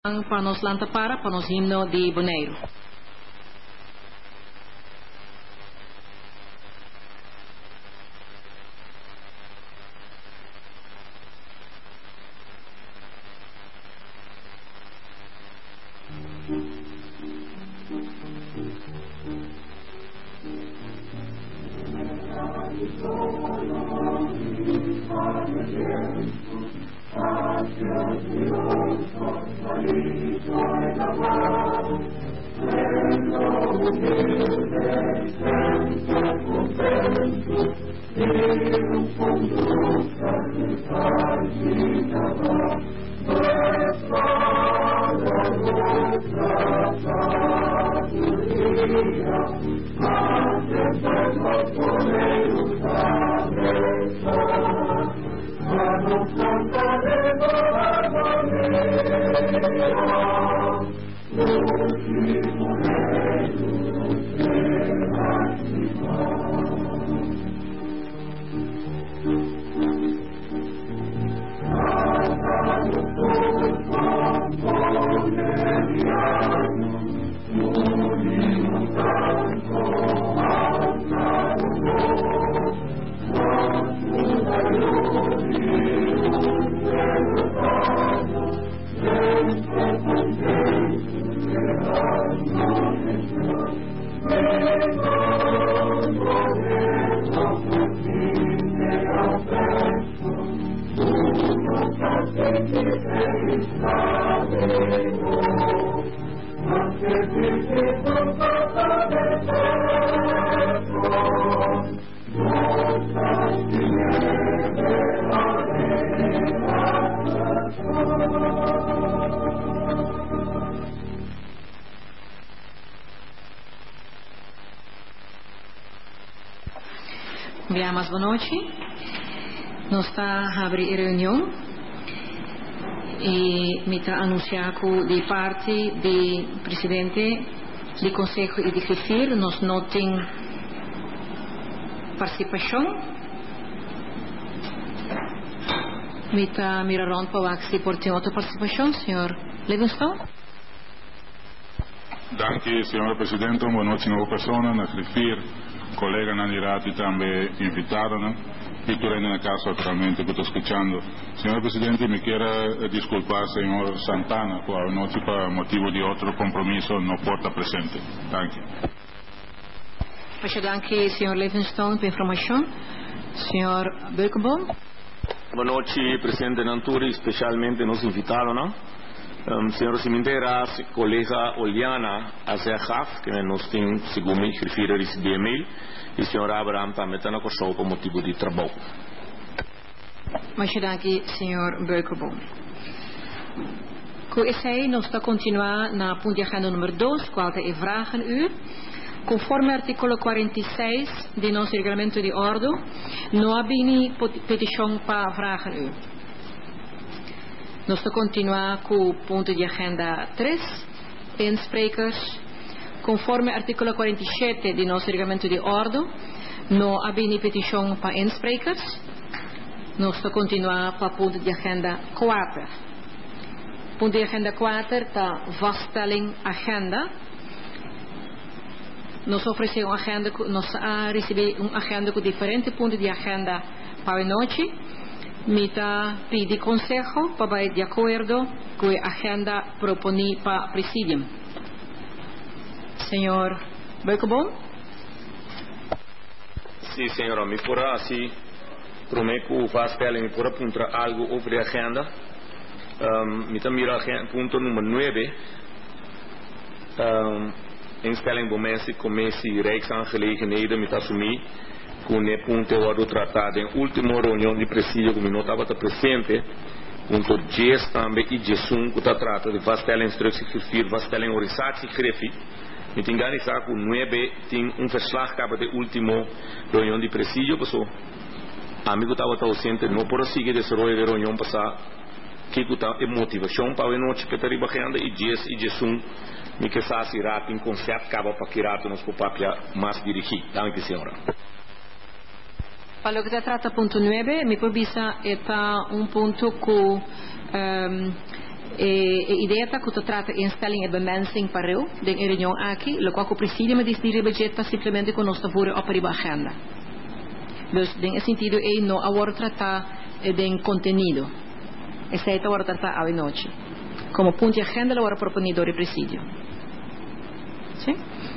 para nos lantapara, para nos himno de Bonaire. Veamos, boa noite. Nós está a abrir a reunião e me está anunciar que de parte do presidente do Conselho e de Grifir nós não tem participação. Me está mirando para ver se pode ter outra participação, senhor Livingstone. Danke, senhora presidente. Boa noite, nova pessoa na Grifir. Colega Nanirati também invitaram, né? E tu ainda na casa atualmente que estou escutando. Senhor Presidente, me quero desculpar, senhor Santana, por a noite por motivo de outro compromisso não porta presente. Danke. Muito danke, senhor Livingstone, pela informação. Senhor Birkenboom. Boa noite, presidente Nanturi, especialmente nos invitaram, não? Senhor Cimenteras, colega Oliana Azerhaf, que nos tem, segundo me refiro, receber e-mail, e o senhor Abraham também está na corção por motivo de trabalho. Muito danke, senhor Birkenboom. Com isso aí, nós estamos continuando na ponto de agenda número 2, qual é a vragen u. Conforme artículo 46 do nosso regulamento de ordem, não há petição para vragen u. Nós vamos continuar com o ponto de agenda 3, insprekers. Conforme artículo 47 do nosso regulamento de ordem, não há petição para insprekers. Nós vamos continuar para o ponto de agenda 4. Ponto de agenda 4 está vaststelling agenda. Nós oferecemos uma agenda, nós recebemos uma agenda com diferentes pontos de agenda para a noite. Mita pedi consejo para ir de acuerdo com a agenda proponida para o presidium. Senhor Birkenboom? Sim, senhora, me porá assim, prometo que faz pele me porá apontar algo sobre a agenda. Me também mira ponto número 9. Instelling Bomense, Commissie Rijksaangelegenheden, me assumir com o ponto do tratado em última reunião de presídio que não estava presente, ponto 10 também e 11 que está tratado de vastellen instructie vastellen organisatie grefi. Me tem organizado com 9 tem verslag de última reunião de presídio, pessoal. Amigo estava ausente, não por seguir esse reunião passada, que está a motivação para a noite que está ribajando e 10 e 11 me que sa si rat em conceito acaba para que rato nos papia mais dirigir. Danke, senhora. Para lo que se trata punto 9, mi provisa está un punto que ideia está que trata de instelling e bemensing para eu, de reunião aqui, o qual o presidium me diz de budget para simplesmente com nós voeren op a agenda. Dus in sentido é não agora tratar de contenido. Essa é agora tratar à noite. Como ponto de agenda agora proponido do presidium. Sim?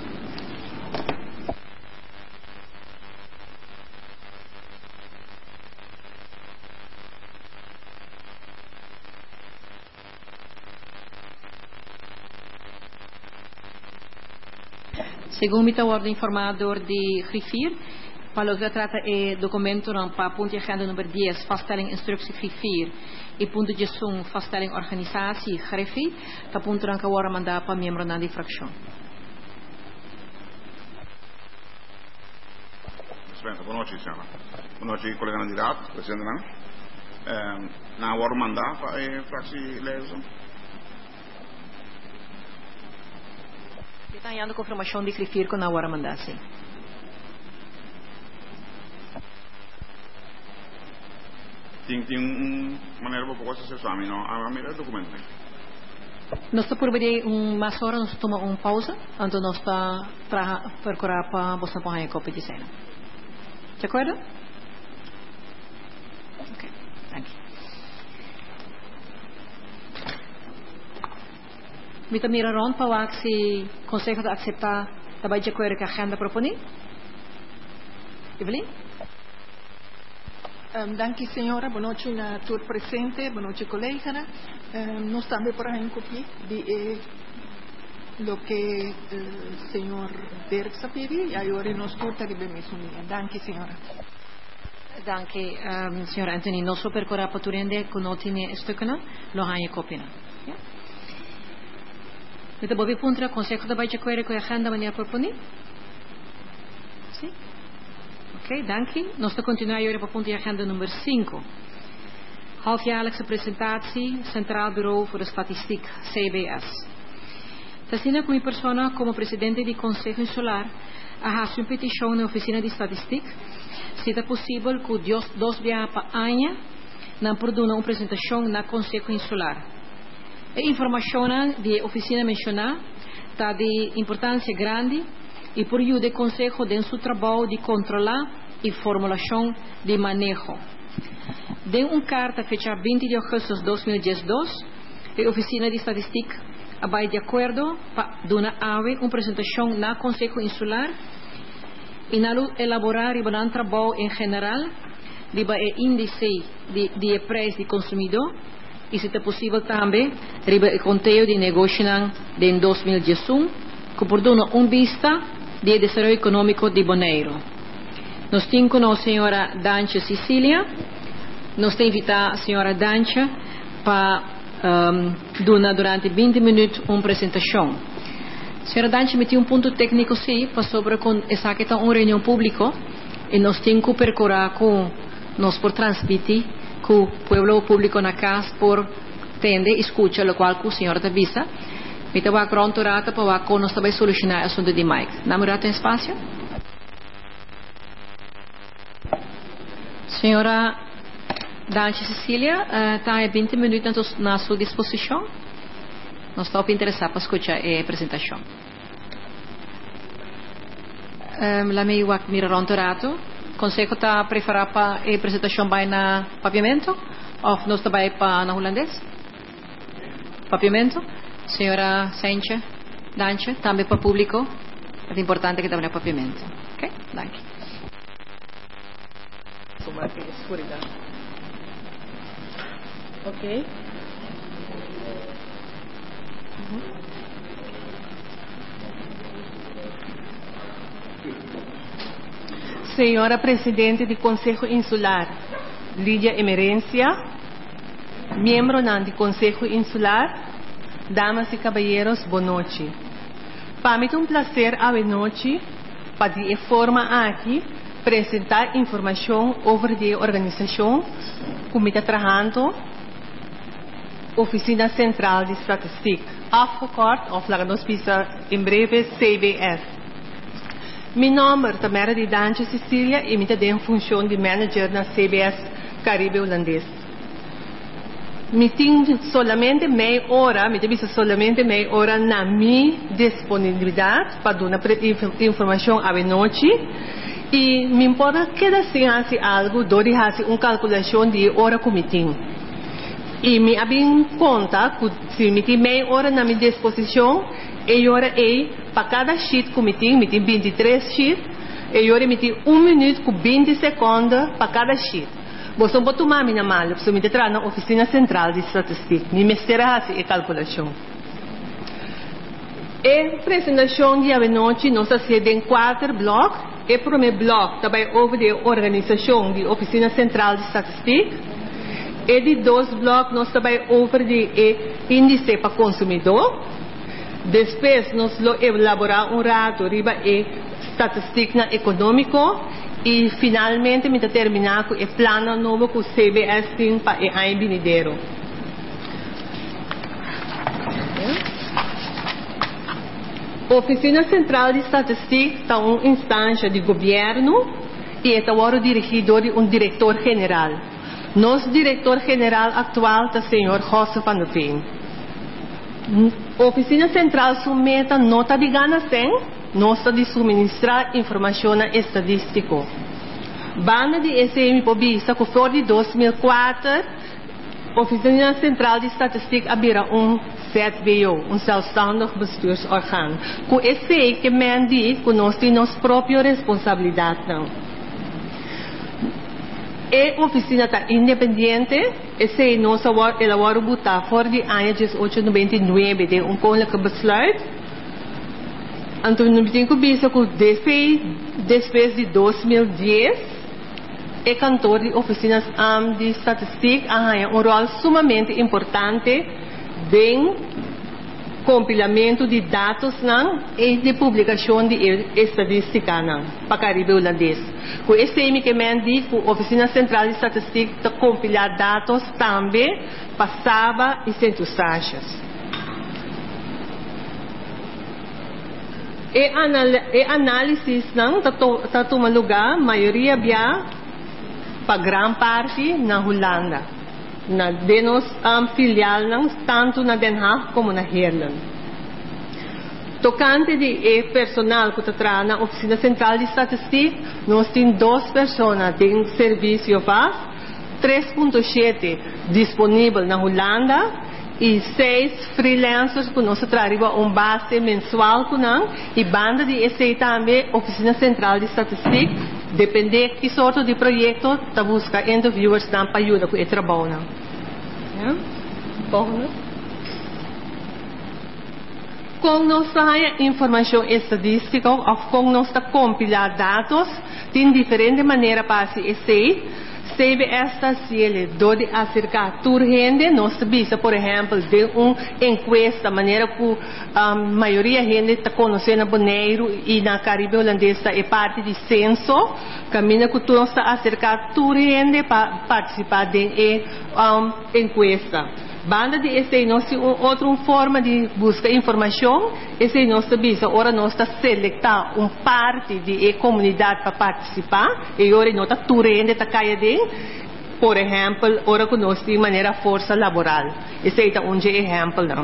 Segundo o ordem informador de Griffier, para o que trata é documento para ponto de agenda número 10, vaststelling instructie Griffier, e ponto de som, vaststelling organisatie Griffier, para ponto que agora mandar para membro da fracção. Boa noite, senhora. Boa noite, colega candidato, presidente. Na hora mandar para a fração leso. Está dando confirmação de Griffier com a hora mandar, sim. Tem maneira para poder fazer exame, não? A mirar o documento. Nós estamos por ver mais hora, nós tomamos uma pausa, então nós estamos para procurar para você pôr a cópia de cena. De acordo? Ok, thank you. Mita mira rond para o se consegue aceitar também de acordo com a agenda proposta. Evelyn? Danke signora, boa noite na tour presente, boa noite colega. Nós também por aí copia de lo que o senhor Berg sapere e agora nós tudo que bem mesmo. Danke signora. Danke, signora Anthony. Nós super cora paturende com notine stukken, lo gaan je kopina. Met bovi puntra consegue da baie coere com a agenda maneira proponi? Sim? Ok, danke. Nós te continuar agora para o ponto de agenda número 5. Halfjaarlijkse presentatie Centraal Bureau voor de Statistiek, CBS. Tasina como persona como presidente do Conselho Insular, a uma petição na oficina de estatística, se é possível que dois dias para ano não produza uma apresentação na Conselho Insular. A informação da oficina mencionada está de importância grande e por ajuda do Conselho em seu trabalho de controlar e formulação de manejo. De uma carta fechada 20 de agosto de 2012, a oficina de estatística vai de acordo para dar uma apresentação na Conselho Insular e na elaborar e um trabalho em geral de o índice de preço de consumidor e se é possível também o conteúdo de negócio de 2011 que por dar uma vista de desenvolvimento econômico de Bonaire. Nós temos com a senhora Dancha Cecília, nós temos invitado a senhora Dancha para dar durante 20 minutos uma apresentação. A senhora Dancha me tem ponto técnico sim, para sobre com essa que está uma reunião pública e nós temos que percorrer com nós por transmitir que o povo público na casa por tende escuta o qual a senhora está vista. Me está pronto para que nós também solucionar o assunto de Mike. Namorado tem espaço? Senhora Dancha Cecília, está 20 minutos na sua disposição. Nós estamos interessados para escutar a apresentação. La mia mira rontorato. Consegue está preparado para a apresentação vai na papiamento? Ou nós também para na holandês? Papiamento? Senhora Saincha, Dancha, também para o público. É importante que também no papiamento. Ok? Danke. Ok. Senhora Presidente do Conselho Insular, Lídia Emerência, membro do Conselho Insular, damas e caballeros, boa noite. Para mim é um prazer a noite para de forma aqui apresentar informação sobre a organização como está trabalhando Oficina Central de Estatística, afgekort of laten we zeggen in breve CBS. Mijn naam is Tamara de Dancha Cecília e ik ben função de manager na CBS Caribe Holandês. me tem solamente meia hora, me tem solamente meia hora na minha disponibilidade para dar informação à noite. E me importa que assim hace algo, dori hace calculação de hora que me tem. E me abem conta que se me tem meia hora na minha disposição, e hora é para cada sheet que me tem 23 sheets, e hora me tem 1 minuto com 20 segundos para cada sheet. Você pode tomar minha malha, você me entrar na oficina central de estatística, me mostrar a calculação. A apresentação de noite nós fazemos em 4 blocos. O primeiro bloco também sobre a organização da oficina central de estatística. E de 2 blocos nós também sobre o índice para consumidor. Depois nós elaboramos rato riba e estatística econômica. E finalmente me terminar com o plano novo que o CBS tem para o ano venidero. A Oficina Central de Estatística é uma instância de governo e é agora dirigido por um diretor-geral. Nosso diretor-geral atual é o Sr. José Van der Veen. A Oficina Central submete nota de ganação, nota de suministrar informação estadística. Banda de SM Pobisa, que foi de 2004, a Oficina Central de Estatística abriu ZBO, zelfstandig bestuursorgaan. Que esse que mende que nós temos própria responsabilidade. A oficina está independente, esse nós elaboramos botar fora de ano 1899 de coletivo besluit. Então, nós temos que depois de 2010, o cantor de oficinas de estatística tem rol sumamente importante em compilamento de dados e de publicação de estatística para o Caribe holandês. Com esse equipamento, a Oficina Central de Estatística compilar dados também passava e centro-taxas. E análise está tomando lugar, a maioria para grande parte na Holanda. Na denos filial tanto na Den Haag como na Heerlen. Tocante de personal que está na Oficina Central de Estatística, nós temos 2 pessoas em serviço 3.7 disponível na Holanda e 6 freelancers que nós trabalhamos base mensual e banda de ECI também Oficina Central de Estatística. Depende de que sorte de projeto está buscando interviewers para ajudar com o trabalho. Com nossa informação estadística ou com nossa compilar dados, tem diferentes maneiras para se esse. CBS está se acercar a toda gente, nós visa, por exemplo, de uma encuesta, maneira que a maioria da gente está conhecendo Bonaire e na Caribe holandesa é parte de censo, caminha que tu está acercar a toda gente para participar de encuesta. Banda de esse nós outra forma de buscar informação, esse nós visa, ora nós está seletar parte de comunidade para participar e ora nós está turende está caia de, por exemplo, ora que nós de maneira força laboral. Esse é um exemplo não.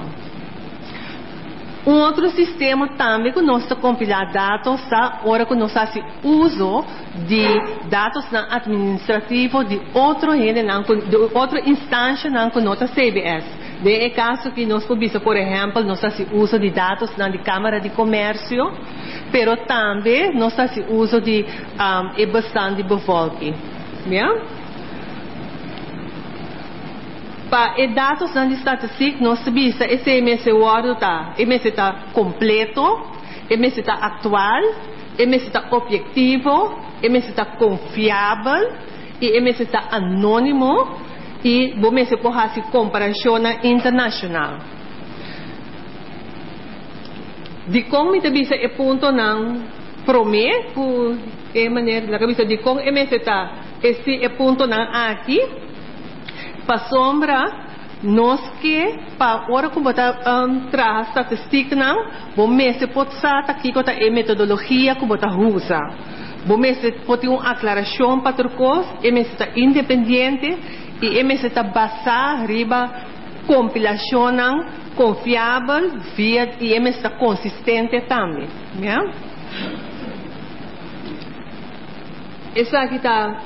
Outro sistema também que nós compilar dados, ora que nós faz uso de dados administrativos de outra instância que nós CBS. De caso que nós podemos, por exemplo, nós faz uso de dados na Câmara de Comércio, pero também nós faz uso de bastante bevolking. Para dados na estatística, nós sabemos que esse MS Word está completo, MS está atual, MS está objetivo, MS está confiável e MS está anônimo e você pode fazer comparação internacional. De como me diz é ponto não prometo é maneira da cabeça de como MS está esse é ponto não aqui. Para sombra, nós que para hora que botar traz estatística não, você pode usar aqui com a metodologia que botar usa. Você pode ter uma aclaração para trocos, você está independente e esse está basado riba compilação confiável via e esse está consistente também, né? Essa aqui está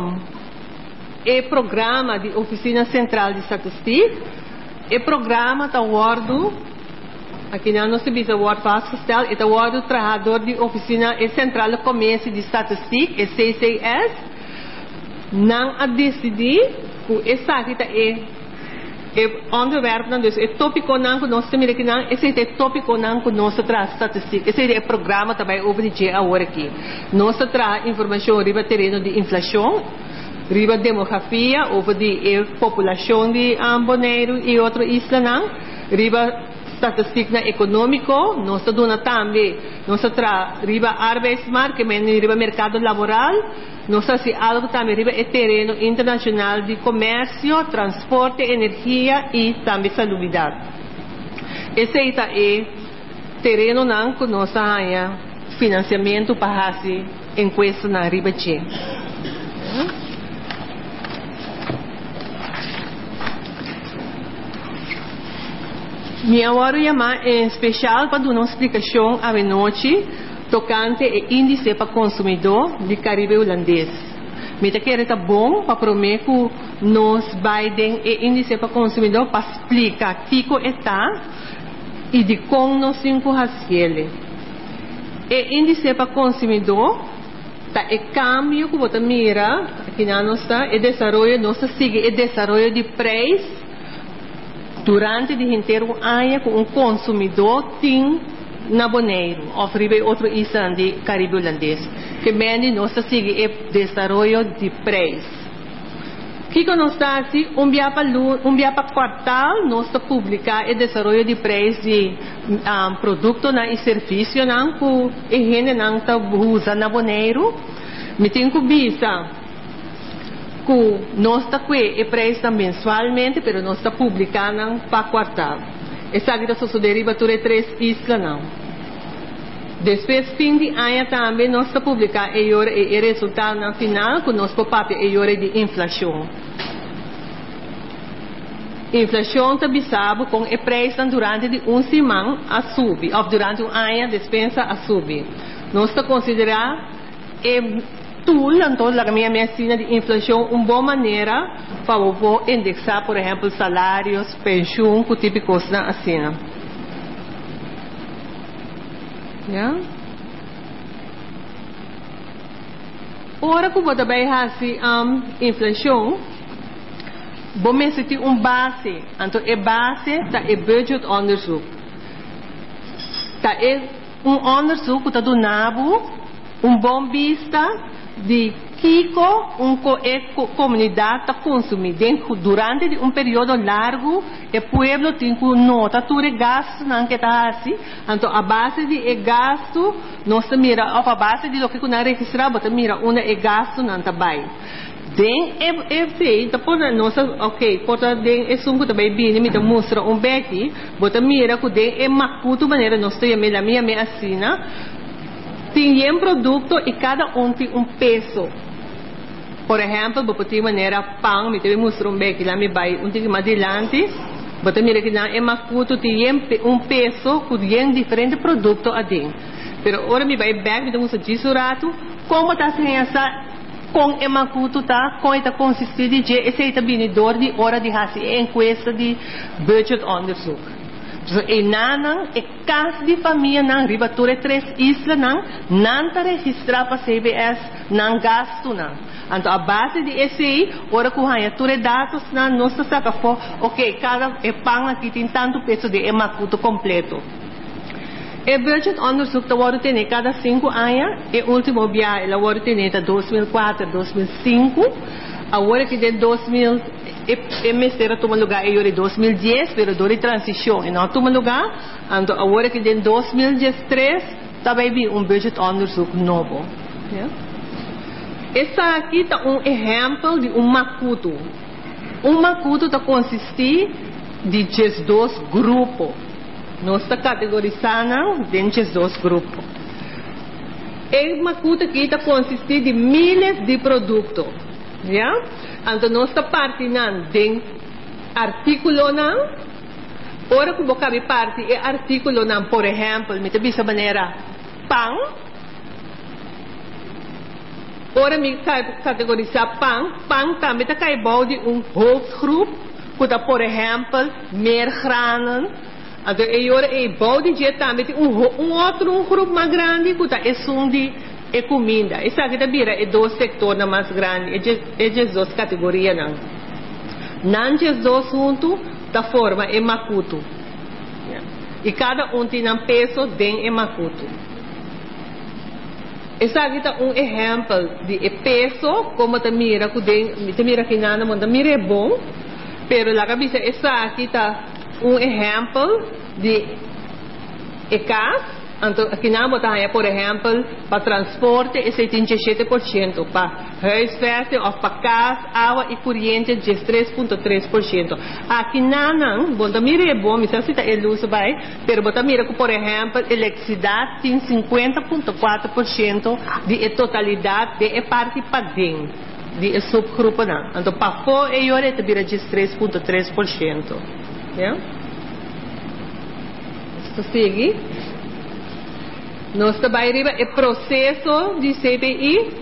é programa de Oficina Central de Estatística, é programa da Word, aqui não se visa Word Fastcastel, é da Word Trabalhador de Oficina Central de Comércio de Estatística, é CCS, não a decidir, essa aqui é onderwerp não, dus é tópico não que nós temos aqui não, esse é tópico não que nós traz estatística, esse é programa também over de dia agora aqui, nós traz informação riba terreno de inflação, riba demografia, over de população de Bonaire e outro isla não, riba estatística econômico, nós temos também, nós traz riba arbeidsmarkt, que é riba mercado laboral, nós temos algo também riba é terreno internacional de comércio, transporte, energia e também salubridade. Esse é terreno não que nós temos financiamento para fazer enquesta na riba tchê. Minha hora chamar em especial para dar uma explicação à noite tocante ao índice para consumidor de Caribe holandês. Me que era bom para prometer que nós Biden o índice para consumidor para explicar que está e de como nós cinco raciele. O índice para consumidor tá é cambio que você mira aqui não está é desenvolvimento nós sigue é desenvolvimento de preço durante o inteiro ano com consumidor tem na Bonaire, oferece outro isla de Caribe holandês, que bem nós sigue o desenvolvimento de preço. Que nós está assim, dia para quartal, nós está publicar o desenvolvimento de preço de produto e serviço não que a gente não está usa na Bonaire, me tem que visa que nós está com o preço mensualmente, mas nós está publicando para quartal. Essa aqui só deriva de 3 islas não. Depois, fim de ano também, nós está publicando o resultado no final, que nós papel é de inflação. Inflação também sabe com o preço durante semana a subir, ou durante ano a despensa a subir. Nós está considerando então, a minha medicina de inflação uma boa maneira para indexar, por exemplo, salários, pensão, que tipo de coisa assim. Yeah? Ora que você vai fazer inflação, você tem base. Então, a base é budget onderzoek. É onderzoek que está do NABU, bom vista de Kiko, comunidade está consumindo durante período largo, o povo tem que notar todo o gasto que está assim. Então, a base de gasto, nós mira, a base de lo que nós registramos, nós mira, gasto não está bem. Den feita por nós, ok, por den sungo também bem, me mostra beque, bota mira que den macuto maneira nós temos a minha assina. Tem produto e cada tem peso. Por exemplo, vou ter maneira pão, me teve mostrar beque lá me vai tem mais adiante, bota mira que na macuto tem peso que tem diferente produto adem. Pero ora me vai back me mostra disurato, como está sem essa com emacuto tá com esta consistente de esse benidor de hora de fazer enquesta de budget onderzoek. So, e nanang casa de família não riba 3 islas não está registrado para CBS não gasto não. Então a base de esse ora que há todos dados não nós saca for ok cada pão aqui tem tanto peso de emacuto completo. O budget onderzoek dat wordt in cada 5 anos, o último viagem ela wordt in 2004, 2005, agora que de 2000 e mesera toma lugar em 2010, pero dori transição e não toma lugar, então agora que de 2013 também vi budget onderzoek novo. Essa aqui está exemplo de macuto. Macuto está consistir de 2 grupos. Nós estamos categorizando dentro de 2 grupos. O macuto aqui está consistir de milhares de produtos. Yeah? Então, nossa parte não tem artículo não. Ora que cabe parte é artículo não, por exemplo, me dessa maneira pão. Ora me categorizar pão também está cai de hoofdgroep, que por exemplo, meer granen. Então, é bode de também outro grupo mais grande, que é comida. Essa aqui também é dois setores mais grandes, é duas categorias não. Não é dois juntos, da forma é macuto. E cada tem um peso dentro é macuto. Essa aqui é exemplo de peso, como te mira que nada, mira é bom, pero la cabeça essa aqui está exemplo de ECAS. Então, aqui não é, por exemplo, para transporte é 77%, para huisvesting ou para casa, água e corrente 3,3%. Aqui não, mira é bom, mas assim está iluso, vai, mas mira que, por exemplo, eletricidade tem 50,4% de totalidade de parte para dentro, de subgrupo não. Então, para fora, é 3,3%. Yeah? Isso segue. Nós trabalhamos é processo de CPI.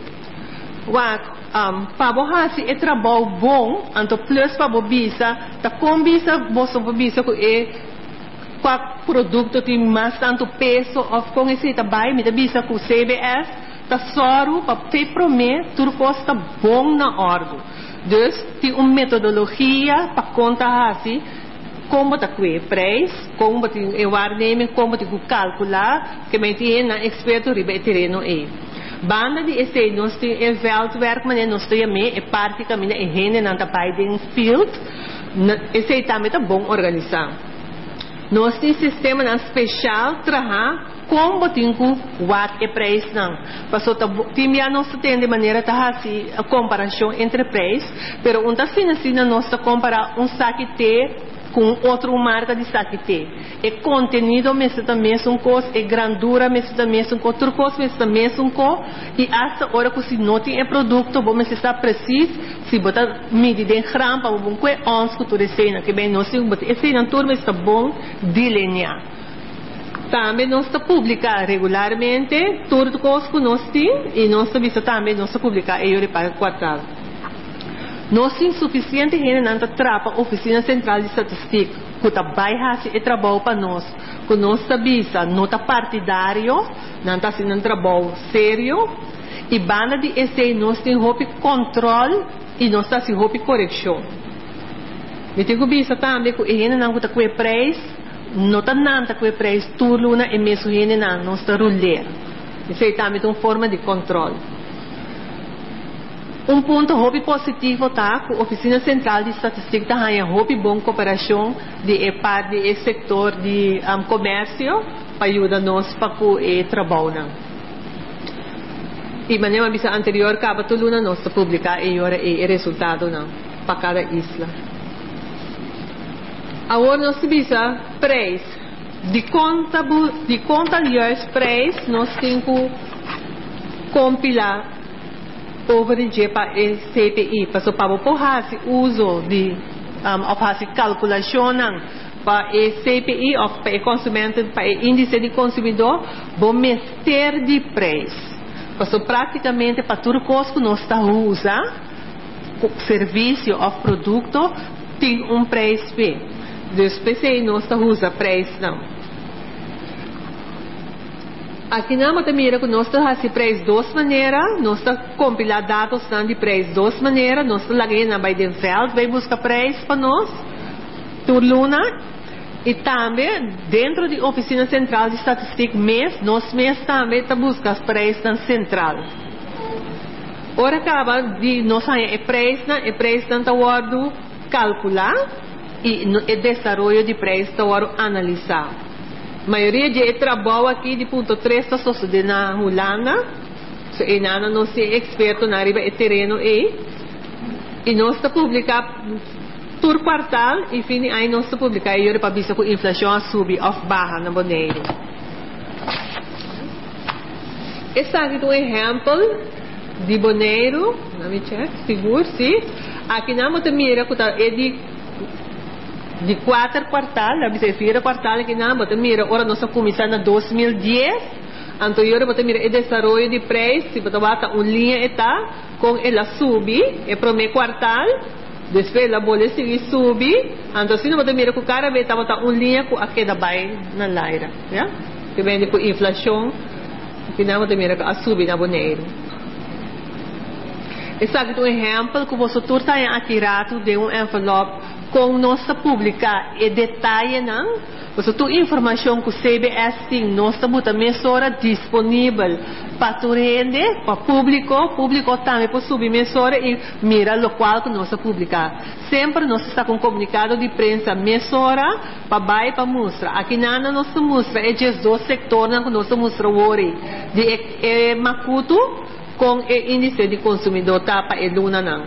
Para você é trabalho bom, então plus para você, tá com você que qual produto tem mais tanto peso, ou com esse trabalho, me visa com o CBS, tá só para ter prometer tudo custa bom na ordem. Então, tem uma metodologia para contar assim. Como está com o preço, como está o waarneming, como está o calcular, que me tem na experto ribe terreno é. Banda de esse nós tem o veldwerk, mas nós temos é parte caminho é rende na tapagem field, esse também está bom organizado. Nós temos sistema na especial trabalhar como tem o watt e preço não. Passou tem já nós tem de maneira tá assim a comparação entre preço, pero um tá assim nós tá comparar saque T com outra marca de saquete. É contenido mesmo também um costo, é grandura mesmo também um costo, outro costo mesmo também um costo, e essa hora que se não tem produto, vamos estar preciso, se botar medida em gram, para bom que ons que tu recena, que bem nós temos, esse não turma está bom delinear. Também nós está publicar regularmente tudo o custo que nós temos, e nós também nós publicar para quartal. Nós temos suficiente gente na trapa oficina central de estatística que trabalha e trabalha para nós, que nós sabemos não está partidário, não está sendo um trabalho sério, e banda de esse nós temos controle e nós está sendo correção. Eu tenho visto também que a gente não está com o preço, não está nada com o preço, tudo é mesmo gente não está ruler. Isso é também uma forma de controle. Um ponto hobby positivo tá que a oficina central de estatística tá em hobby bom cooperação de parte do setor de comércio para ajudar nós para o trabalho. E maneira visa anterior acaba tudo na nossa publicar e agora é resultado não para cada isla. Agora nós visa preço de conta preço nós temos que compilar over para o CPI, para o uso de calculação para o CPI, para o consumidor, para o índice de consumidor, vamos meter de preço. Para praticamente para tudo que nós estamos usando, serviço ou produto, tem preço. Depois nós estamos usando preço não. Aqui não mira que nós estamos preço de duas maneiras, nós estamos compilando dados de preço de duas maneiras, nós estamos lá na Biden-Veld, vai buscar preço para nós, Turluna, e também dentro da oficina central de estatística nós também estamos buscando preço na central. Ora acaba de nós preço na hora calcular e o desenvolvimento de preço na hora analisar. A maioria de trabalho aqui de ponto 3 está sucedendo na Holanda. So, e nada não é experto na área de terreno e nós está publicando por quartal e fim aí nós está publicando e para ver se a inflação sube ou baixa na moneda. Esse aqui é um exemplo de Boneiro, let me check, seguro, sim. Aqui na Motamira, é de 4 quartal, a terceira quartal aqui na Motamira, ora nós começamos em 2010, então eu Motamira é desenvolvimento de preço, se você bota uma linha está com ela subir, é para o meu quartal, depois ela bolha seguir subir, então se não Motamira com o cara vai botar uma linha com a queda vai na laira, né? Que vem com inflação, aqui na Motamira a subir na Boneiro. Esse é um exemplo que você está atirado de um envelope com nossa pública e detalhe não. Você tem informação que o CBS tem nossa emissora disponível para tu rende, para público também para subir emissora e mira o local que nós publicar. Sempre nós está com comunicado de prensa emissora para vai para mostra. Aqui na nossa mostra é de 2 setores que nós mostra hoje de Macuto com o índice de consumidor para a Luna não.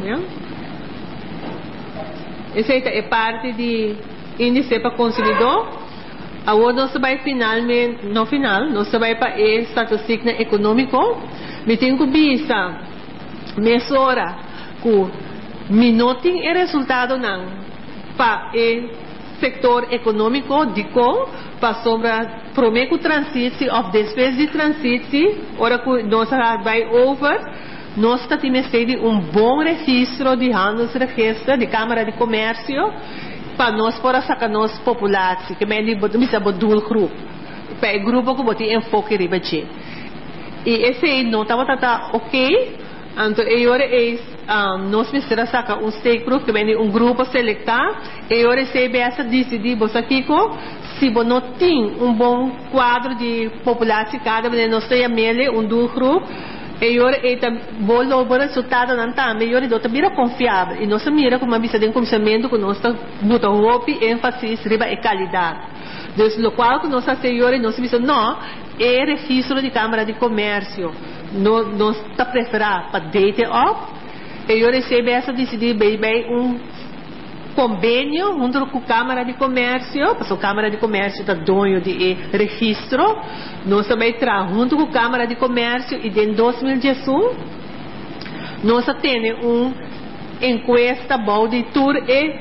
Essa é parte de índice para consumidor. Agora nós vai finalmente, no final, nós vai para a estatística econômica. Me tem que visa mesura que minotem o resultado não para o setor econômico de com para sobre prometo transite of despesa de transite. Ora que nós vai over. Nós temos bom registro de handelsregistro, de Câmara de Comércio, para nós para sacar nossa população, que bem de dual grupo. Para o grupo que bote enfoque riba de. E esse aí não estava ok. Então nós precisamos sacar stake group, que vem um grupo selectar. E agora a CBS decidir você aqui se você não tem bom quadro de população cada vez nós temos dual grupo. E agora o resultado não está, melhor e outra mira confiável. E nós mira como uma vista de começamento que nós bota roupa e ênfase riba e qualidade. Então, o qual que nós fazemos nós visa não é registro de Câmara de Comércio. Nós está preferar para data off. E agora a CBS decidir bem convênio junto com a Câmara de Comércio, porque a Câmara de Comércio está dono de registro. Nós também traz junto com a Câmara de Comércio e em 2018 nós temos encuesta boa de tour e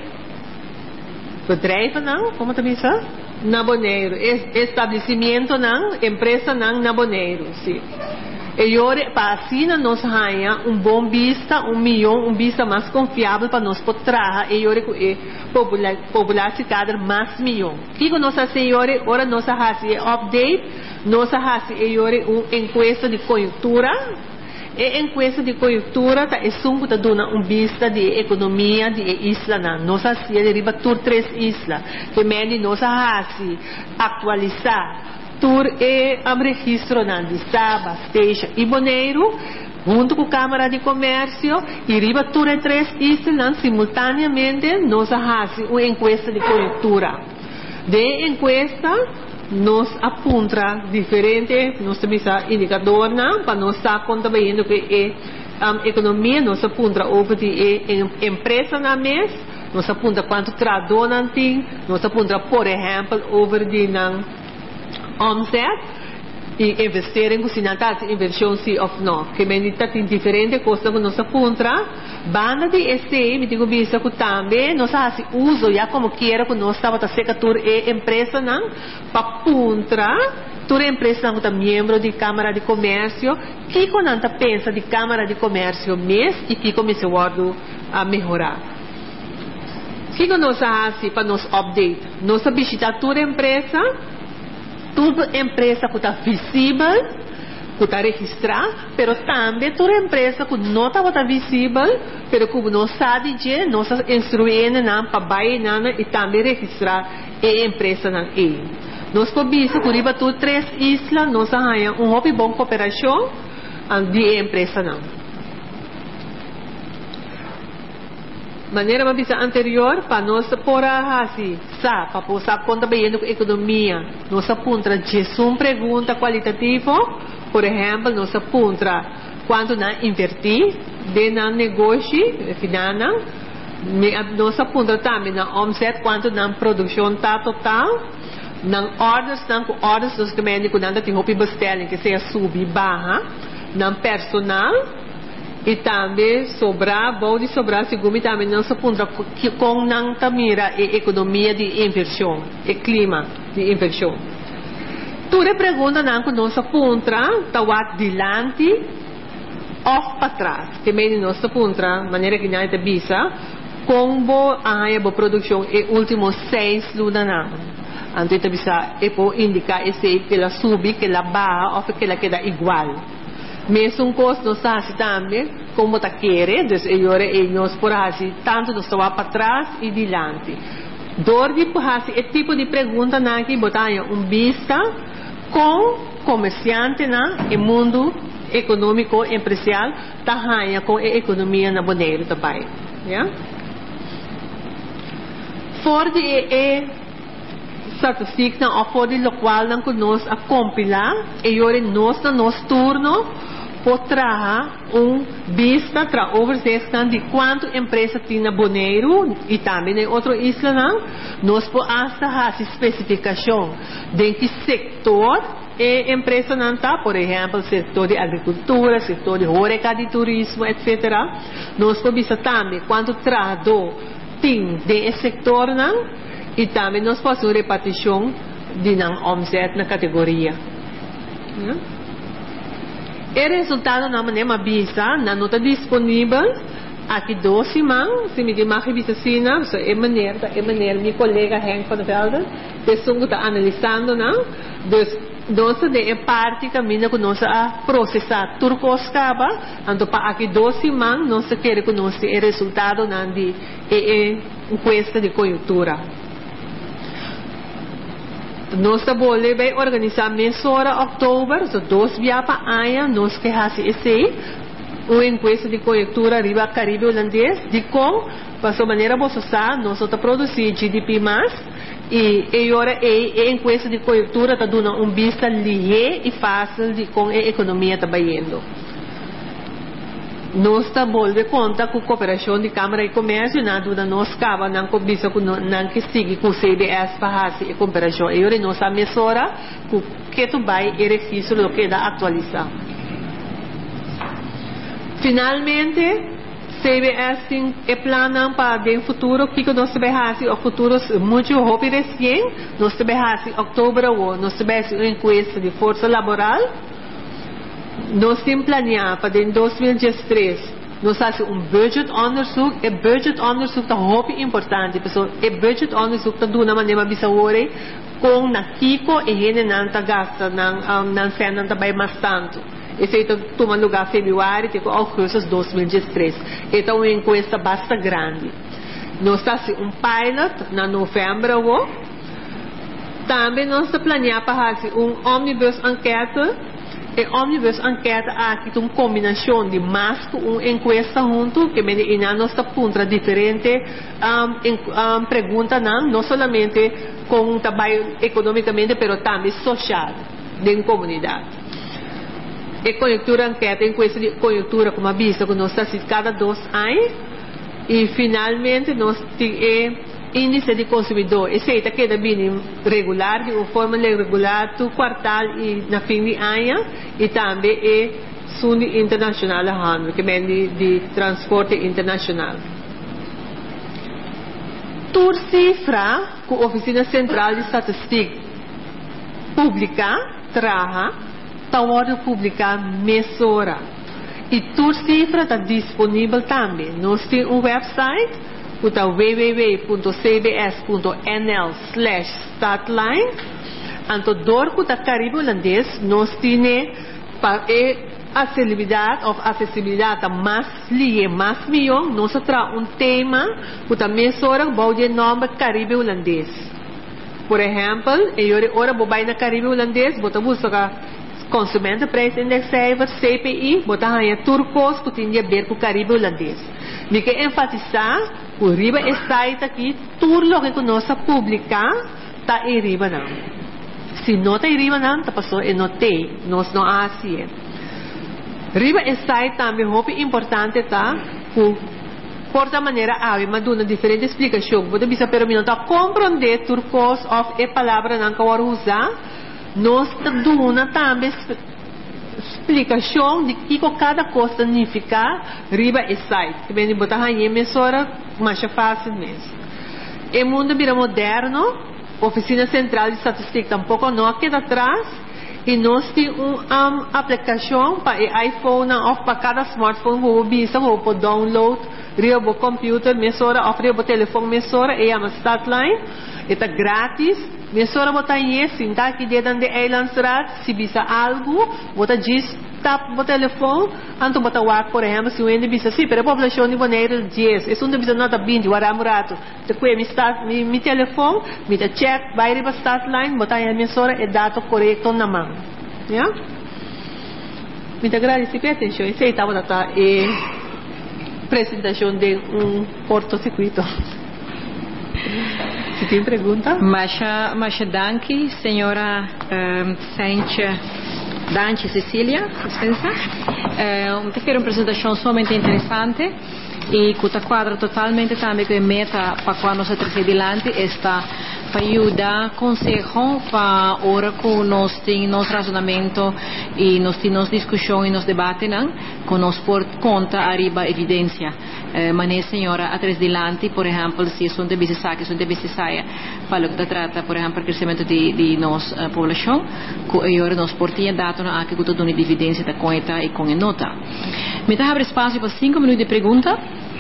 bedrijf não, como também sabe? Na Boneiro, estabelecimento não, empresa não na Boneiro, sim. E agora, para assim, nós ganhamos bom vista, vista mais confiável para nós poder trabalhar e agora população cada mais milhão. O que nós fazemos agora nós fazemos update, nós fazemos agora uma enquesta de conjuntura. E enquesta de conjuntura está dando vista de economia de isla. Nós fazemos por 3 islas, que menos nós fazemos atualizar. Tour e registro de Saba, Teixa e Boneiro, junto com a Câmara de Comércio, e riba tour e 3 islas, simultaneamente, nós fazemos uma enquesta de conjuntura. De enquesta, nós apontamos diferentes, nós temos indicador, para nós estar contribuindo que a economia, nós apontamos over de empresa na mês, nós apontamos quanto traduz não tem, nós apontamos, por exemplo, over de omzet e investir em cozinhar inversão sim ou não, que medita tem diferentes coisas que nós aponta, banda de esse me digo bisa que também nós faz uso já como quiera que nós estava seca tur e empresa não para apontar tur empresa não também membro de Câmara de Comércio que quando anta pensa de Câmara de Comércio mês e que começa o a melhorar. Que nós faz para nos update, nós visitar tur empresa toda empresa que está visível, que está registrada, mas também toda empresa que não está visível, mas que não sabe de, nós instruímos para baixar e também registrar a empresa. Nós podemos ver que 3 islas, nós temos uma boa cooperação de empresa. Maneira uma anterior para nós por assim, para posar conta bem com a economia, nós aponta de pergunta qualitativa, por exemplo, nós aponta quanto na invertir de na negócio final, nós aponta também na omset quanto na produção total, na orders dos que menem quando tem roupa bestelling que seja subir barra, na personal E também sobrar, pode sobrar, segundo também nossa ponta, que com não mira a economia de inversão, e clima de inversão. Tudo pergunta não com nossa ponta, tá dilante ou para trás, que meio nossa ponta, maneira que nós bisa, como a produção é últimos 6 lunas não. Então bisa é por indicar esse que ela sube, que ela baixa ou que ela queda igual. Mesmo coisa não sabe também como está querer, então eu nós por assim tanto nós vamos para trás e diante. Dordi por assim é tipo de pergunta na que botar vista com comerciante na e mundo econômico empresarial tá com a economia na boneiro também, yeah? For de estatística ou for de local não conosco a compilar e agora nós na nosso turno potrá vista para overzestan de quanto empresa tem na boneiro e também em outra isla não nós podemos ter especificação de que setor a empresa não está, por exemplo, setor de agricultura, setor de horeca de turismo, etc. Nós podemos também quanto trabalhador tem desse setor não e também nós fazemos repartição de não omset na categoria. O resultado na maneira visa, não está disponível aqui 12 semanas, se me demais revista sina, so é maneira, minha colega Henk van der Velde, pessoa está analisando, não? Nossa de parte caminha com nós a processar turcos caba, então para aqui 12 semanas nós quer conhecer o resultado não de enquesta de conjuntura. Nós vamos organizar mesora outubro, so 2 dias para aia, nós que fazemos uma enquesta de conjuntura riba Caribe holandês, de como, para sua maneira você nós estamos produzir GDP mais, e agora a enquesta de conjuntura está dando vista ligeira e fácil de como a economia está indo. Nós estamos conta com a cooperação de Câmara e Comércio, nós acaba não cobiça com não que siga com o CBS para fazer a cooperação. E agora nós a mesura que tu vai e registro do que dá atualizar. Finalmente, CBS tem plano para o futuro que nós vai fazer o futuro muito rápido recém. Nós vai fazer outubro, nós vai fazer uma enquesta de força laboral. Nós temos planeado para em 2013 nós fazemos budget onderzoek. E budget onderzoek é muito importante, pessoal. E budget onderzoek está de uma maneira bizarra com na Kiko e gente não está gasta, não cena também mais tanto. Esse aí toma lugar em fevereiro, tipo agosto de 2013. Então uma enquesta bastante grande. Nós fazemos pilot na novembro. Também nós planeamos para fazer omnibus enquete. E omnibus enquete aqui tem uma combinação de mais com uma enquesta junto, que nós estamos contra diferentes perguntas, não somente com um trabalho economicamente, mas também social, de comunidade. E conjuntura enquete, enquesta de conjuntura, como avisa, que nós estamos cada 2 anos, e finalmente nós temos índice de consumidor. Esse aí queda bem regular, de uma forma regular, do quartal e na fim de ano, e também é Sundi Internacional Handel, que vem de transporte internacional. Tur cifra com a Oficina Central de Estatística Pública, traha, tawar publicar mesura. E tur cifra está disponível também. Nós temos website, www.cbs.nl/statline. Anto dorco da Caribe holandês nós temos acessibilidade mais lié mais milhão nós traz tema que também sora baude nome Caribe holandês. Por exemplo, agora vou vai na Caribe holandês, bota busca Consumente Price Index CPI, botar aí turcos que tem a ver com o Caribe holandês. Me quer enfatizar que o riba está aqui, tudo que nós publicar está em riba não. Se não está em riba não, está passou e não tem, nós não assim. Riba está também muito importante tá, por da maneira mas duna diferente explicação. Você bisa pero me não está compreender turcos of a palavra não que eu usar. Nós duna também explicação de que cada coisa significa riba e site. Que vem botar aí emissora, mais fácil mesmo. O mundo vira moderno, oficina central de estatística tampouco não queda atrás, e nós temos uma aplicação para iPhone ou para cada smartphone, vou download, riba o computer, emissora, oferece o telefone, emissora, e a Statline, está grátis. Mesora botar esse, tá aqui dentro de Eilandsraad, se bisa algo, botar diz, tap o telefone, anto botar WhatsApp, por exemplo, se o ende bisa, sim, pero a população de Bonaire 10, é onde bisa nota 20, o aramurato, te cuia mi telefone, mi te check, vai riba start line, botar a mesora e dato correto na mão, yeah? Me te agradece pela atenção, esse aí estava na apresentação de cortocircuito. Se tem pergunta? Masha danki, senhora Danci Cecília, licença. Te quero uma apresentação somente interessante e que quadra totalmente também com a meta para quando nós estamos adiante está para ajudar consejo para ora com nós tem nosso razonamento e nós temos discussão e nos debate com nós por conta arriba evidência. Mas senhora atrás dilante, por exemplo, se são de business para o que trata, por exemplo, o crescimento de nossa população, que agora nós portinha dados na que tudo de evidência da conta e com a nota. Me dá espaço para 5 minutos de pergunta.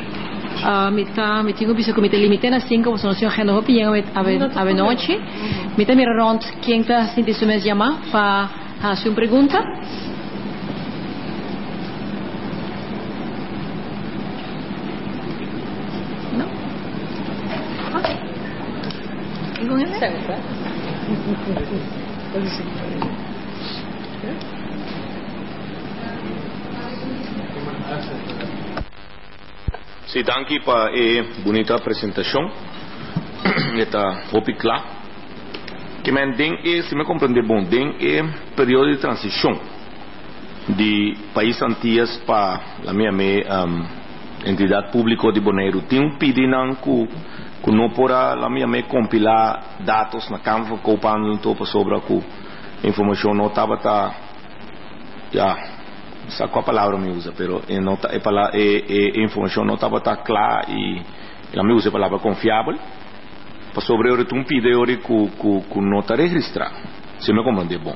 Me tenho visto que me limitei a 5, porque não sei se não vou a noite. Me dá rond quem está sentindo me chamar para fazer uma pergunta. Sim, danke para a bonita apresentação. Está muito claro. Que men den se me compreender bom, den período de transição de país Antillas para a minha entidade pública de Bonaire. Tem pedido que não porá a minha compilar dados na campo copando topo sobre a informação não estava sabe qual palavra me usa, pero a informação não estava clara e ela me usa a palavra confiável para sobre o um pedido que não está registrado. Se me compreender bom.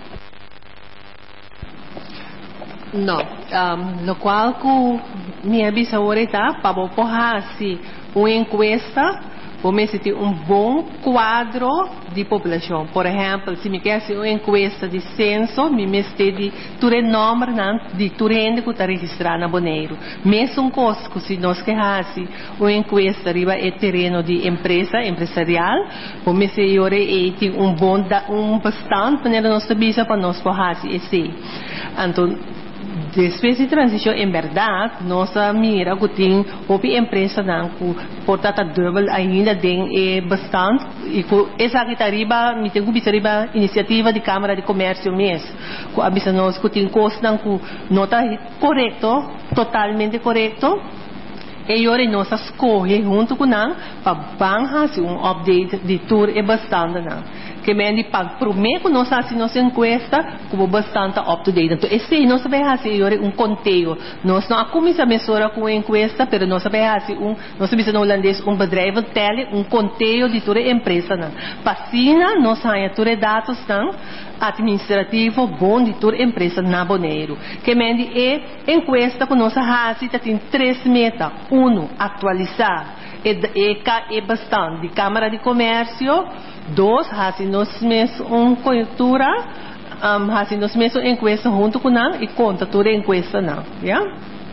Não, no qual que minha bisavó está para porrar assim uma encuesta. Vamos ter bom quadro de população. Por exemplo, se me quer uma encuesta de censo, me mete de todo o número de todo gente que está registrado na Bonaire. Mesmo coisa, se nós queremos uma encuesta riba é terreno de empresarial, vamos ter bastante para nossa visa para nós fazer esse. Então, depois de transição, em verdade, nossa mira que tem uma empresa que portanto double ainda tem bastante e que essa que está riba, me tem que riba iniciativa de Câmara de Comércio mesmo, que avisa nós que tem coisa que não está correto, totalmente correto. E agora nós escolhe junto com nós para fazer update de tudo é bastante que me para primeiro que nós fazemos nossa encuesta como bastante up to date. Então esse nós vai fazer agora conteúdo. Nós não começa a mesurar com a encuesta, mas nós vai fazer nós vamos no holandês bedrijf tele conteúdo de toda a empresa Passina nós temos todos os dados administrativo bom de toda a empresa na Bonaire. Que me encuesta que nós fazemos tem 3 metas. 1, atualizar é bastante de Câmara de Comércio. 2, nós mesmos uma cobertura, nós mesmos encuesta junto com nós e conta toda a encuesta yeah?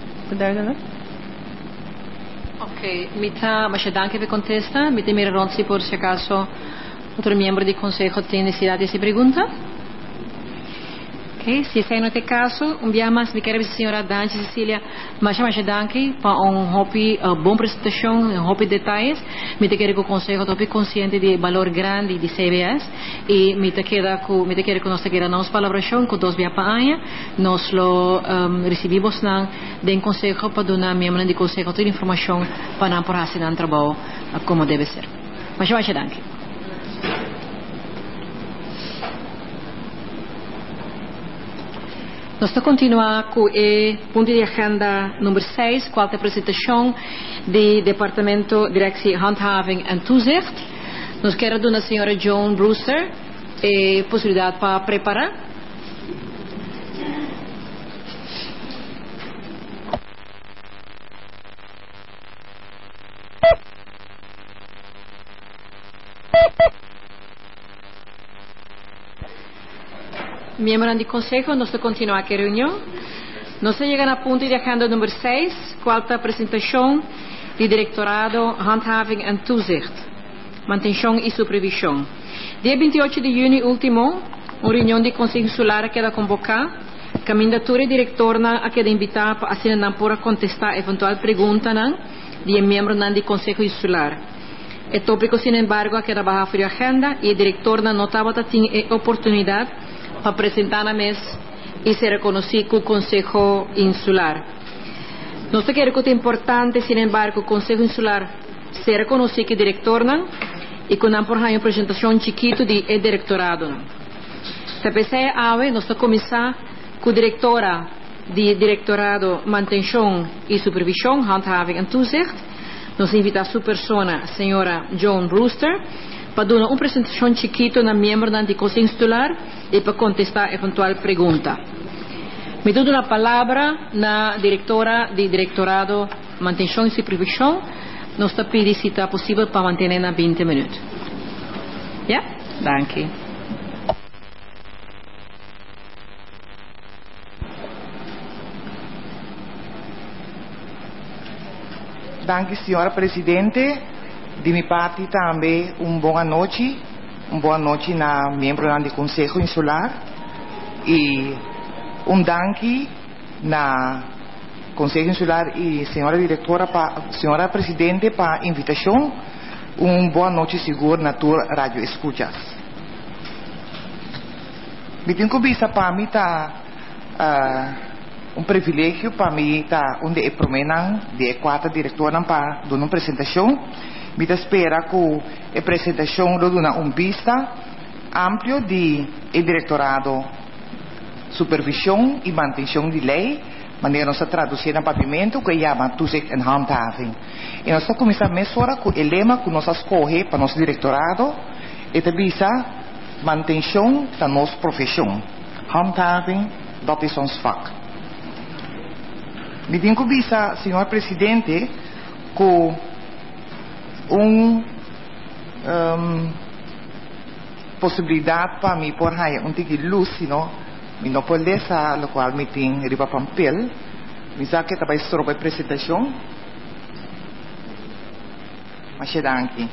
Ok, mas danke per contesta. Mi temi ronzi por si acaso outro membro do conselho tem necessidade de pergunta. Ok, se está neste caso, mi quero a senhora Danci Cecília, mas danke para hobby boa apresentação, hobby detalhes. Me te quero que o conselho estou consciente do valor grande de CBS e me te quero que nós queira nossa colaboração com todos via paanha. Nós lo recebemos do conselho para dar membro do conselho toda a informação para não por fazer um trabalho como deve ser. Mas danke. Nós continuamos com o ponto de agenda número 6, qual é a apresentação do Departamento de Direção, Handhaving e Toezicht. Nós queremos dar à senhora Joan Brewster a possibilidade para preparar. Miembros do Conselho, nós continuamos aqui a reunião. Nós chegamos ao ponto de agenda número 6, qual é a apresentação do Diretorado Handhaving e Toezicht, Manutenção e Supervisão. Dia 28 de junho último, uma reunião do Conselho Insular que era convocada, a candidatura diretora a que invitar para assinar para contestar eventual pergunta de membros do Conselho Insular. O tópico, sin embargo, que trabalha fora a agenda e a diretora não estava tendo a oportunidade para apresentar na mesa e ser reconhecido com o Conselho Insular. Nós queremos que é importante, sin embargo, o Conselho Insular ser reconhecido como diretora e que não por uma apresentação chiquita do diretorado. TPC AVE, nós começar com a diretora do Diretorado Manutenção e Supervisão, Handhaving e Toezicht. Nós invitamos a sua pessoa, a senhora Joan Brewster, para dar uma apresentação chiquita na membro do Conselho Insular e para contestar eventual pergunta. Me dou a palavra na diretora do Diretorado Manutenção e Supervisão. Nós pedimos se está possível para manter na 20 minutos. Ja? Danke. Danke, senhora Presidente. De minha parte também boa noite na membro do Conselho Insular e danke na Conselho Insular e senhora diretora, senhora Presidente, para a invitação. Boa noite seguro na tua rádio escuchas. Me tenho que para mim privilégio para mim onde é promenan de quarta diretora para dar uma apresentação. Me espera que a apresentação dá vista amplo de diretorado supervisão e manutenção de lei, maneira nós traduzir no pavimento que chama Toezicht en Handhaving. E nós começamos mesmo com o lema que nós escolhemos para nosso diretorado, é visa manutenção da nossa profissão. Handhaving, dat is ons vak. Me tenho que visa, senhor Presidente, que possibilidade para mim por aí tique luz, me não pode essa lo qual me tem riba papel, me sabe que estava estropa a apresentação, mas é danke.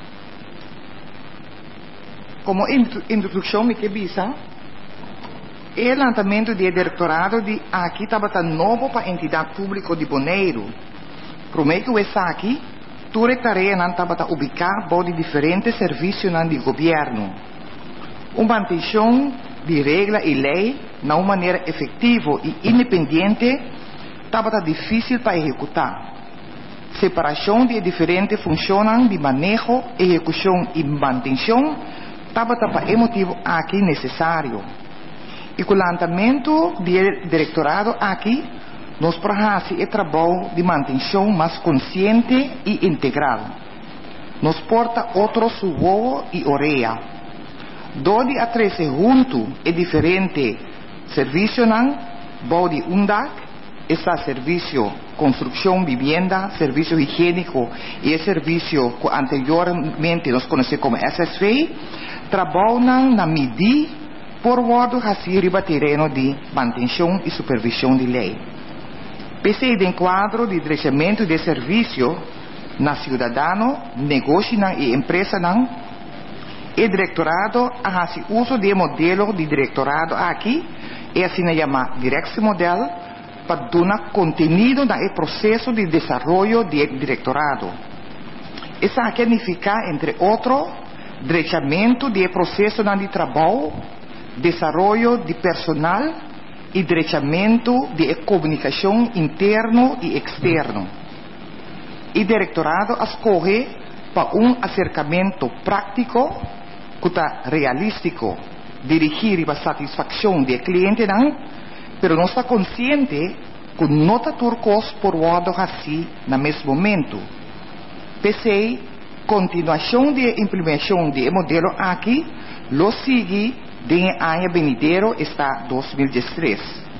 Como introdução me que visa, o lançamento do diretorado de aqui estava novo para a entidade pública de Bonaire. Prometo que aqui toda tarefa não estava ubicada por diferentes serviços do governo. Uma manutenção de regra e lei, de uma maneira efetiva e independente, estava difícil para executar. Separação de diferentes funções de manejo, execução e manutenção estava para emotivo aqui necessário. E com o lançamento do diretorado aqui, nós prorramos o trabalho de manutenção mais consciente e integral. Nos porta outro suor e orelha. Dode a 13 junto e diferente serviço bode undak, esse serviço construção, vivienda, serviço higiênico e serviço que anteriormente nós conhecemos como SSV, trabalham na medida por modo assim riba terreno de manutenção e supervisão de lei. PC de enquadro de direcionamento de serviço na cidadano, negócio e empresa e diretorado a uso de modelo de diretorado aqui e assim chama Direct Model para dar contenido no processo de desenvolvimento do diretorado. Isso significa, entre outros, direcionamento de processo de trabalho, desenvolvimento de personal e direcionamento de comunicação interno e externo. E diretorado escolhe para acercamento prático, realístico, dirigir para a satisfação do cliente pero não está consciente que não está turcos por wado assim no mesmo momento. PC, continuação de implementação de modelo aqui, lo sigue de ano venidero está 2013.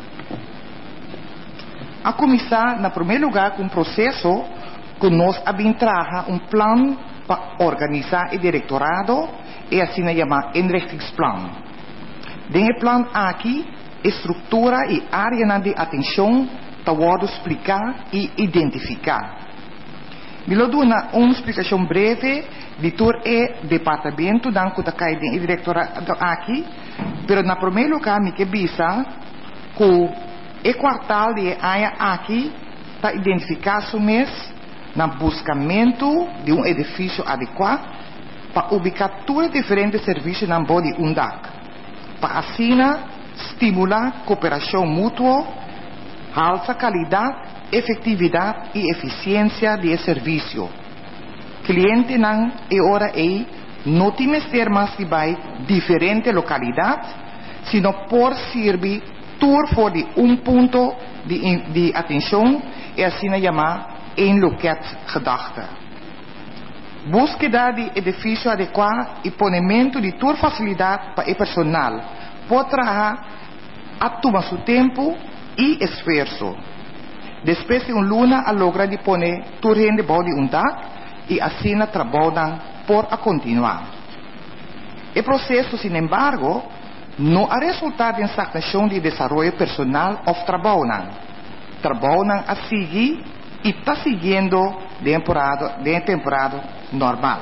A começar, na primeiro lugar, com um processo que nós traga plano para organizar o diretorado e assim chama inrichtingsplan. Dentro do plano aqui, estrutura e área de atenção para poder explicar e identificar. Eu dou uma explicação breve de todo o departamento que está em diretorado aqui, mas na primeiro lugar, me que visa que o quartal de área aqui está identificado mês no buscamento de edifício adequado para ubicar todos os diferentes serviços na body undak, para assim estimular cooperação mútua, alta qualidade, efetividade e eficiência de serviço. Cliente não é hora não tem que ser mais de diferentes localidades, sino por servir tour for de ponto de atenção e assim chamar em loket gedachte. Búsqueda de edifício adequado e ponimento de tour facilidade para o personal pode trabalhar a tomar seu tempo e esforço. Depois de luna a logra de poner tour de body undak e assim trabalham por a continuar. O processo, sin embargo, não é resultado de estagnação de desenvolvimento personal ou trabalham. Trabalham a seguir e está seguindo de temporada normal.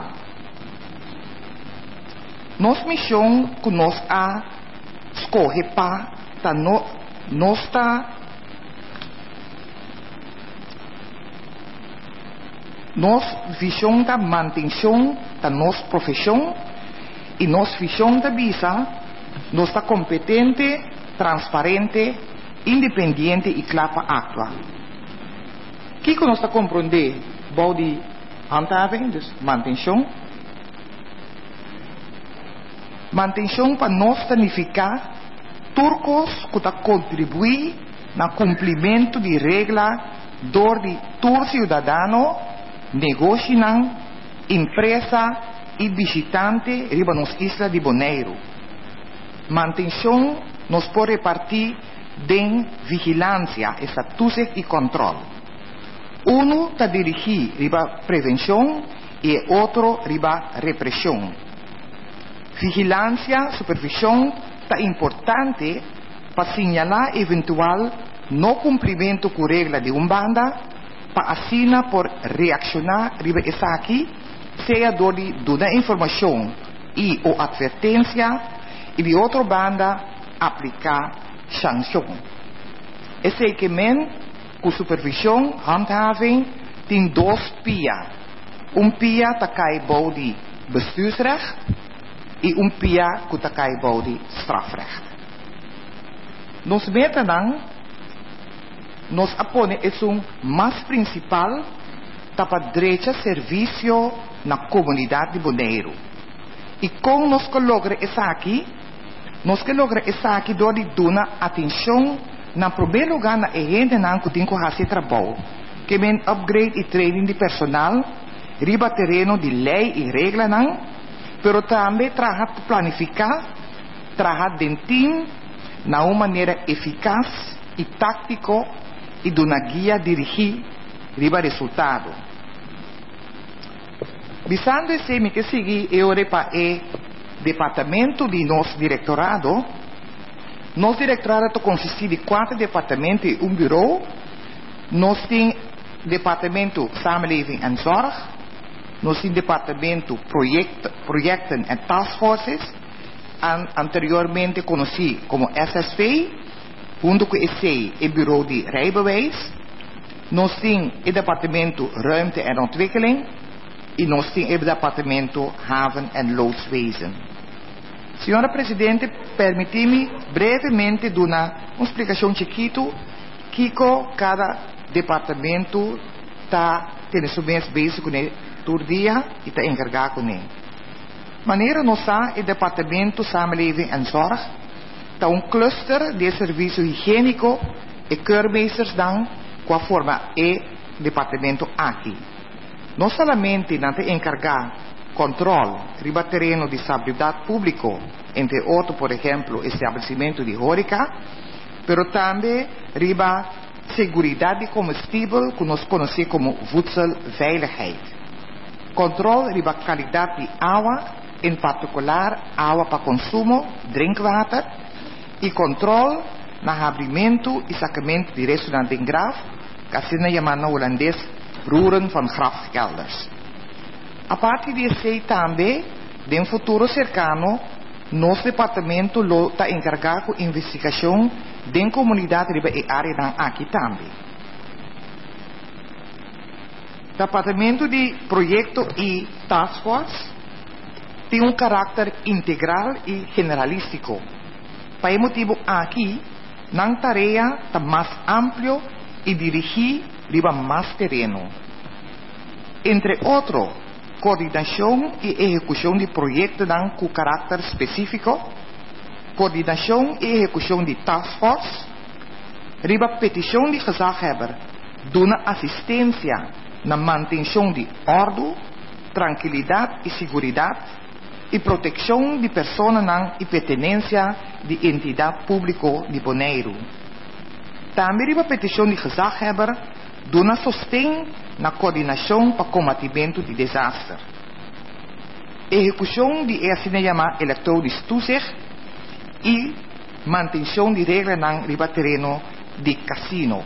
Nossa missão que nós escolhe para nossa visão da manutenção da nossa profissão e nossa visão da visa, nós está competente, transparente, independente e clara para actuar. Que nós está compreender body handhaving, dus manutenção. Manutenção para nós significa turcos que está contribuir no cumprimento de regras de todo cidadão, negócio, empresa e visitante riba nos islas de Bonaire. Manutenção nos pode repartir de vigilância, estatus e controle. Um está dirigido riba prevenção e outro riba repressão. Vigilância, supervisão está importante para signalar eventual não cumprimento com regra de banda, para assim por reaccionar riba essa aqui, seja de dar informação e ou advertência, e de outra banda aplicar sanção. Esse equipamento com supervisão, handhaving, tem dois pias. Pia está cai de bestuursrecht e pia que está cai de strafrecht. Nos meten nos apone é mais principal para direito serviço na comunidade de Bonaire. E como nós colocamos essa aqui, dori dona atenção na primeiro lugar na gente que tem que fazer trabalho, que men upgrade e training de personal, riba terreno de lei e regra pero também trabalhar para planificar, trabalhar dentro team na uma maneira eficaz e tático e de uma guia dirigir riba resultado. Visando esse me que seguir eu para o departamento de nosso diretorado. Nosso diretorado consiste de 4 departamentos e bureau. Nós temos departamento Samenleving en Zorg. Nós temos departamento Projecten en Task Forces, anteriormente conhecido como SSV, junto com esse o bureau de rijbewijs. Nós temos o departamento Ruimte en Ontwikkeling e nós temos o departamento Haven en Loodswezen. Senhora Presidente, permita-me brevemente dar uma explicação chiquita que cada departamento está tendo seu mês básico todo dia e está encarregado com ele. Maneira nossa o departamento Samenleving en Zorg tá cluster de serviço higiênico e keurmeesters dan com a forma e departamento aqui. Não somente não te encargar controle riba terreno de salubridade público, entre outros, por exemplo, estabelecimento de hórica, pero também riba segurança de combustível, que nós conhecemos como voedselveiligheid. Controle riba qualidade de água, em particular água para consumo, drinkwater, e controle na abrimento e sacamento de restaurante em graf, que assim é chamado no holandês roeren van grafkelders. A partir disso também, em futuro cercano, nosso departamento está encarregado com investigação de comunidade e área aqui também. Departamento de Projeto e Task Force tem caráter integral e generalístico. Para esse motivo aqui, na tarefa está mais amplo e dirigir riba mais terreno. Entre outros, coordenação e execução de projetos com caráter específico, coordenação e execução de task force, riba petição de gezaghebber, dando assistência na manutenção de ordem, tranquilidade e segurança, e proteção de pessoas e pertenência de entidade pública de Bonaire. Também riba petição de gezaghebber, dando sustento na coordenação para combatimento de desastre. Execução de assim chamado eletrônico toezicht e manutenção de regras na riba terreno de casino.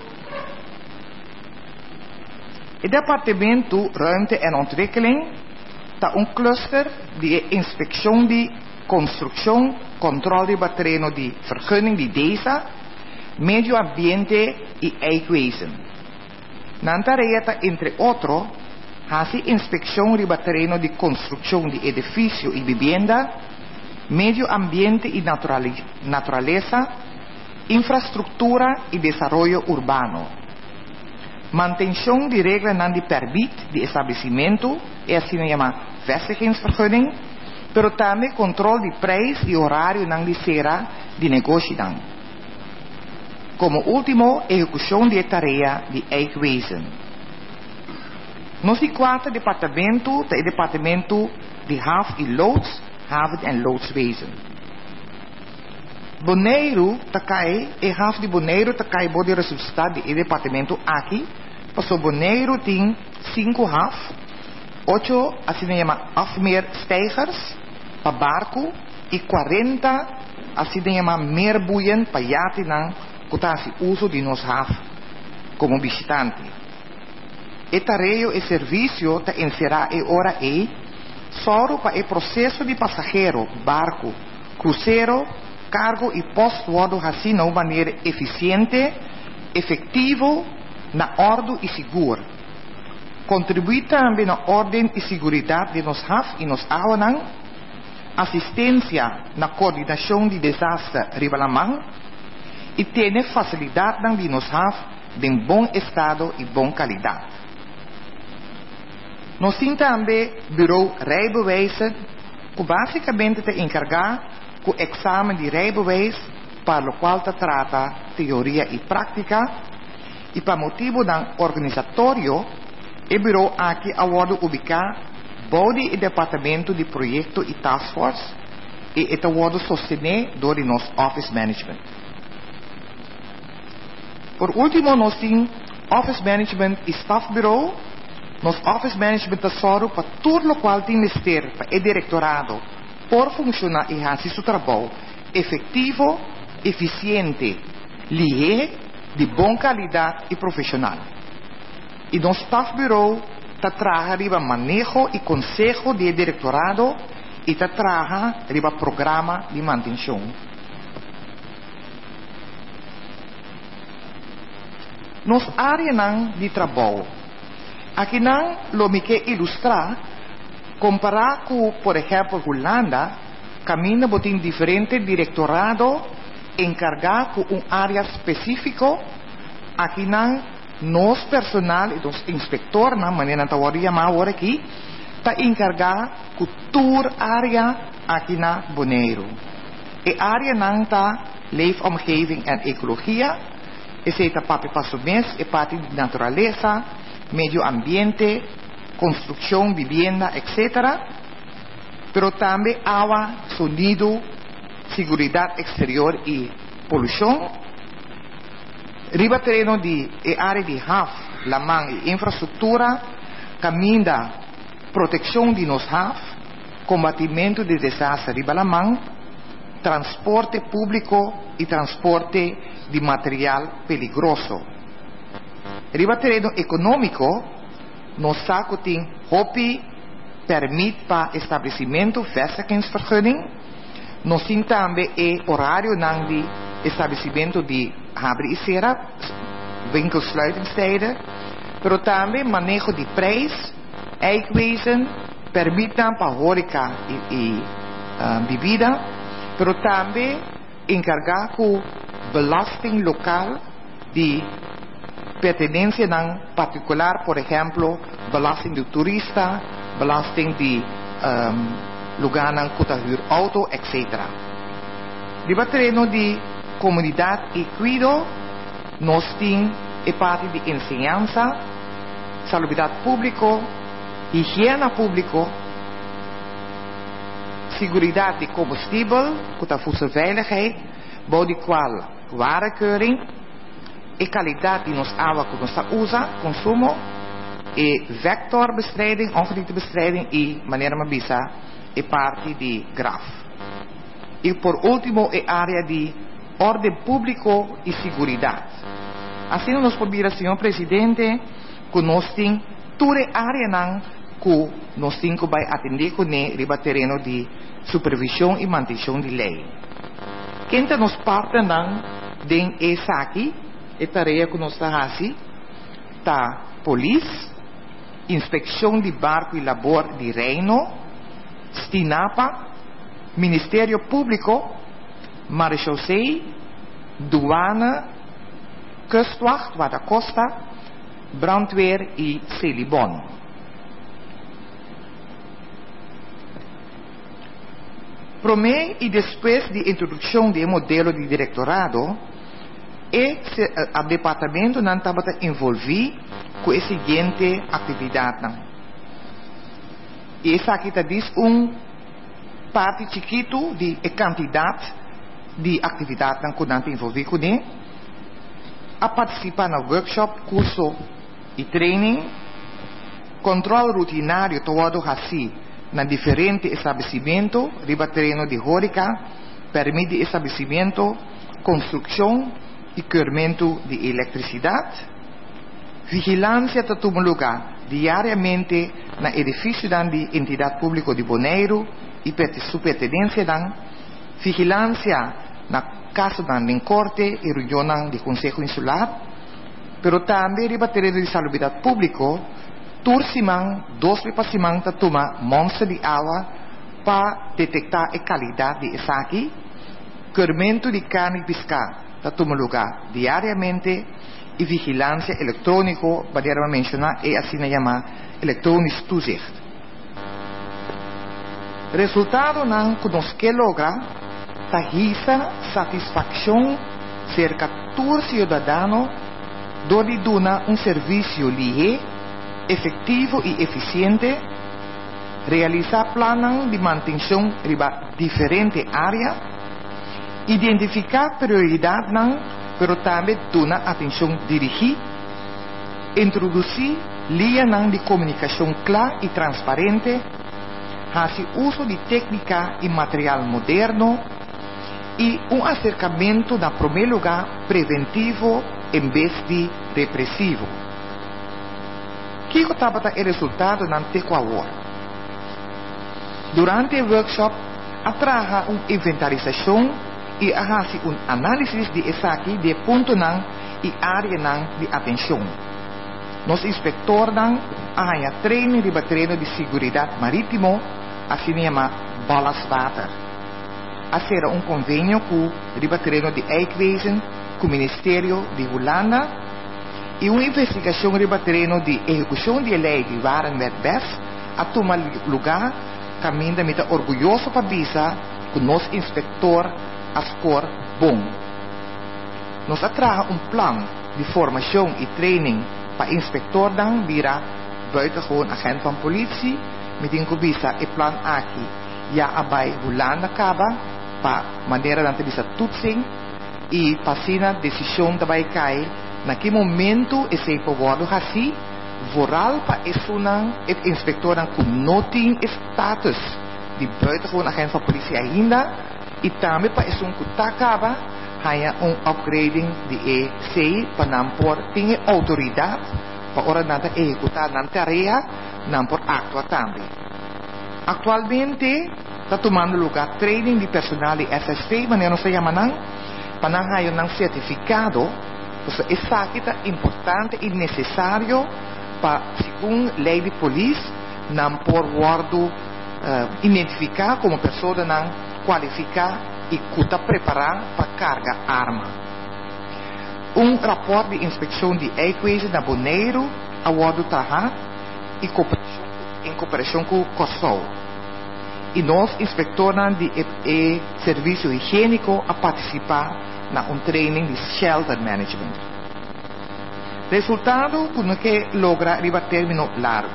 O departamento Ruimte en Ontwikkeling está cluster de inspeção de construção, controle riba terreno de vergunning de DESA, medio ambiente e eikwezen. Na tarefa, entre outros, hace inspeção riba terreno de construção de edifício e vivienda, medio ambiente e natureza, infraestrutura e desenvolvimento urbano. Manutenção de regras de permit de estabelecimento, é assim chamada vestigingsvergunning, pero também controle de preço e horário de cera de negócio. Como último, execução de tarefa de eikwezen. Nos quatro departamentos, o departamento de haven e loods, haven en loodswezen. Bonaire takai e haven de Bonaire takai bode resultado de departamento aqui, passou Bonaire tem 5 haven, 8 assim chama afmeersteigers para barco e 40 assim chama meerboeien para iate kutasi uso de nos haven como visitante. E tarefa e serviço te encerrar e hora só para o processo de passageiro, barco, cruzeiro, cargo e post-voado assim de maneira eficiente, efetivo, na ordem e segura. Contribuir também na ordem e segurança de nos haven e nos águas, assistência na coordenação de desastre ribalamang, e ter facilidade de nos haven de bom estado e boa qualidade. Nós temos também bureau rijbewijzen, que basicamente te encarga com o exame de rijbewijs, para o qual te trata teoria e prática, e para motivo organizatório, o bureau aqui agora ubica bode e departamento de projeto e task force, e é agora sustenido por nosso office management. Por último, nós temos office management e staff bureau. Nos office management é só para tudo o qual tem ministério para o diretorado por funcionar e fazer seu trabalho efetivo, eficiente, lié, de boa qualidade e profissional. E no staff bureau está trabalhando manejo e conselho do diretorado e está trabalhando programa de manutenção. Nos áreas de trabalho, aqui não lo me quer ilustrar, comparar com, por exemplo, Holanda, caminha botem diferente diretorado encargado com área específica, aqui não nos personal e nos inspector, na maneira que eu chamar agora aqui, está encargado com toda área aqui na Bonaire. E área nanta leefomgeving en ecologia, essa papi passumes, e parte de natureza, medio ambiente, construção, vivienda, etc. Pero também água, sonido, seguridade exterior e poluição. Riba terreno de área de HAF, lamang e infraestrutura, caminda, proteção de nos HAF, combatimento de desastre riba lamang, transporte público e transporte de material peligroso. Riba terreno econômico, nos saco tem HOPI, permite para estabelecimento vestigingsvergunning, nos tem também horário nang de estabelecimento de abrir e serra, winkelsluitingstijden, pero também manejo de prijs, eikwezen, permitam para horeca e bebida, pero também encargar com belasting local de pertenência nang particular, por exemplo, belasting de turista, belasting de lugar nang kuta huur auto, etc. De terreno de comunidade e cuido, nós temos a parte de ensinança, salubridade pública, higiene pública, seguridade de combustível, kuta voedselveiligheid, bouw de qual warekeuring, e kwaliteit die nos água que nos usa, consumo, e vectorbestrijding, ongedientebestrijding e maneira mabisa, e parte de graf. E por último, a área de ordem público e seguridade. Assim nós podemos, senhor presidente, que nós temos toda a área não que nós temos que atender com o terreno de supervisão e manutenção de lei. Quem nos parte não de essa aqui, a tarefa que nós fazemos, tá polícia, inspeção de barco e labor de reino, Stinapa, Ministério Público, Marechaussee, douane, kustwacht, guarda-costa, brandweer e Celibon. Promé e depois de introdução do modelo de diretorado, o departamento não estava envolvido com a seguinte atividade. E essa aqui diz parte chiquito de quantidade de atividade que não está envolvido com ele, a participar no workshop, curso e training, controle rutinário todo assim na diferente estabelecimento, riba terreno de Hórica, permite estabelecimento, construção e curamento de eletricidade, vigilância de todo lugar diariamente na edifício de entidade pública de Bonaire e sua pertenência, vigilância na casa de corte e reunião de Conselho Insular, pero também riba terreno de salubridade pública, tursimang, 2 vezes por semana, toma monstro de água para detectar a qualidade de esaqui, curamento de carne e pesca, toma lugar diariamente, e vigilância eletrônica, para mencionar, é assim chamar eletrônico toezicht. Resultado não que nós que logra, tahisa satisfação cerca de 14 cidadãos, donde dona serviço lié, efetivo e eficiente, realizar planos de manutenção em diferentes áreas, identificar prioridades, pero também dar atenção dirigida, introduzir linhas de comunicação clara e transparente, fazer uso de técnica e material moderno e acercamento, na primeiro lugar, preventivo em vez de repressivo. Que estava o resultado na Tequawar? Durante o workshop, atraja uma inventarização e hace análise de esaqui de ponto e área de atenção. Nos inspector arranha treino de treino de segurança marítimo, assim chama Balas Water. Hacer convênio com o treino de Eikwezen, com o Ministério de Holanda, e uma investigação de treino de execução de lei de Warenwetbes a tomar lugar, caminho muito orgulhoso para visa que nosso inspector a score bom. Nós atragen plan de formação e training para inspector dan vira buitengewoon agent van politie met incubisa e plan aqui ja abai hulanda kaba pa maneira dan bisa toetsing e passina decisão dabai cai naquele momento esse povoado assim vooral pa esunan et inspector dan com noting status de buitengewoon agent van politie ainda e também pa esun kutakaba hanya upgrading de EC para nampor tinha autoridade para ora nada executar na tarefa nampor actua também. Atualmente está tomando lugar training de personal de SST, mas não se chama não, para não haya um certificado, então isso aqui é importante e necessário para, segundo a lei de polícia, nampor guardo identificar como pessoa não qualificar e kuta preparar para carga arma. Rapport de inspeção de eikwezen na Bonaire, a Wardo Taha, em cooperação com o COSOL. E nós, inspectores de serviço higiênico, a participar na training de shelter management. Resultado, que logra arriba término largo.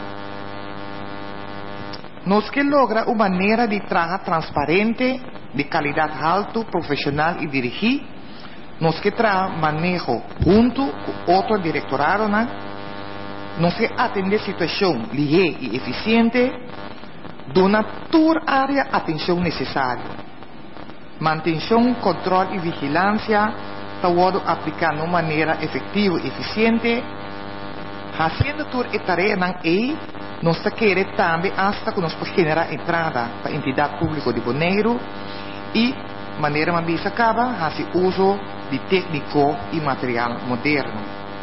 Nós que logra uma maneira de trabalhar transparente, de qualidade alta, profissional e dirigir, nós que manejo junto com outro directorado, nós que atender situação ligeira e eficiente, dona toda área atenção necessária. Manutenção, controle e vigilância, está aplicar de maneira efetiva e eficiente, fazendo toda a tarefa nós queremos também hasta que nós podemos generar entrada para a entidade pública de Bonaire e maneira que se acaba fazer uso de técnico e material moderno.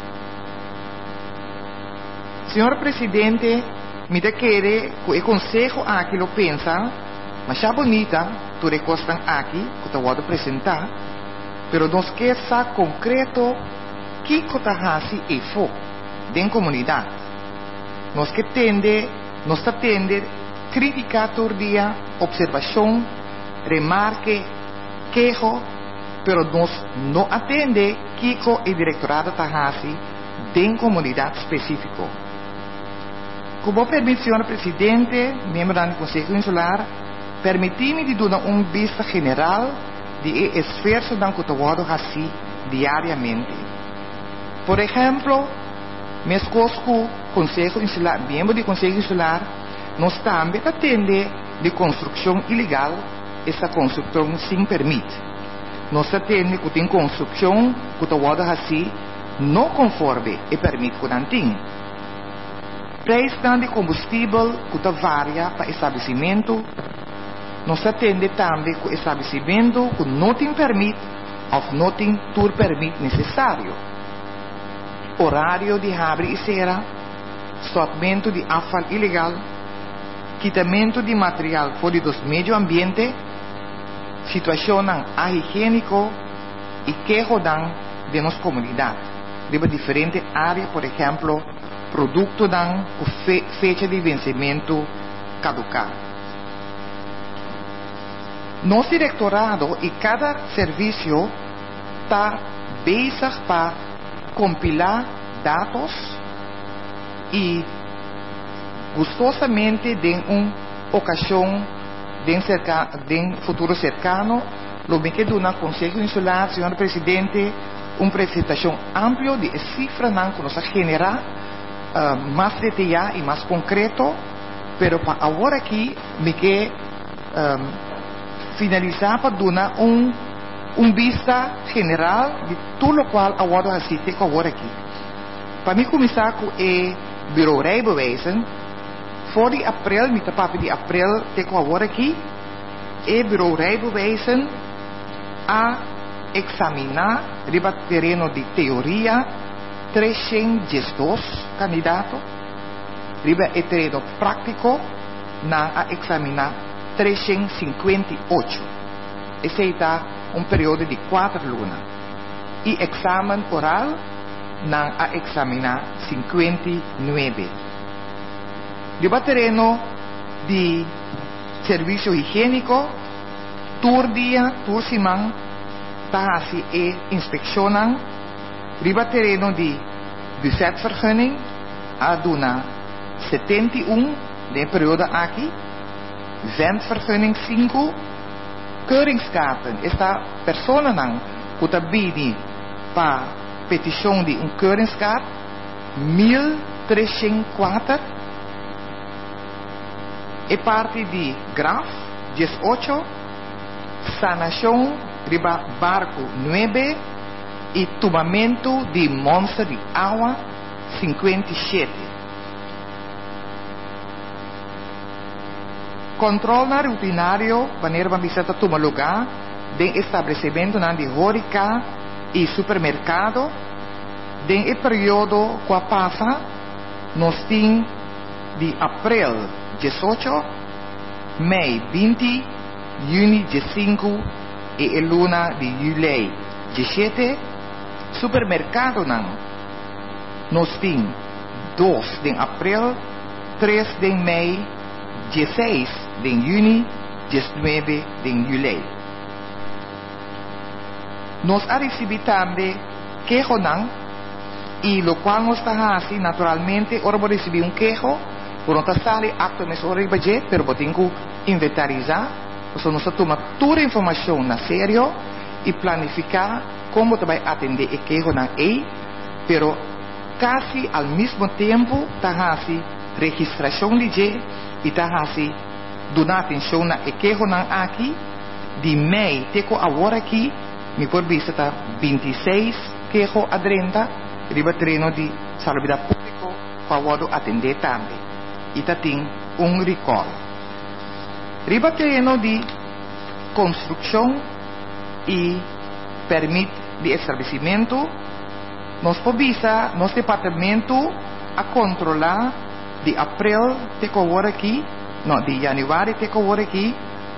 Senhor Presidente, me quer que o Conselho aqui lo pensa, mas já bonita, tu recostas aqui, que eu vou apresentar, pero nós queremos saber concreto que está fazendo e for dentro da comunidade. Nós que nós atende, criticar todo dia, observação, remarque, quejo, pero nós não atende que o directorado está fazendo dentro da comunidade específica. Como permite, senhor Presidente, membro do Conselho Insular, permite-me de dar vista geral de esforço do Cotoguado assim diariamente. Por exemplo, mês cosco Conselho Insular, membro do Conselho Insular, nós também atende de construção ilegal, essa construção sem permite. Nós atende que tem construção que Cotoguado assim não conforme e permite que não tem. Preço de combustível que varia para estabelecimento. Nós atende também com estabelecimento que não tem permite ou não tem tour permite necessário. Horário de abre e cera, sortimento de afval ilegal, quitamento de material fora do meio ambiente, situação higiênico e que rodam de nossa comunidade. De diferentes áreas, por exemplo, produto com fecha de vencimento caducar. Nosso directorado e cada serviço está bezig para compilar dados e gostosamente de ocasião de futuro cercano, lo que do Conselho Insular, senhor Presidente, uma apresentação ampla de cifras que nos generar mais detalhado e mais concreto, pero para agora aqui me quer finalizar para dar vista general de tudo o qual agora assiste agora aqui. Para mim começar com o Bureau Rijbewijzen, voor de april, met de papi de april, teko agora aqui, o Bureau Rijbewijzen a examinar riba terreno de teoria 302 candidatos, riba e terreno prático a examinar 358. Esse está período de 4 lunas. E exame oral a examinar 59. Riba terreno de serviço higiênico, tour dia, tour semana, tahasi e inspeccionan riba terreno di buffetvergunning aduna 71 de periode aqui ventvergunning 5 keuringskaarten esta persona nang kutabini pa petition di un keuringskaart 1304 e parte di graf 18 sanación riba barco 9 e tomamento de monster de agua 57. Controle rutinario wanneer we visita toma lugar den estabelecimento de horeca e supermercado den e período qua passa nos tem de abril 18, mei 20, juni 15 e luna de julho 17. Supermercado nos tem 2 de abril, 3 de mei, 16 de juni, 19 de julho. Nós recebemos também queijo e lo qual nós está assim naturalmente ora vou receber queijo por não estar acto mesmo budget pero botem que inventarizar então nós toma toda a informação na sério e planificar como vai atender o queijo pero quase ao mesmo tempo está assim registração de G e está assim donar atenção na queijo aqui de mei teco agora aqui me por vista 26 queijo a 30 riba treino de saúde público para atender também e tem recall riba treino de construção e permite de estabelecimento nos pobisa nos departamento a controlar de abril teco agora aqui não de januário teco agora aqui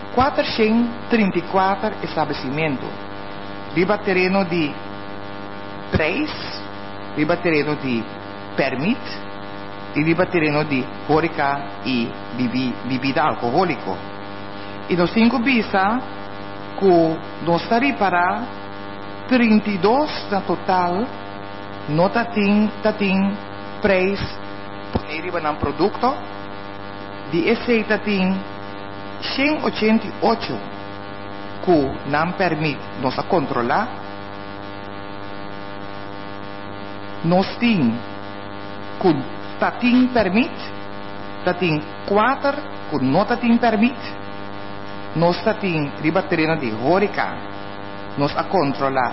434 estabelecimento riba terreno de 3 riba terreno de permit e riba terreno de horeca e bebida alcoólico e nos 5 bisa que nós está para 32 na total não tem preço por riba ng produto de esse tem 188 que não permite nos a controlar nós tem que tating permite tating 4 que não tating permite nós tating riba terreno de horeca nós a controlar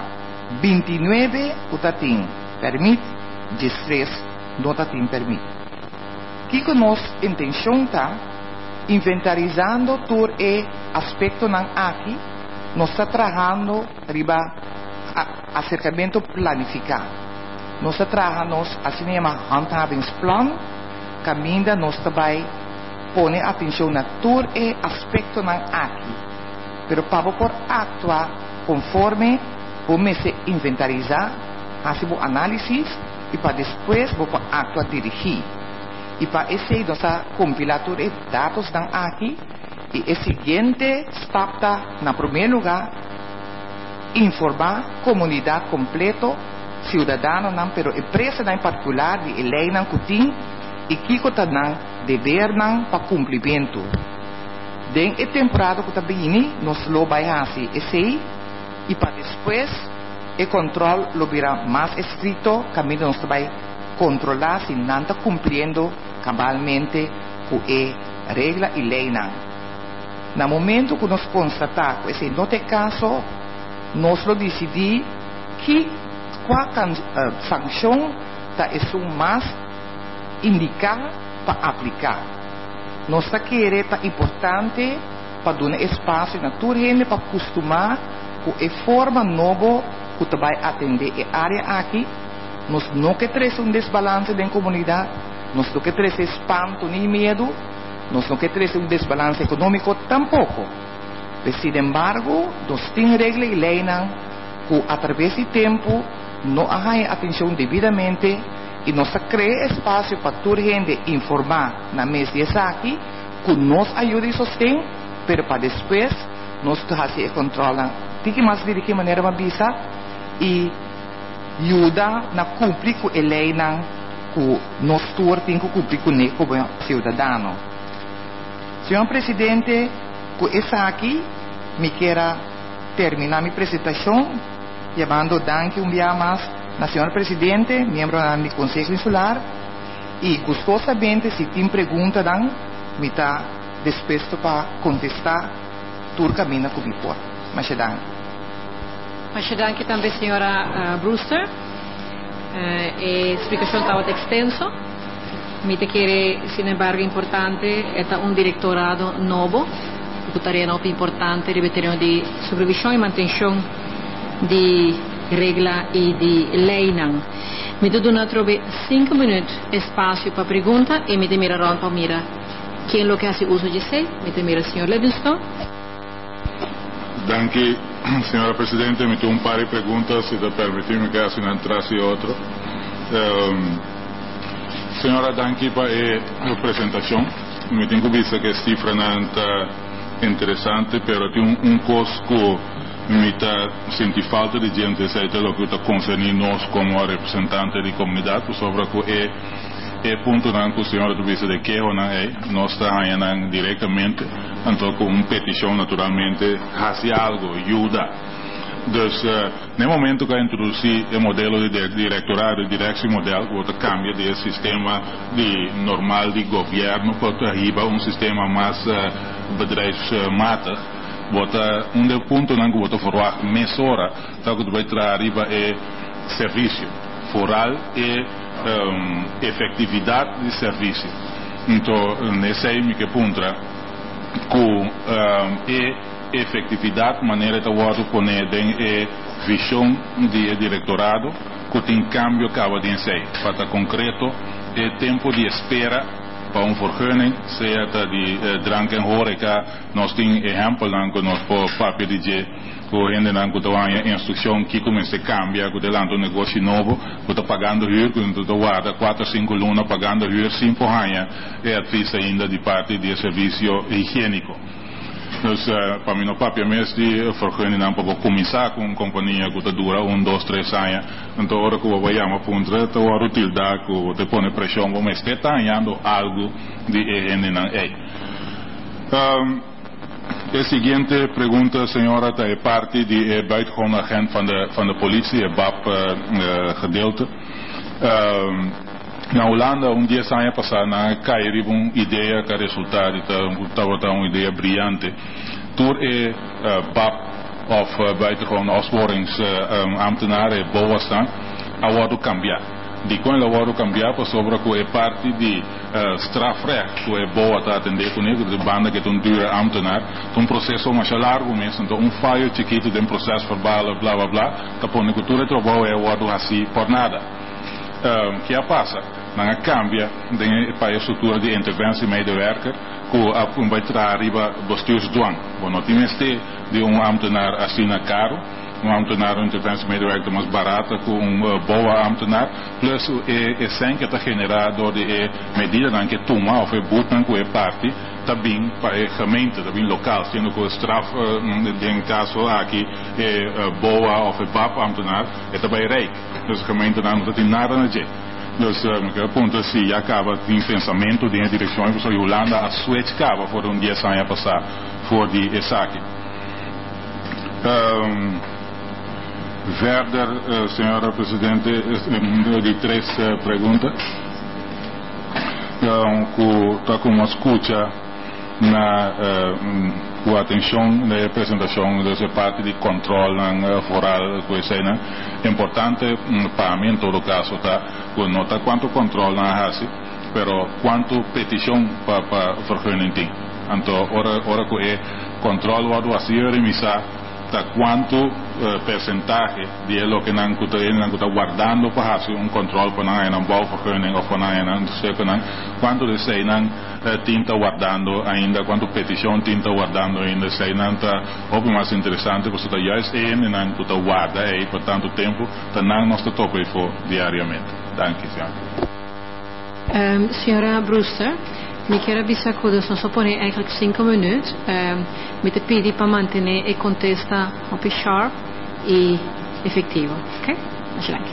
29 que tating permite 13 não tating permite que nós intenção tá inventarizando todo o aspecto nan aqui nós está trabalhando riba acercamento planificado nós trabalhamos assim chama handhavingsplan caminda nós também põe atenção na todo o aspecto nan aqui pero para por actuar conforme vamos se inventarizar fazer o análise e para depois vamos actuar dirigir e para esse nós compilar todos os dados nan aqui e o seguinte step na primeiro lugar informar comunidade completo cidadano não pero empresa em particular de lei não cutim e que está não dever não para cumprimento den e temporada que está bem nos lo vai assim esse e para depois o controle lo virá mais estrito caminho nós vai controlar se não está cumprindo cabalmente com a regra e lei não no momento que nós constatar que esse não é caso nós lo decidimos que qual sanção é mais indicada para aplicar. Nós queremos é importante para dar espaço na tua gente para acostumar com a forma nova que vai atender a área aqui. Nós não queremos desbalance na comunidade, nós não queremos espanto nem medo, nós não queremos desbalance econômico tampouco. Sin embargo, nós temos regras e leis que através do tempo não há atenção devidamente e nós criamos espaço para toda a gente informar na mesa de aqui que nos ajuda e sustém, mas para depois nós fazemos controle tiki mas de que maneira uma bisa e ajuda na cumprir com a lei não com nós todos tem que cumprir com ele como cidadão. Senhor Presidente, com essa aqui me quero terminar minha apresentação chamando danke dia mais na Senhor Presidente, membro do Conselho Insular e gostosamente se tem pergunta dan me está disposto para contestar tudo caminho como pode. Mas danke também, senhora Brewster. A explicação estava extensa. Me te quer, sin embargo, importante é diretorado novo, que tarefa importante, ripeteremo di supervisione e manutenzione di regola e di lei. Mi do una trove 5 minuti spazio per pergunta e mi te mira rond para mira quem lo que hace uso de sei. Mi te mira signor Livingston. Danke, senhora Presidente. Me tenho par de perguntas, se te permitir-me que assim entrasse outro. Senhora, danke para a apresentação. Me tenho visto que a cifra não está interessante, mas tem coisa que me está sentindo falta de gente, seja o que está concernendo nós como representante da comunidade, sobre o que ponto que a senhora disse de que nós estamos diretamente, então com uma petição naturalmente faz algo, ajuda. Dus no momento que introduzir o modelo de diretorado, o direction model, você cambia de sistema normal de governo para arriba sistema mais bedrijfsmatig. Você ponto que você verwacht mesora, dat você vai trazer arriba é serviço, vooral é efetividade de serviço. Então, nesse aí que pontra com efetividade, maneira de você poner a visão de diretorado, que tem cambio acaba de ser. Para concreto, é tempo de espera para vergunning, seja de drank en horeca, nós temos exemplo que nós por papel de que ainda que a instrução que começa a cambiar, que delante um negócio novo, que está pagando huur, que está guarda 4 ou 5 lunas pagando huur, 5 anos, é adviso ainda de parte de serviço higiênico. Dus para mim, no papel mesmo, de vergunning não para começar com uma companhia que dura 1, 2, 3 anos. Então, agora que eu chamo para está a utilidade que você põe pressão, mas está ganhando algo de higiene não é. A seguinte pergunta, senhora, é parte de buitengewoon agent van de politie, het BAP gedeelte. Na Holanda, 10 anos passados, caiu uma ideia que resultado estava uma ideia brilhante. Door BAP of buitengewoon opsporingsambtenaren boven staan, a wordt cambiar. Die kon a wordt cambiar para sobre que é parte de strafrecht que é boa a atender com ele, de banda que tem dura ambtenaar, um processo mais largo mesmo, então falho chiquito de processo verbal, blá blá blá, que põe que tudo é trabalho é o assim por nada. Que passa? Não cambia para a estrutura de interventie medewerker que vai trazer arriba bestuursdwang. Não tem este de ambtenaar assim caro, ambtenaar interventie medewerker mais barata com boa ambtenaar, plus é sem que está generado door de medida que toma ou boete que é parte também para a gemeente, também local, sendo que o straf em caso aqui é boa ou BAP ambtenaar, é também rijk. Dus de gemeente não tem nada a dizer. Dus ik ponto se acaba de pensamento de direção para a Holanda a switch acaba por 10 anos passar voor die zaken. Verder, senhora Presidente, de 3 perguntas. Está com uma escuta com a atenção da apresentação dessa parte de controle foral, é importante para mim em todo caso, tá? Não está quanto controle na hace, pero quanto petição para vergunning tem. Então, ora que é controle o assim remisar, tá quanto percentagem de lo que não está guardando para hacer controle para não bouwvergunning ou para não separar, quanto de sei não tinta guardando ainda, quanto petição tinta guardando ainda, sei não está o mais interessante, porque está juist não está guarda aí por tanto tempo, tá não nós está topo diariamente. Danke, senhora. Senhora Brewster, me quero avisar que nós só põe eigenlijk 5 minutos. Me te pedir para manter e contesta op sharp e efetivo. Ok? Alsjeblieft.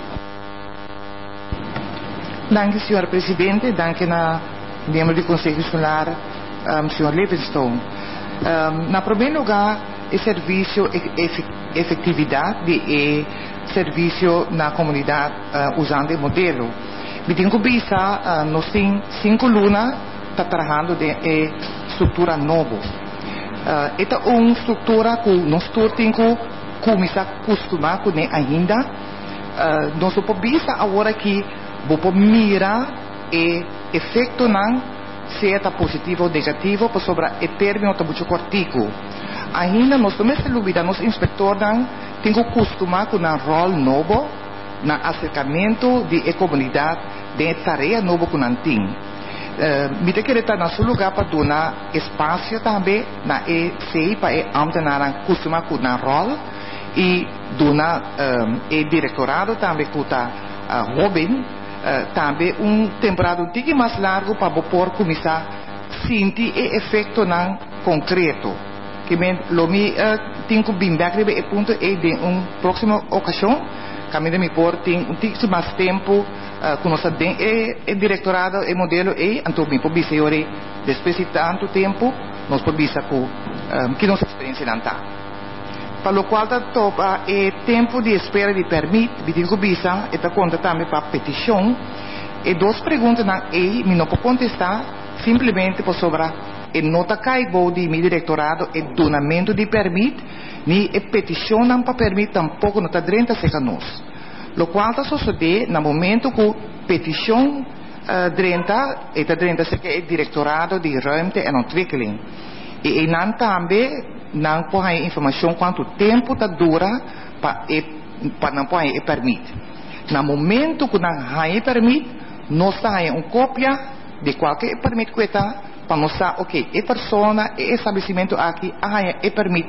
Dank u, senhor presidente. Dank u na membro do Conselho Solar, senhor Livingstone. Na primeiro lugar, o serviço efetividade e serviço na comunidade usando o modelo. Me tenho que pensar, nós temos 5 lunas está trabalhando de estrutura nova. Esta é uma estrutura que nós temos que começar a acostumar com ainda. Nós podemos agora que vamos mirar o efeito não seja positivo ou negativo sobre o término muito cortico. Ainda nós temos que dúvida, nos inspectores têm que acostumar com o rol novo, no acercamento de comunidade, de tarefa nova que não tem. Me querer estar no seu lugar para dar espaço também na ECI para o ambtenaar acostumar com o rol e dar o diretorado também com a Robin também temporada um pouco mais largo para poder começar a sentir o efeito não concreto. Que me tenho que vir back e ponto é de próxima ocasião que me pode ter pouco mais tempo conosco o diretorado e modelo e então me pode dizer depois de tanto tempo nós podemos que nossa experiência não está. Para o qual topa o tempo de espera de permite, me tenho que bisa e conta também para petição e 2 perguntas não me não pode contestar simplesmente por sobre e nota caibo de meu diretorado e donamento de permite ni e petição não para permite tampouco nota 30 segundos. Lo qual está sucedendo no momento que petição 30 se é diretorado de ruimte en ontwikkeling e não também não põe informação quanto tempo está dura para não põe e permite. No momento que não há permite, nós temos uma cópia de qualquer permite que está para mostrar, ok, a pessoa, o estabelecimento aqui, há permite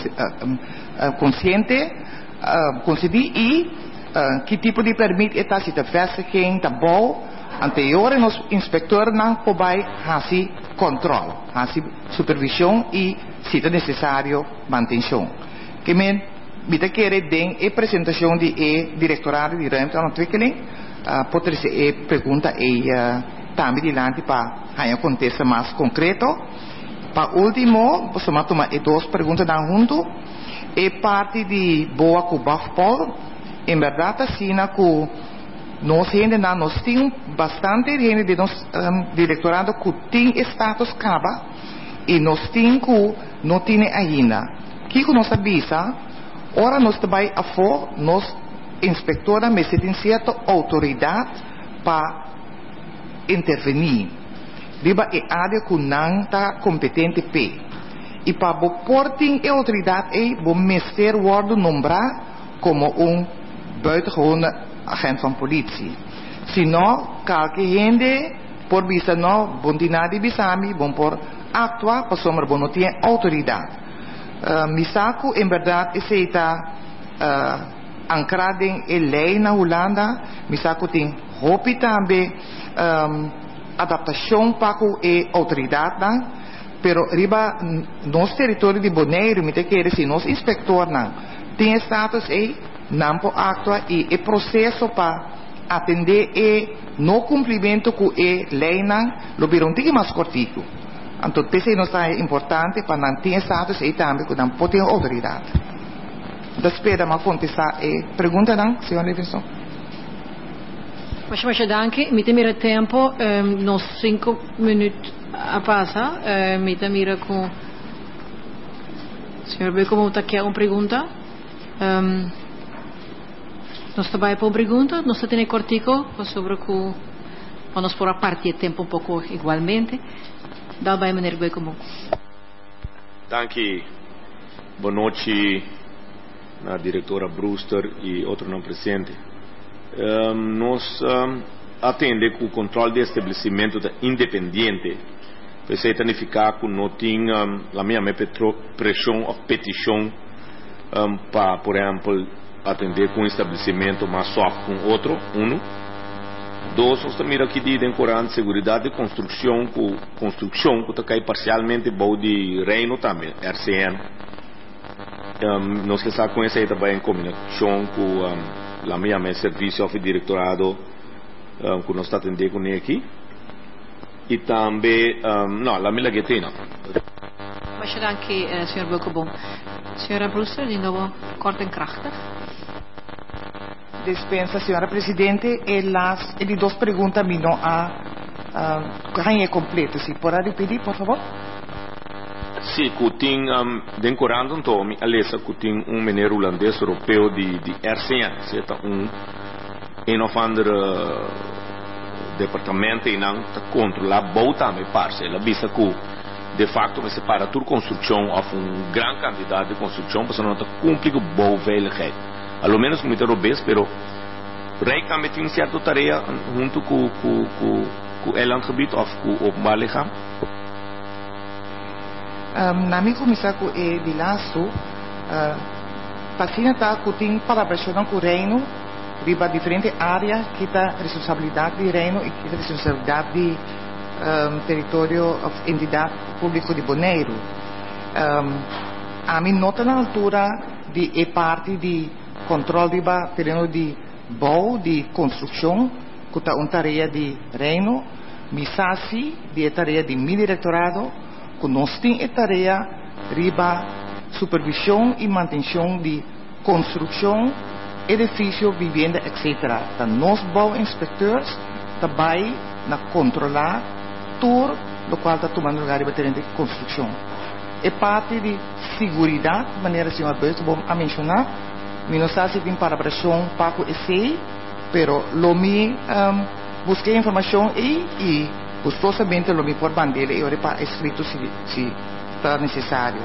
consciente, conceder e que tipo de permite está se está vestiging, está bom, anterior nos inspector não pode fazer controle, fazer supervisão e se é necessário manutenção. Que me quer dar a apresentação de diretorado de ruimte en ontwikkeling, pode ser pergunta e também dilante para a contexto mais concreto. Para último, vamos tomar 2 perguntas junto. E parte de boa com Bafpol, em verdade, assim que nós temos bastante gente de nosso diretorado que tem status caba e nós temos que não tem ainda. Que nós avisa, ora nós também a for, nós inspectora me tem certa autoridade para intervenir. Riba é área que não está competente para. E para o porting e autoridade o ministério wordt nombrar como buitengewoon agent van politie. Senão, qualquer gente por vista não, bom dinari bisami, bom por actuar, para somar bom não tem autoridade. Misaku, em verdade, esse está ancrado em lei na Holanda. Misaku tem roupa também, adaptação para a autoridade, pero riba nosso território de Bonaire, me te quer se nosso inspector não tem status e não pode actuar e o processo para atender e no cumprimento com a lei não lo vira um pouco mais cortico. Então, isso não é importante para não ter status e também que não pode ter autoridade. Espera maar contestar a pergunta não, senhor Livingstone. Mas danke. Met meer tempo, nos 5 minutos a passa. Met meer com senhor Beco, como está aqui uma pergunta. Nós também para uma pergunta, nós temos cortico sobre que vamos por a parte de tempo pouco igualmente. Dá bem meneer Beco. Danke. Boa noite, na diretora Brewster e outro não presente. Nós atendemos com o controle de estabelecimento independente, para significar que não tem a minha pressão ou petição para, por exemplo, atender com um estabelecimento mais soft com outro, Dois, nós mira aqui de encorante seguridade de construção que está cai parcialmente bom de reino também, RCN. Nós que está com essa também em combinação com a minha serviço of diretorado que nós está atendendo com ele aqui. E também, não, a minha que tem não. Mas dank, Sr. Boekebom. Senhora Brewster, de novo, kort en krachtig. Dispensa, senhora Presidente, ele duas perguntas me não ganha completo. Se pode repetir, por favor? Sim, que tem, decorando então, a Alessa, que tem menino holandês europeu de RCN, certo? Een of andere departamento e não está controlar bom também parcela, vista que de facto se para toda construção of grande candidato de construção, porque não está cumprindo boa veiligheid. Ao menos como europeus, pero Rijk também tem certa tarefa junto com o landgebied of com o openbaar lichaam. Na minha comissão de laço, passina está que tem para pressionar com o reino, riba diferente área que está responsabilidade do reino e que está responsabilidade de território of entidade público de Bonaire. A mim nota na altura de parte de controle riba terreno de bom de construção que está uma tarefa de reino, misasi de tarefa de meu diretorado, que nós temos tarefa riba supervisão e manutenção de construção, edifício, vivenda, etc. Então, nós bom inspectores também na controlar tudo o qual está tomando lugar em terreno de construção. É parte de segurança, de maneira que o senhor Boekebom a mencionar, não sei se tem para a pressão para o ECI, pero lo mi busquei informação e gostosamente lo mi por bandeira e ora para escrito se está necessário.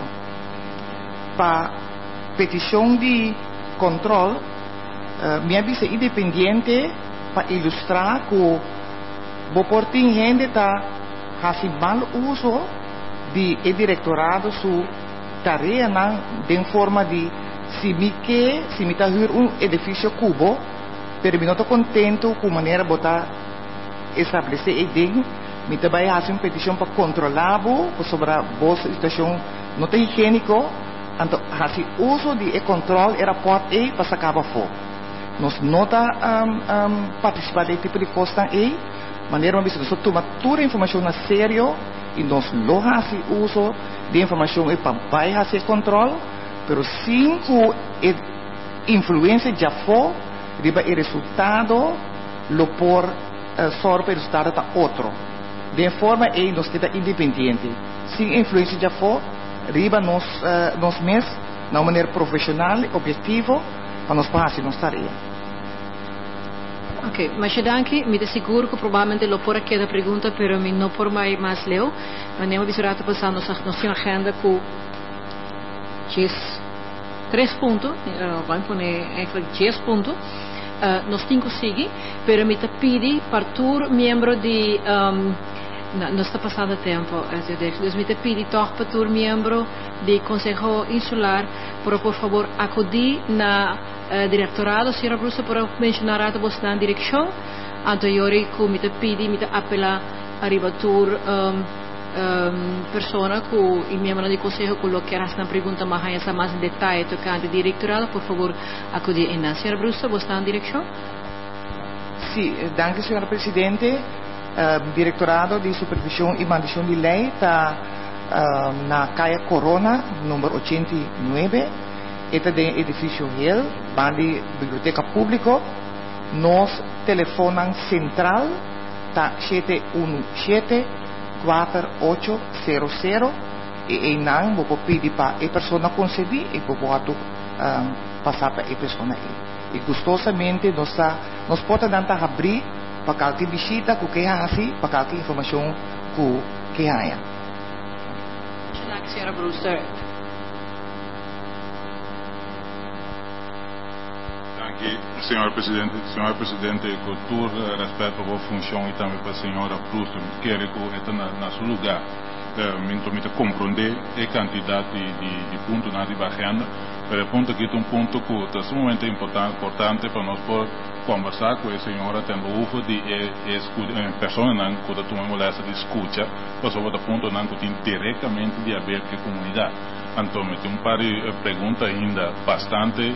Para petição de controle, minha visa independente para ilustrar que o portinho gente está fazendo mal uso de diretorado sua tarefa de forma de se me está edifício cubo, pero me não estou contente com a maneira de botar estabelecer idem, me também faço uma petição para controlar sobre a boa situação não tem higiênico, então faço uso de controle e rapporto para sacar fora. Nós não está participar desse tipo de coisa aí, maneira uma vez nós tomar toda a informação na sério e nós não fazemos uso de informação para fazer controle. Pero sem que influência já for, riba o resultado, lo por sorte o resultado está outro. De forma que nós estamos independentes. Sem influência já for, riba nós mesmos, de uma maneira profissional, objetiva, para nós fazer nossa tarefa. Ok, mas danke, me te seguro que provavelmente lo por aqui da pergunta, pero me não por mais leu, mas nem observado passar nossa agenda com 3 pontos, vamos poner eigenlijk 10 pontos, nós temos que seguir, pero me te pedi para todo membro de, não está passando tempo, então me te pedi toch para todo membro de Conselho Insular, para por favor acudir na diretorado, senhora Brewster, para mencionar a você na direção, anteriori que me te pedi, me te apela arriba todo persona que o membro do conselho coloque essa pergunta mais em detalhe tocante diretorado, por favor, acudir em nós. Senhora Brewster, você está em direção? Sim, danke, senhora Presidente. Diretorado de Supervisão e Manutenção de Lei está na Caia Corona, número 89. Este é o edifício Hill, de Biblioteca Pública. Nós telefonam central, está 717-4800 e não vou pedir para a pessoa conceder e vou passar para a pessoa aí. E gostosamente nós podemos abrir para qualquer visita que assim, para qualquer informação que haja. Dank, senhora Brewster. Senhor Presidente, com todo respeito à função e também para a senhora Brewster, quero que está na seu lugar, me compreender a quantidade de pontos na agenda, mas o ponto aqui é um ponto que é sumamente importante para nós conversar com a senhora tem luxo de pessoas que tomam molesta de escuta, pessoas que ponto não que tem diretamente de ver com a comunidade. Então, tem par de perguntas ainda bastante,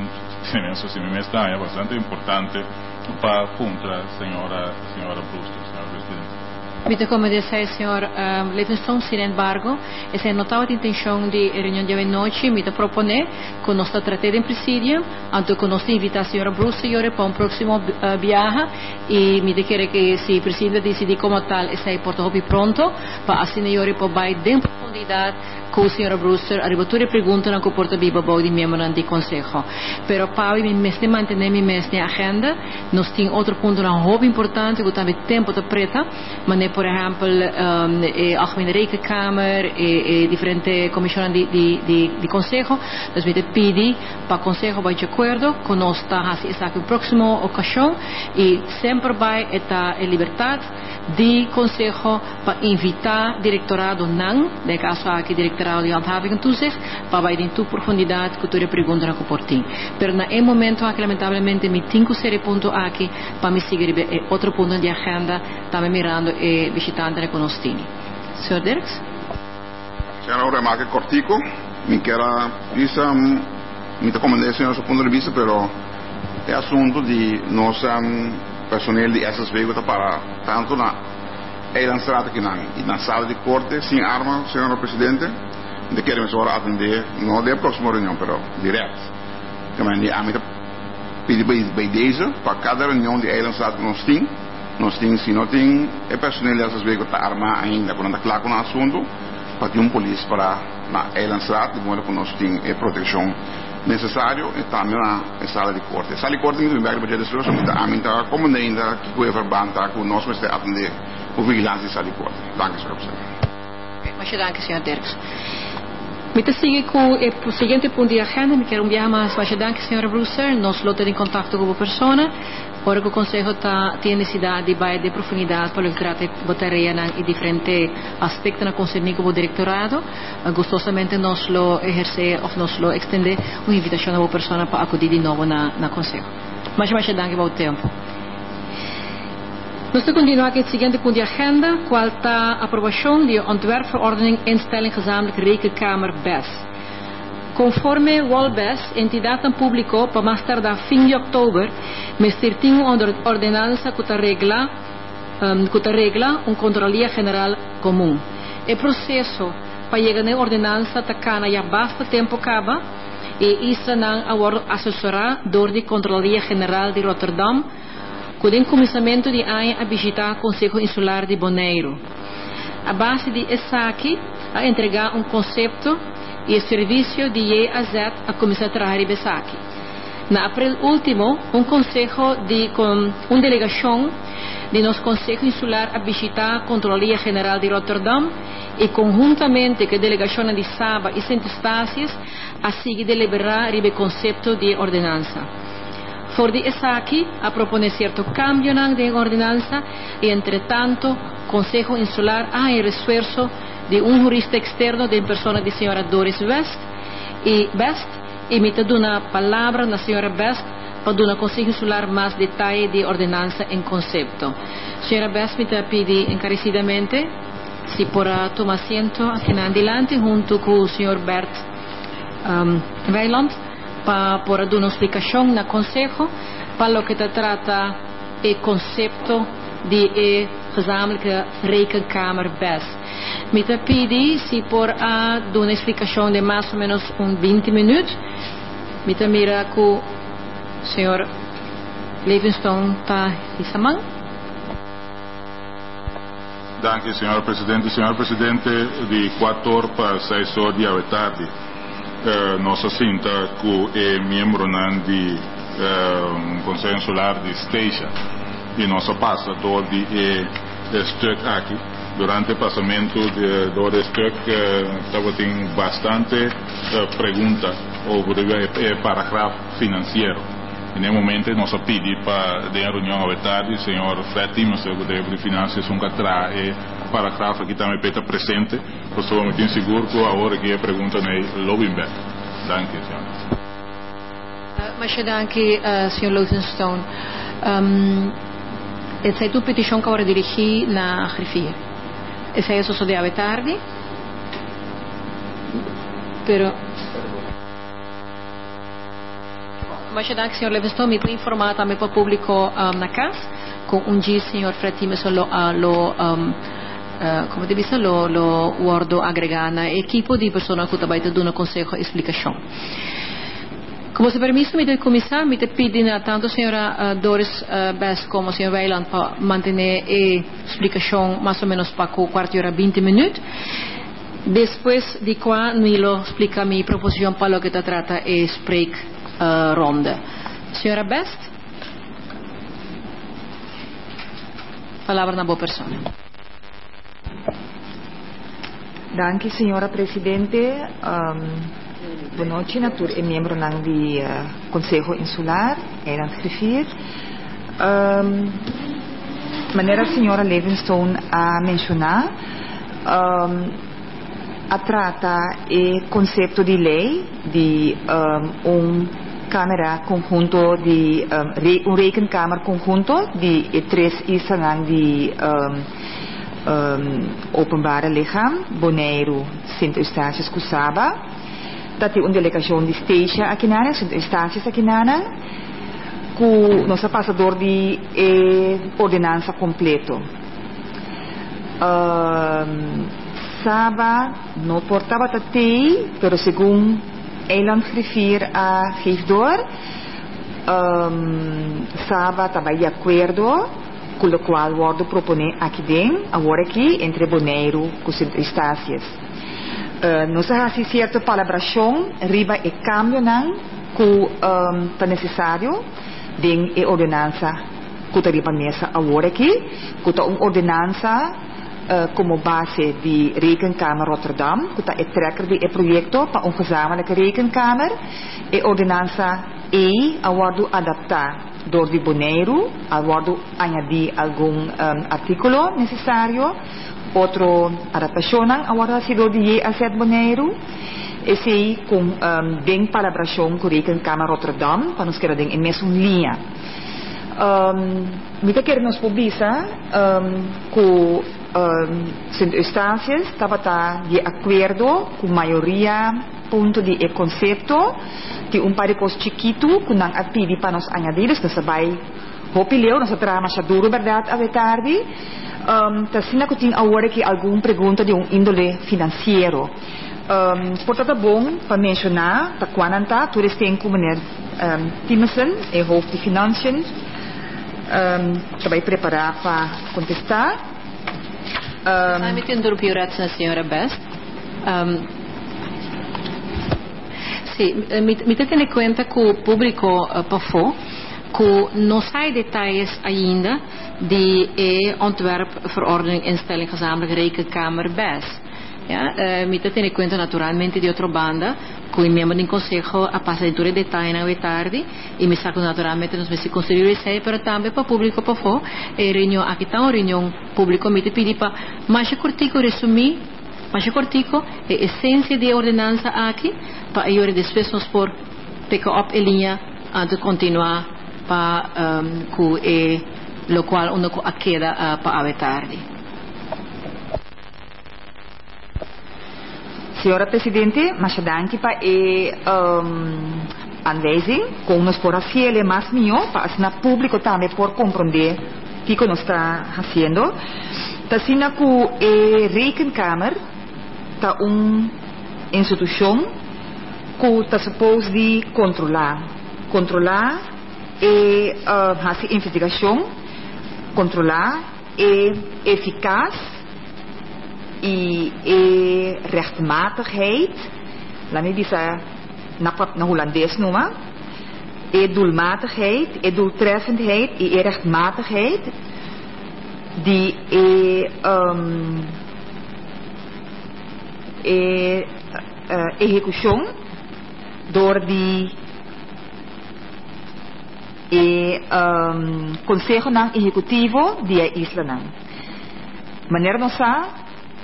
se me está bastante importante para contra a senhora Brewster, senhora presidente. Viste como disse o senhor Livingstone, sin embargo, essa notava a intenção de reunião de noite, me propone que nós tratemos em presídio, anto que nós invitamos a senhora Brewster para um próximo viaje e me quer que se presídio decidir como tal, essa é por todo pronto, para a senhora vai em profundidade com a senhora Brewster, a ribattura pergunta na comporta viva de membro do conselho. Pero para me manter minha agenda, nós temos outro ponto muito importante que também tempo de preta, mas por exemplo, a Algemene Rekenkamer e diferentes comissões de conselho, nós me pedimos para o conselho vai de acordo com nós está essa próxima ocasião e sempre vai estar em liberdade de conselho para invitar diretorado não, de caso aqui diretorado de handhaving toezicht, para vai em tua profundidade que tu pergunta na comporting. Pero na momento aqui lamentavelmente me tenho série ponto aqui para me seguir outro ponto de agenda, também mirando e visitando a Conostini. Senhor Dirks? Senhora, una remarca cortico, mi quiera visa, mi te comandé señor su punto de vista, pero el asunto de no sean personal de SSV para tanto na Eilandstraat que na sala de corte sin arma, señor presidente, de queremos ahora atender, no de próxima reunião, pero direto. Que me a mí te pedi bij deze, para cada reunião de Eilandstraat que nós temos, se não tem, é personal dessas vezes que está armado ainda, quando está claro com o assunto, para ter polícia para na Eilandstraat, de modo que nós temos a proteção necessária, e também na sala de corte. A sala de corte tem que ver com a destruição, a mim está como ainda que o verband está com nós, mas está atender a vigilância da sala de corte. Danke, senhor presidente. Muito danke, senhor Dirks. Me sigo com o seguinte ponto de agenda, me quero enviar mais muito danke, senhora Brewster, nós lotamos em contato com a pessoa. Ora que o Conselho tem necessidade de ir de profundidade para o que trata de em diferentes aspectos na concernido com o diretorado, gostosamente nós lo exercer ou nós lo extender uma invitação a pessoa para acudir de novo na Conselho. Mas danke para o tempo. Nós continuamos aqui com o seguinte ponto de agenda, qual está a aprovação de ontwerpverordening instelling gezamenlijk rekenkamer BES. Conforme WOLBES, entidade pública, para mais tardar fim de outubro, mestirtinho ordenança que regla controlaria geral comum. O processo para chegar na ordenança está já bastante tempo acaba e isso não agora assessorar dor de controlaria geral de Rotterdam, com o começamento de ano a visitar o Conselho Insular de Bonaire. A base de aqui a entregar conceito e o serviço de E a Z a Comissão de Trabalho Besaki. Na abril último, conselho com delegação de nosso Conselho Insular a visitar a Controlaria Geral de Rotterdam e conjuntamente com a delegação de Saba e Saint-Eustatius a seguir deliberar o conceito de ordenança. For de aqui a propor certo cambio na ordenança e entretanto Conselho Insular ha refuerzo de jurista externo de persona de senhora Doris Best e me dá uma palavra na senhora Best para dar Conselho Insular mais detalhe de ordenança em conceito. Senhora Best me pede encarecidamente se porá tomar assento aqui adelante junto com o senhor Bert Weiland para dar uma explicação na Conselho para o que trata o conceito de gezamenlijke rekenkamer BES. Me pedi se por dar uma explicação de mais ou menos 20 minutos. Me mira com o senhor Livingstone para Issamang. Danke, senhor presidente. Senhor presidente, de 4 para 6 horas da tarde, nós assinta com o membro do Conselho Insular de Steixa e nós passa todo o stuk aqui. Durante o passamento do stuk estava tendo bastante perguntas sobre o parágrafo financeiro. E no momento nós pedimos para a reunião à tarde, o senhor Fred Timos, o secretário de Finanças, traz o parágrafo que também está presente, por isso eu me seguro que agora que a pergunta é Lobenberg. Danke, senhor. Mas danke, senhor Livingstone. Essa é a petição que eu dirigi na grifia. Essa é a só de ave tarde. Pero mas já que o senhor Levinston me pode informar também para o público na casa com dia senhor Fretimes como te disse lo guardo agregar na equipe de pessoas que também te dão um conselho e explicação. Como se permite me começar me te pedi a tanto a senhora Doris Best como a senhora Weiland para manter a explicação mais ou menos para 40 minutos. Depois de qua Nilo explica minha proposição para o que trata e spreek ronde. Senhora Best, palavra na boa pessoa. Danke, senhora Presidente. Boa noite, é membro do Conselho Insular, Eiland Griffier. Maneira a senhora Levinston a mencionar, a trata o conceito de lei de câmara conjunto de rekenkamer conjunto de três instanten de openbare lichaam, Bonaire, Sint-Eustatius, Cusaba, dat é uma delegação de Station aqui na Sint-Eustatius aqui na com nosso passador de ordenança completo. Saba não portava tatei, pero segundo Eiland Griffier a geefdor, Saba estava de acordo com o qual o propone aqui dentro, agora aqui entre Bonaire e Sint-Eustatius. Nós fazemos certa palabração, riba e cambio não que está necessário dentro da ordenança que está riba mesa agora aqui, que está uma ordenança como base de Rekenkamer Rotterdam, que está trekker de projeto para gezamenlijke rekenkamer, e ordenança wordt adaptar door de Bonaire, wordt añadir algum artículo necessário, outra adaptação wordt sido de AZ Bonaire, e sei com bem palabração com Rekenkamer Rotterdam, para nos querer em mesma linha. Muita quer nos publica com Sint-Eustatius estava de acordo com a maioria ponto de conceito de par de coisas chiquito que não pedi para nós añadir, nós vai hopileu, nós trama duro verdade a tarde. Tasina que tem agora que alguma pergunta de índole financeiro. Portanto, bom para mencionar, tá quando tá, tu tem como meneer Timerson, hoofd de financiën, vai preparar para contestar. Permite interrumpir a senhora Best. Sim, me tem em conta que o público PAFO que não sai detalhes ainda de ontwerpverordening instelling gezamenlijke rekenkamer BES. Ja, me tem em conta naturalmente de outra banda que o membro do conselho a passar de detalhe na tarde e me saco naturalmente nos se conselho isso para também para o público para fora e reunião aqui está uma reunião pública me te pedi para mais curtico resumir mais curtico a essência de ordenança aqui para eu depois nos por pick up em linha antes de continuar para com o qual uno queda para a tarde. Senhora Presidente, mas danke para aanwijzing, com nos por hacer mais melhor, para o público também por compreender o que nós está fazendo. Tasina que a Rekenkamer está uma instituição que está suposto de controlar e fazer investigação, controlar e eficaz e rechtmatigheid, laat me dizer na Hollandees noemen, e doelmatigheid, e doeltreffendheid, e rechtmatigheid, die execução door die Conselho Executivo de Isla. Maneira nossa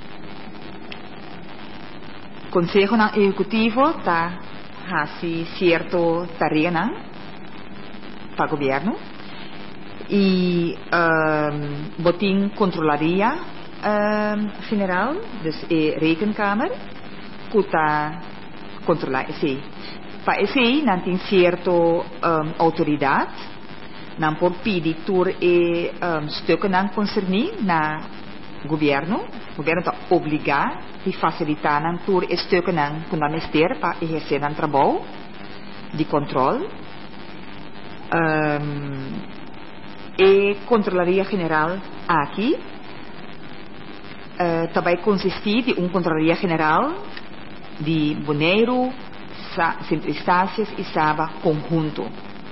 Conselho Executivo está fazendo certo tarefa para o governo E botin controlaria general, dus rekenkamer, kuta controlar esse. Para esse não tem certo autoridade, não por pedir tur stukken não concernir na governo está obrigado a facilitar não tur stukken não com a ministério para exercer um trabalho de controle. E Controlaria General aqui também consiste de Controlaria General de Bonaire, Centro Estácias e Saba conjunto.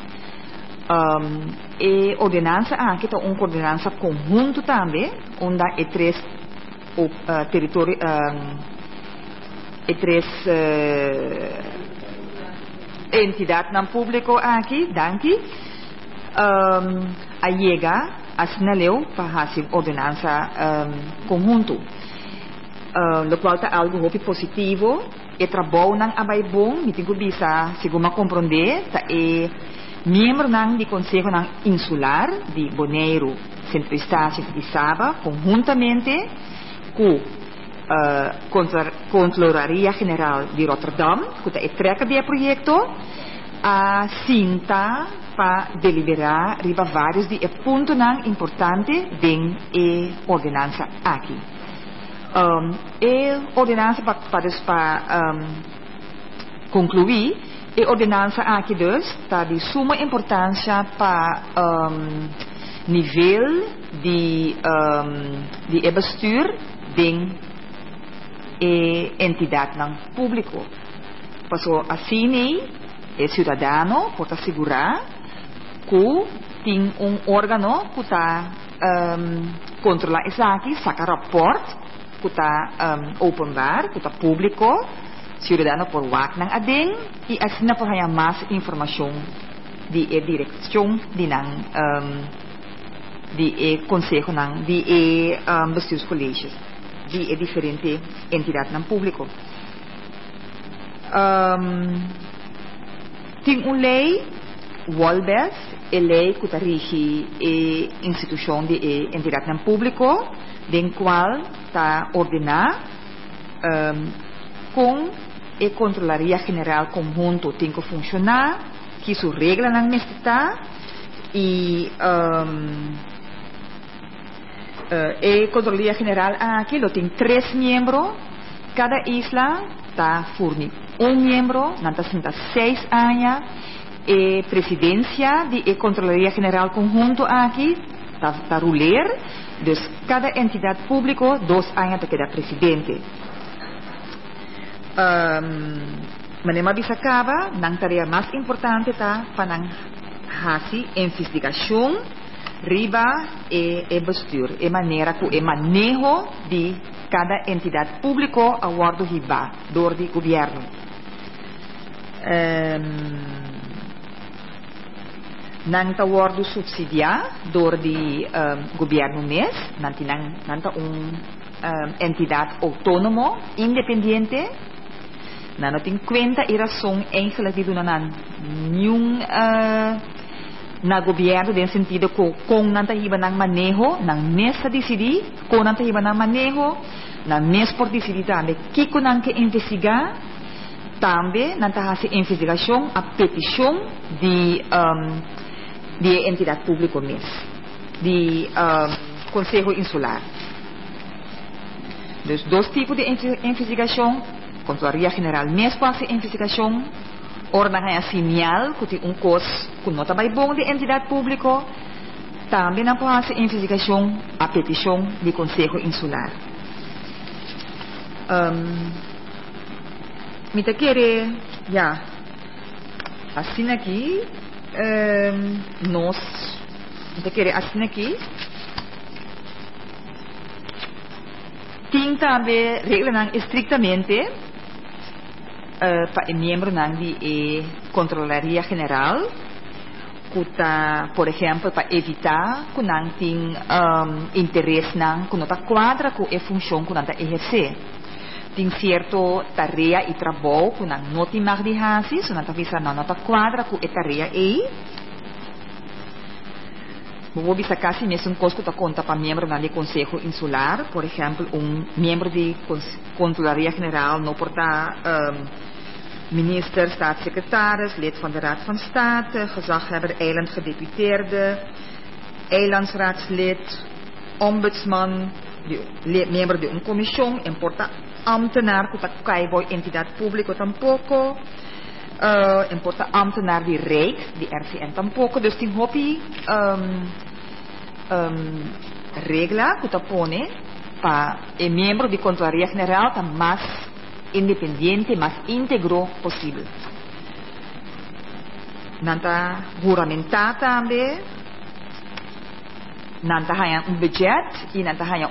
E ordenança aqui está ordenança conjunto também, onde é três território, é três entidades não público aqui, danke. A chega assinaleu para fazer ordenança conjunto, lo qual é algo muito positivo. E trabalho não é bom, me tenho que segundo compreender, é membro de Conselho Insular de Bonaire, Centro Estácias e Saba, conjuntamente com Controlaria General de Rotterdam, que é treca de projeto, a cinta para deliberar riba vários de pontos importantes dentro da ordenança aqui. A ordenança para concluir, a ordenança aqui está de suma importância para nível de bestuur dentro da entidade pública. Passou assim, o cidadão pode assegurar que tem órgão que está controlar isso aqui, saca rapport, que está openbaar, que está público, cidadão por wak nang ading, e assim por ganhar mais informação de direção de conselho de bestuurscolleges de diferentes entidades público. Tem uma lei, Walbers, a lei que rige a instituição de entidade público, den qual está ordenada com a Controlaria General conjunto tem que funcionar, que sua regra não está e a Controlaria General aqui tem 3 membros, cada isla está fornecendo membro, não está 6 anos, a presidência da Controlaria General conjunto aqui está ruler, dus cada entidade pública 2 anos de cada presidente. Mas bisa acaba, nang tarefa mais importante está para fazer investigação riba e bestuur, e maneira que o manejo de cada entidade pública a bordo riba door do governo. Nang tawar subsidiar door di governo mes, nanti nanta entidade autônoma, independente, não tem conta e razão eigenlijk die doen nenhum na governo no sentido que com nanta hiba nang manejo, nang mesa decidir, com nanta hiba nang manejo, na mes por decidir também, que com nang que investigar, também nanta hace investigação a petição de entidade pública mes, de Conselho Insular. Dus 2 tipos de investigação, Controlaria General mes faz investigação, ora na sinal que tem coisa que não está bem bom de entidade pública, também não faz investigação a petição de Conselho Insular. Me te querer, já, assim aqui, nós, me te querer assim aqui, tem também regra estritamente para membro de Controlaria General, que está, por exemplo, para evitar que não tenha interesse que não está quadra com a função que não está exercer. Tem certo tarefa e trabalho que não tem mais de fazer, não está visando, não está quadra com a tarefa aí. Vou bisa casi mesmo costo da conta para membro do Conselho Insular, por exemplo, membro de Controlaria General não porta minister, staatssecretaris, lid van de Raad van State, gezaghebber, eilandgedeputeerde, eilandsraadslid, ombudsman, membro de comissão, importa ambtenaar, que kaiboy entidade pública tampouco, importa ambtenaar die Rijk, die RVN tampouco, dus die hobby regla que pone para el miembro de Contraloría General tan más independiente, más íntegro posible. Nanta juramentar também, nanta hanya budget e nanta hanya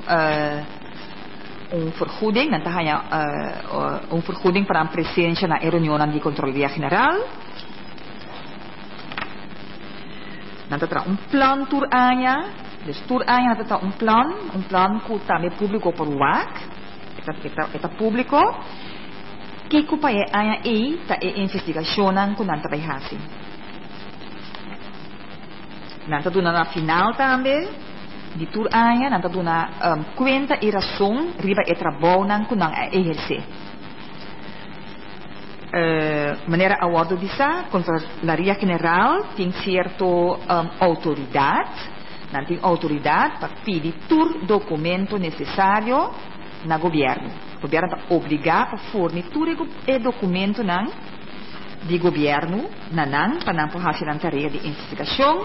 vergoeding, nanta hanya vergoeding para a presença na reunião de Contraloria General. Nanta tra plan tur anya, dus tur anya nanta un plan que também público por WAC. Eta público que kupaye aya ta investigacionan ku nanta bayhasi. Nanta duna na final também di tur aya nanta duna cuenta e razão riba e trabalho ku nang exercer. Maneira awardo disa Contraloria General tem certo autoridade, não tem autoridade para pedir tur documento necessário na governo. O governo está obrigado a fornecer todo o documento de governo para fazer a tarefa de investigação.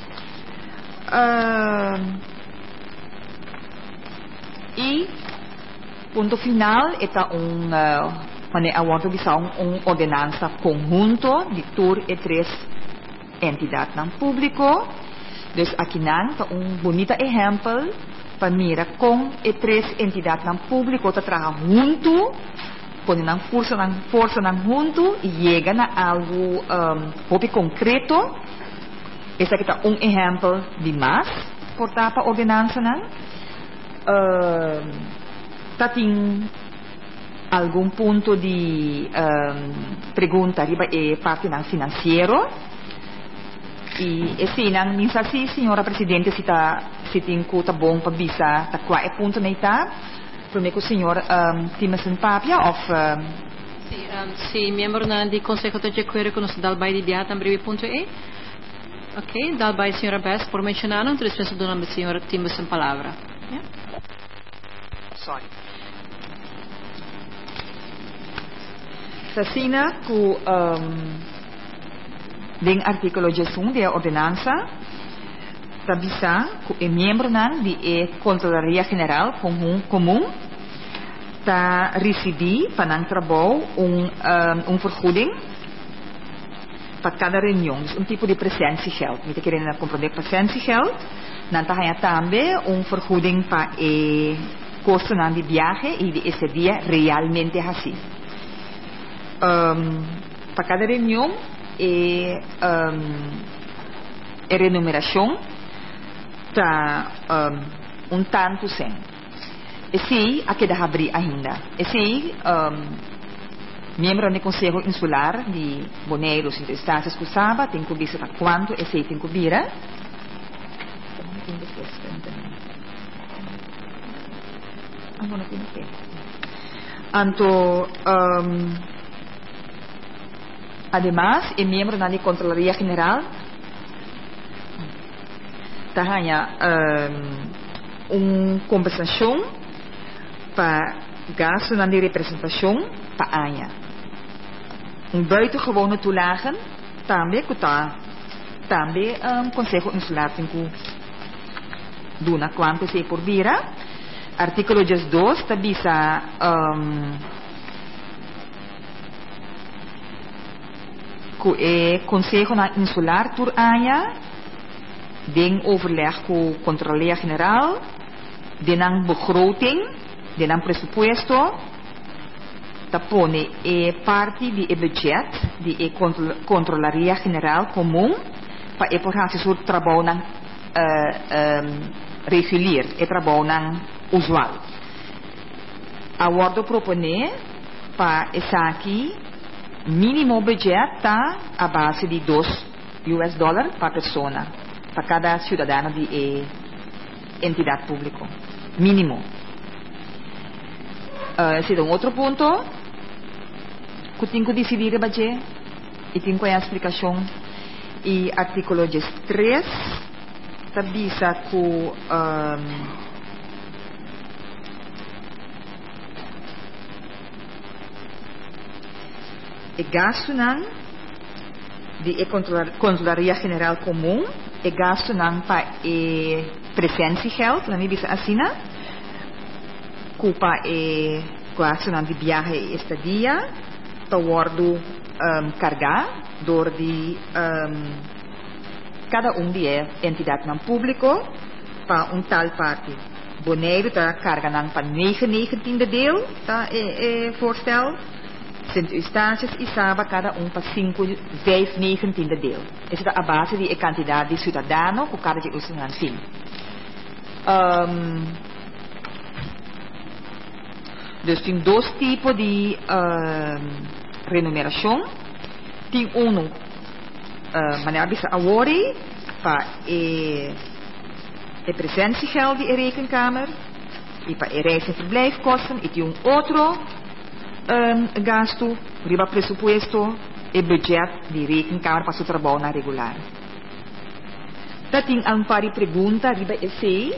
E ponto final está awardo de ordenança conjunto de todas e três entidades público. Dus aqui está bonito exemplo para mira com e três entidades público que trabalham junto, ponem força junto e chegam a algo concreto. Esse aqui está exemplo de mais por para a ordenança. Tem algum ponto de pergunta riba e parte financeiro. E assim, não sei se senhora presidente se tem coisa bom para bisa, qual é o ponto nem tá? Primeiro o senhor Timothy Papia of Sì, membro di Consiglio de Query con dalbai di biata breve punto e. Ok, dalbai signora Bess por mencionar, então dispenso do nome da senhora Timothy palavra. Yeah? Sorry. Sasina ku den artículo 11 da ordenança tabisa ku e membro de Contraloria General comum ta recebi para trabalho vergoeding para cada reunião, tipo de presentiegeld. Niet querendo compreender presentiegeld, dan hanya também vergoeding para kosten de viaje e de esse dia realmente assim. Para cada reunião remuneração está tanto sem. Esse aqui da abrir ainda. Esse membro do Conselho Insular de Boneiros e Estados que sabe tem que ver quanto esse tem que vir. Anto además, el miembro de la Contraloría General tenha uma compensação para gasto de representação para ANHA. Buitengewone toelagen também que também Conselho Insular tem que doen quanto se por vira. Artículo 2 está bisa que o Conselho Insular tur ANHA den overleg com a Contraloria General, den begroting, den presupuesto, tapone parte de budget de Contraloria General comum para por fazer trabalho regular, trabalho usual. Awardo propone para essa aqui mínimo budget está a base de $2 para pessoa. para cada ciudadano de entidad pública. Mínimo. Esse é outro ponto que tenho que decidir baje e tenho a explicação e artículo 3 tabisa que e gasto nan de Consularia General Comum e gasto nan para presentiegeld, na bisa assina culpa gasto nan de viaje e estadia ta wordo carga door de cada de entidade nan público para tal parte. Bonaire ta carga nan para 9/19 deel ta voorstel. Sint-Eustatius e Saba cada para 5/19 deel. Essa é a base de quantidade de cidadãos que cada dia usam assim. Dus tem dois tipos de remuneração. Tem maneira bisa awori para presentiegeld de rekenkamer e para reis en verblijfkosten. E tem outro gasto, riba presupuesto e budget de rekenkamer para seu trabalho na regular. Dat tem pari pergunta riba essay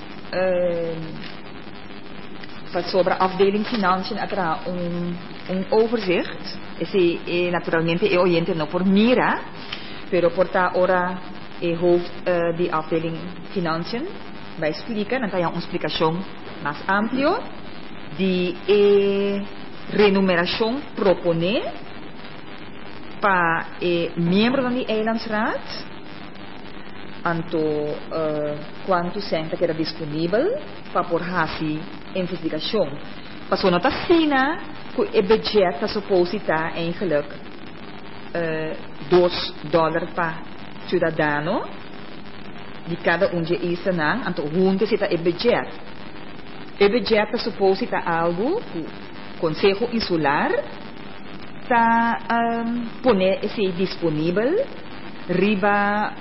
sobre afdeling financiën atra overzicht. Esse naturalmente é oriënte não por mira, pero por ta ora hoofd de afdeling financiën vai explicar, então é uma explicação mais ampla de remuneração propone para membro da Eilandsraad, anto quanto sempre que era disponível para por hasi investigação. Passou nota sina que o budget está suposto estar eigenlijk $2 para cidadão de cada de isso não, anto junto está o budget. O budget está suposto estar algo que Conselho Insular está poner esse disponível riba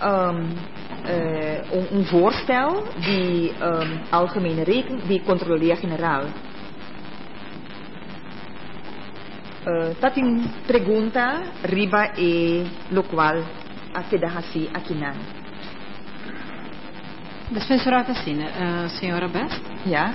voorstel de algemene rekening de Controlaria General. Dat is pergunta riba lo qual queda assim aqui não. Dispensorata sim, senhora Best? Ja.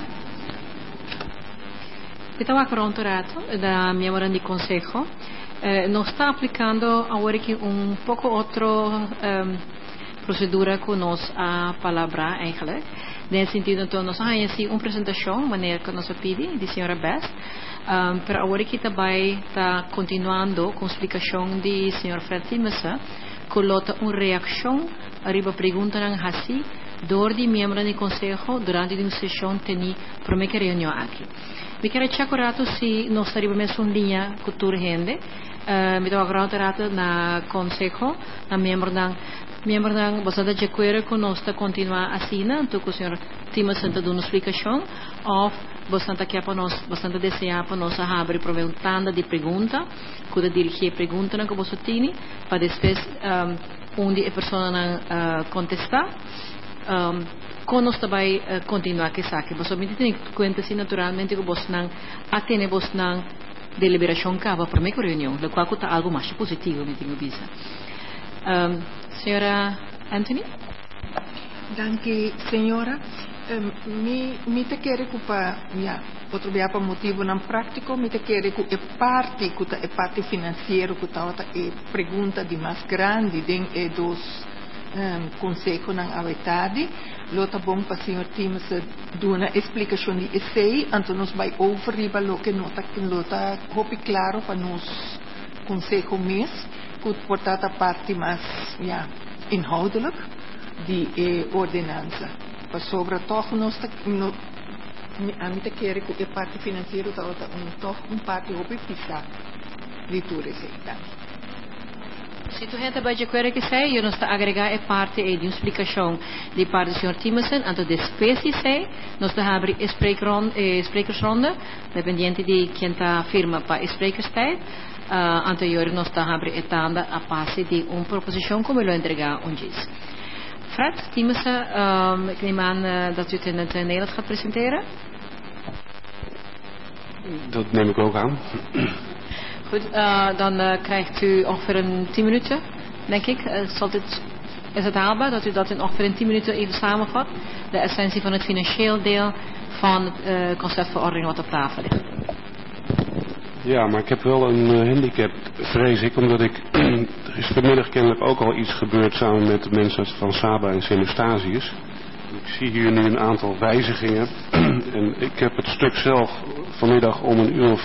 Estava pronto da membro do Conselho. Nós está aplicando agora aqui pouco outra procedura que nós a palavra eigenlijk. Nesse sentido, então, nós temos assim uma apresentação, maneira que nós pedimos, de senhora Best. Pero agora que também está continuando com a explicação de senhor Fred Timmerson, coloca uma reação arriba pergunta não assim, door de membro do Conselho durante a sessão teni promessa reunião aqui. Me quero checar se nós estaremos em linha com toda a gente. Me dou agora na Conselho, na membro da bastante de acordo com nós está continuar assim, então que o senhor Timmerson está dando uma explicação, ou bastante aqui para nós, bastante desejar para nós abrir para uma tanda de pergunta, que dirigir pergunta que você tem, para depois onde a pessoa não contestar. Com nós também continuar que saque. Você me tem que conta assim naturalmente que você não atende você não deliberação cava para minha reunião, o qual está algo mais positivo me tenho visto. Senhora Anthony? Danke, senhora. Mi te quero que outro dia para motivo não prático, mi te quero que é parte financeira que tá é pergunta de mais grande den dos conselho na avetade. Lota bom para senhor Timmerson dar uma explicação de essay, então nós vai overriba lo que nota que lota hope claro para nós conselho mês, que portar a parte mais inhoudelijk de ordenança. Para sobre toch nós a mim te quero que a parte financeira tá toch parte hope pisa de tudo isso. Se tu gente vai de acordo que sei, eu não está agregar a parte de uma explicação de parte do Sr. Timmerson, então depois de sei, nós está abrir sprekersronde, dependente de quem está firma para sprekerstijd, anterior nós está abrir a tanda a passe de uma proposição como eu entregar um diz. Fred Tiemessen, ik neem aan dat u het in het Nederlands gaat presenteren. Dat neem ik ook aan. Goed, dan krijgt u ongeveer 10 minuten, denk ik. Is het haalbaar dat u dat in ongeveer 10 minuten even samenvat? De essentie van het financieel deel van het conceptverordening wat op tafel ligt. Ja, maar ik heb wel een handicap, vrees ik, omdat er is vanmiddag kennelijk ook al iets gebeurd samen met de mensen van Saba en Senostasius. Ik zie hier nu een aantal wijzigingen en ik heb het stuk zelf vanmiddag om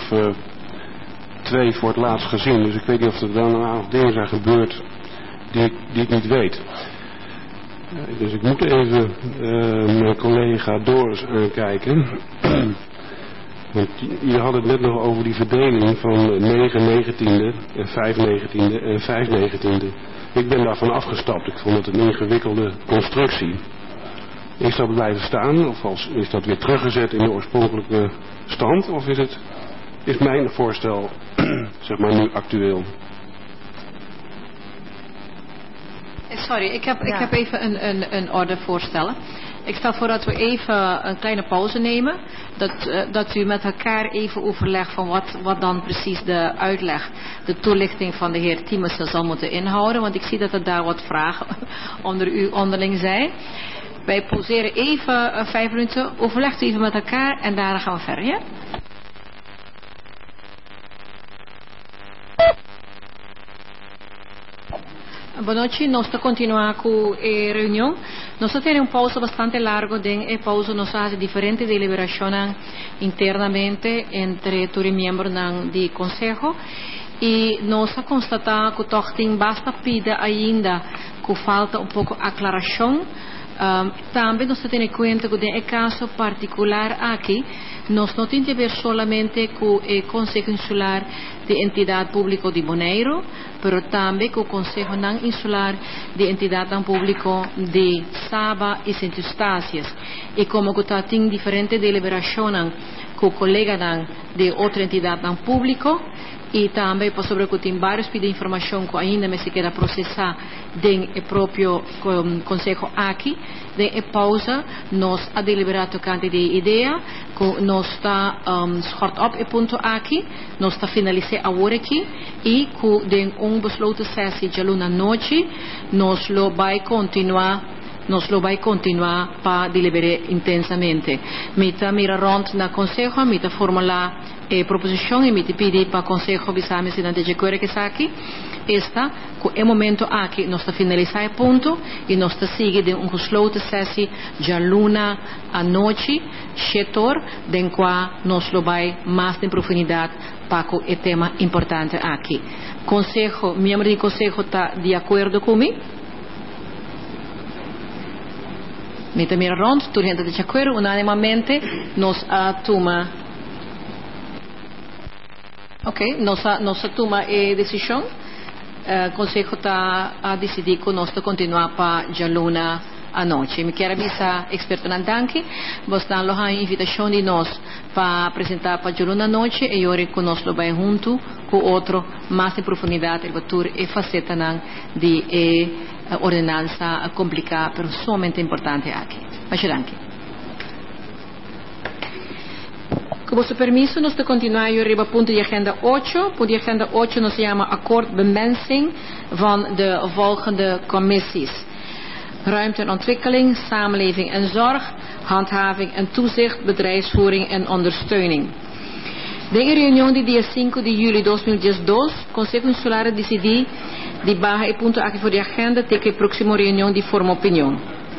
1:02 voor het laatst gezien. Dus ik weet niet of er dan een aantal dingen zijn gebeurd die ik niet weet. Dus ik moet even mijn collega Doris aankijken. Want je had het net nog over die verdeling van 9/19 en 5/19 en 5/19. Ik ben daarvan afgestapt. Ik vond het een ingewikkelde constructie. Is dat blijven staan of is dat weer teruggezet in de oorspronkelijke stand? Of is mijn voorstel zeg maar nu actueel? Sorry, ik heb even een orde voorstellen. Ik stel voor dat we even een kleine pauze nemen. Dat u met elkaar even overlegt van wat dan precies de uitleg, de toelichting van de heer Tiemessen zal moeten inhouden. Want ik zie dat er daar wat vragen onder u onderling zijn. Wij pauzeren even 5 minuten. Overlegt u even met elkaar en daarna gaan we verder, ja? Buonanotte, nosotros continuamos con la reunión. Nosotros tenemos un pausa bastante largo, en pausa nos hace diferentes deliberaciones internamente entre todos los miembros del Consejo y nos ha constatado que toch tem basta pida ainda que falta un poco aclaración. También nos tiene cuenta que en el caso particular aquí nos no tiene que ver solamente con el Consejo Insular de Entidad Público de Bonaire, pero también con el Consejo Non Insular de Entidad Público de Saba y Sint Eustatius. Y como que tiene diferentes deliberaciones con colegas de otra entidad público, e também para sobre que tem vários pedidos de informação que ainda me se queda processar dentro do próprio Conselho aqui. De pausa, nós a deliberar tocante de ideia, que nós está schort op e ponto aqui, nós está finalizar agora aqui, e que de besloten sessie de luna noite, nós lo vai continuar. Nos lo vai continuar para deliberar intensamente. Mita mira rond na consejo, mita formular proposição e mita pedir para consejo bisame se não te que aqui. Esta, que é momento aqui, nós está finalizar o ponto e nós está seguir de gesloten sessie de luna à noite, setor, den qual nós lo vai mais em profundidade para o tema importante aqui. Consejo, membro do consejo está de acordo comigo? Mita mira rond, tu gente de acuerdo, unanimamente nos toma. Ok, nos toma decisão. O Conselho está a decidir que nós continuar para a luna à noite. Me quero avisar, experto na danke, vos dan a invitação de nós para apresentar para a luna à noite e agora que nós lo vai junto com outro mais em profundidade, el batur e faceta de ordenanza complicada, pero sumamente importante aquí. Muchas gracias. Con vuestro permiso, nos te continuar arriba punto de agenda 8. Punto de agenda 8 nos llama akkoord bemensing van de volgende commissies. Ruimte en ontwikkeling, samenleving en zorg, handhaving en toezicht, bedrijfsvoering en ondersteuning. De reunião de dia 5 de julho de 2012, Conselho Insular decidiu de barra e ponto aqui for de agenda ter que a próxima reunião de forma opinião.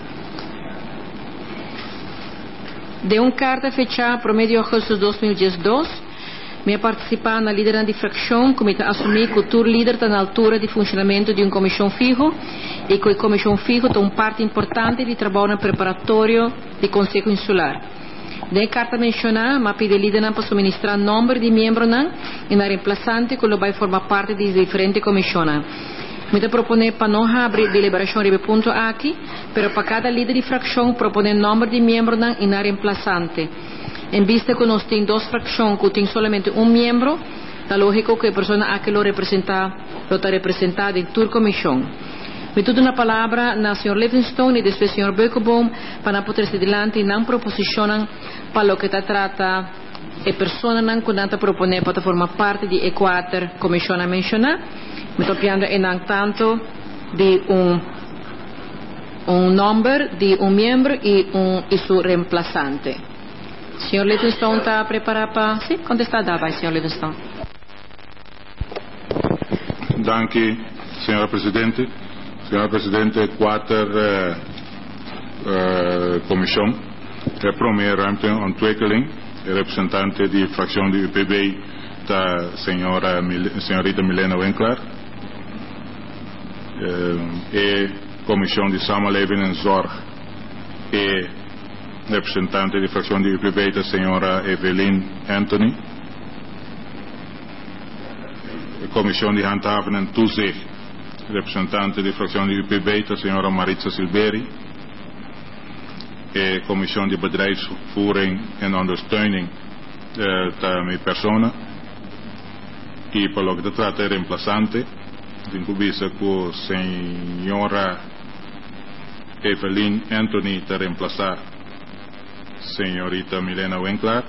De carta fechada por meio de agosto de 2012, me participar na liderança de fracção, como assumir que o tour líder está na altura de funcionamento de comissão fijo e que a comissão fijo tem parte importante de trabalho preparatório do Conselho Insular. De carta mencionada, ma pide líder para suministrar número de membros e na reemplaçante que vai formar parte de diferentes comissões. Me propõe para não abrir deliberação de ponto aqui, pero para cada líder de fracção propõe número de membros e na reemplaçante. Em vista que nós temos 2 fracções que tem somente um membro, está lógico que a pessoa aqui lo está representada em toda a comissão. Me tudo na palavra na senhor Livingstone e depois senhor Beukenboom para poder se adelante e não proposicionam para o que trata e persona não quando propone para formar parte de Equator Comissão a mencionar. Me estou piando e não tanto de número de membro e seu reemplazante. Senhor Livingstone está preparado para contestar? Vai, senhor Livingstone. Dank u, senhora Presidente. Senhora Presidente, Equator Comissão promover ruimte ontwikkeling. Representante de fracção de UPB, da senhorita Milena Winkler. E Comissão de Samenleving en Zorg. E representante de fracção de UPB, da senhora Evelyn Anthony. Comissão de Handhaving en Toezicht, representante de fracção de UPB, da senhora Maritza Silveri. E Comissão de Bedrijfsvoering en Ondersteuning da minha persona. E para o que trata de reemplazante, incubisa com a senhora Evelyn Anthony para reemplazar senhorita Milena Winkler.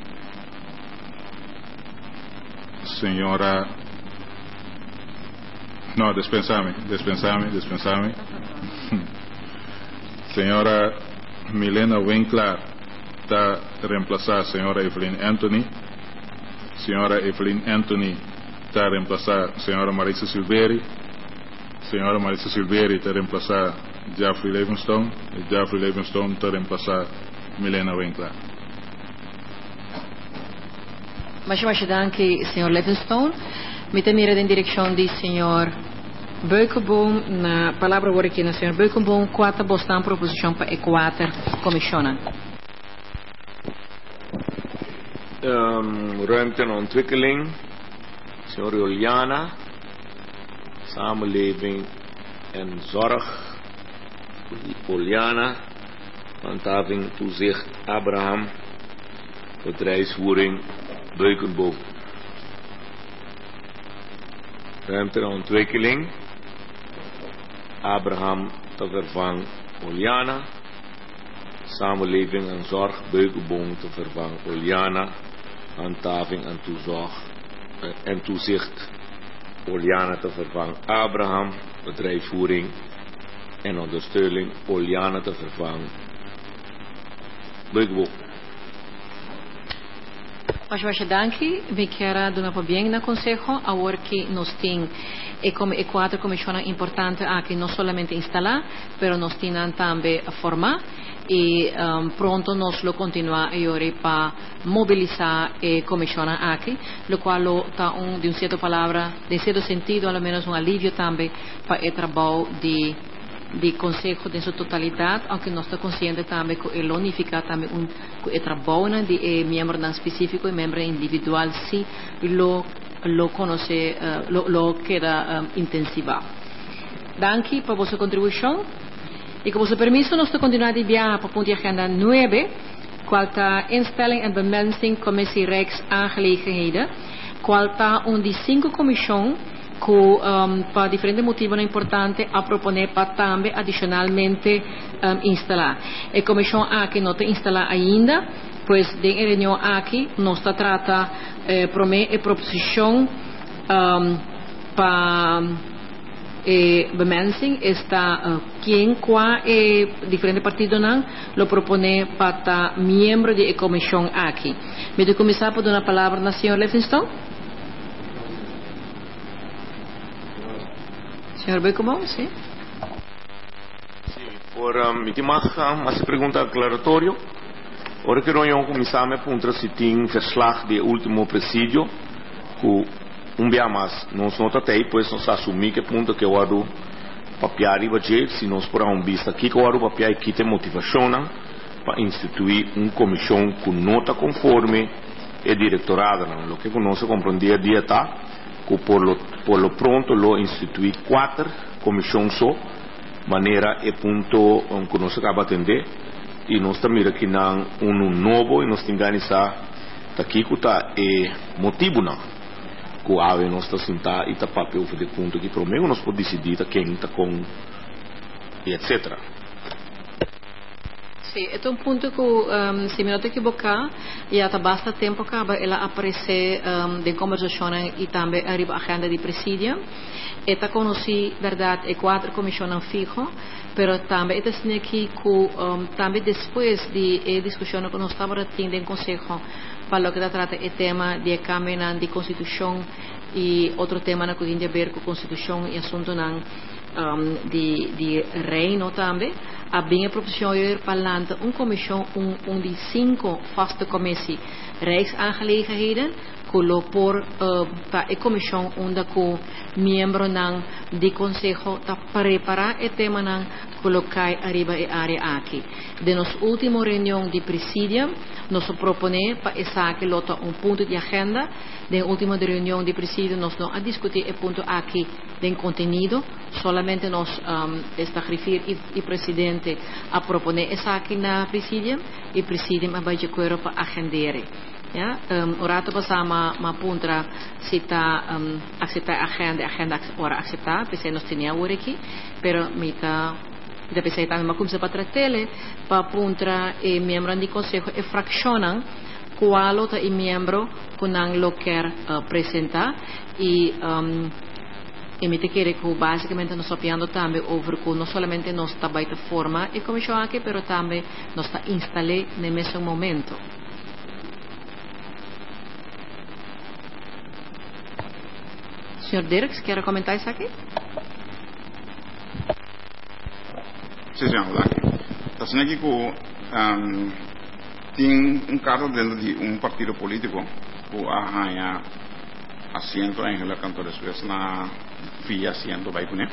Senhora... No, dispensame. Senhora Milena Winkler está a reemplazar a senhora Evelyn Anthony. Senhora Evelyn Anthony está a reemplazar a senhora Maritza Silveri. Senhora Maritza Silveri está a reemplazar Jeffrey Livingstone. E Jeffrey Livingstone está a reemplazar Milena Winkler. Mas danke, senhor Livingstone. Me temira em direção de senhor Beukenboom. Na palavra agora aqui na senhor Beukenboom, quatro bostam proposição para Equator Commissionen. Ruimte en ontwikkeling, senhor Juliana. Samenleving en Zorg, Juliana. Handhaving, Toezicht, Abraham. Bedrijfsvoering, Beukenboom. Ruimte en ontwikkeling, Abraham te vervangen Juliana. Samenleving en Zorg, Beukenboom te vervangen Juliana. Handhaving en Toezicht, Juliana te vervangen Abraham. Bedrijfsvoering en Ondersteuning, Juliana te vervangen Beukenboom. Mas danke, me quero dar para bem na consejo, agora que nós tem como Equator Comissão importante aqui não somente instalar, mas nós temos também formar e pronto nós lo continuar para mobilizar a comissão aqui, lo qual está de certa palavra, de certo sentido, ao menos alívio também para o trabalho de Conselho em sua totalidade, aunque nós estamos conscientes também que ele unifica também o trabalho de membro não específico e membro individual, se lo conhece, lo queda intensivado. Danke por vossa contribuição e com vosso permisso nós continuamos de viajar para o ponto de agenda 9, qual está instelling en bemensing Commissie Rijksaangelegenheden, qual está de 5 comissões que para diferentes motivos importantes a proponer para também adicionalmente instalar. A comissão aqui não está instalada ainda, pois de reunião aqui nós está trata a proposição para bemensing está quem qua diferentes partidos não lo propone para membro de comissão aqui. Me de começar por dar a palavra na senhora Livingstone. Senhor Beukenboom, sim. Por mas pergunta aclaratório. Ora que nós começamos a punta se tem verslag de último presídio, que dia mais nós não tratei, pois nós assumimos que punta que o aro papiar e budget, se nós por vista aqui que o aro papiar e que tem motivação para instituir comissão com nota conforme e directorado, o que nós compreendia dia tá. Que por lo pronto lo instituir 4 comissões só, maneira e punto que nós acaba de atender e nós também aqui não novo e nós temos que organizar aqui que está motivo não que a nós está sentar e está papel de ponto que prometo nós podemos decidir quem está com etc. Sì, è un punto che se mi non equivoco, ja basta tempo che ela aparece de conversazione e também arriba agenda di presidio. Eta conosci verdade e 4 comissões fijo, pero também eta aqui que também depois de discussão que nós estávamos tendo em conselho para o que trata o tema de cambio de constituição e outro tema na que tem a ver com constituição e assunto de reino também. A bem a proposição hier parlando comissão de 5 vaste commissie Rijksaangelegenheden por a comissão onde o membro de conselho está preparar o tema colocar arriba a área aqui. De nossa última reunião de presidium, nós proponemos para essa que lota ponto de agenda. De última reunião de presidium, nós não a discutir o ponto aqui de conteúdo, solamente nós está referindo e presidente a proponer essa aqui na presidium e presidium vai de acordo para agendare. Ja, o rato passama ma puntra sita aceitar agenda ora aceitar, pensei nós tinha hoje aqui, pero mita da pensei também ma começa para tratele para puntra e membro de conselho e fraccionam qual outra e membro que não lo quer apresentar e me te quer que basicamente nós opinando também over que não somente nós está baita forma e comissão aqui, pero também nós está instalado no mesmo momento. Senhor Dirks, quer comentar isso aqui? Sim, senhor, está sendo aqui que tem cargo dentro de partido político que arranha assento em la cantores vezes na FIA assento vai com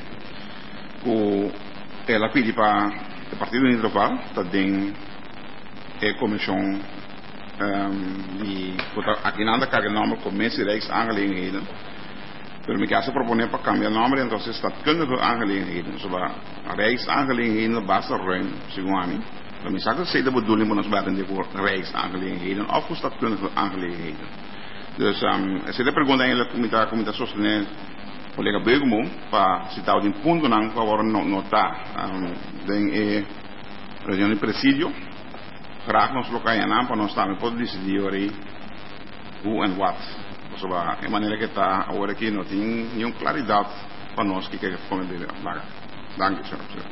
que ela pede para o partido individual está dentro da comissão de aqui nada carga nome commissie Rijksaangelegenheden. Pero me caso proponer para cambiar el nombre, entonces staatkundige aangelegenheden. Zoals rijksaangelegenheden basta ruim, según a mí. Maar ik zeg dat de bedoeling van ons werden voor rijksaangelegenheden of voor staatkundige aangelegenheden. Dus essa é a pergunta eigenlijk como está sostener colega Beugemo para citar de ponto não para agora notar em reunião de presidio. Graag nos lokaal aan para nós também poder decidir aí who and what. De maneira que está agora aqui não tem nenhuma claridade para nós que quer responder a Dank u, senhor.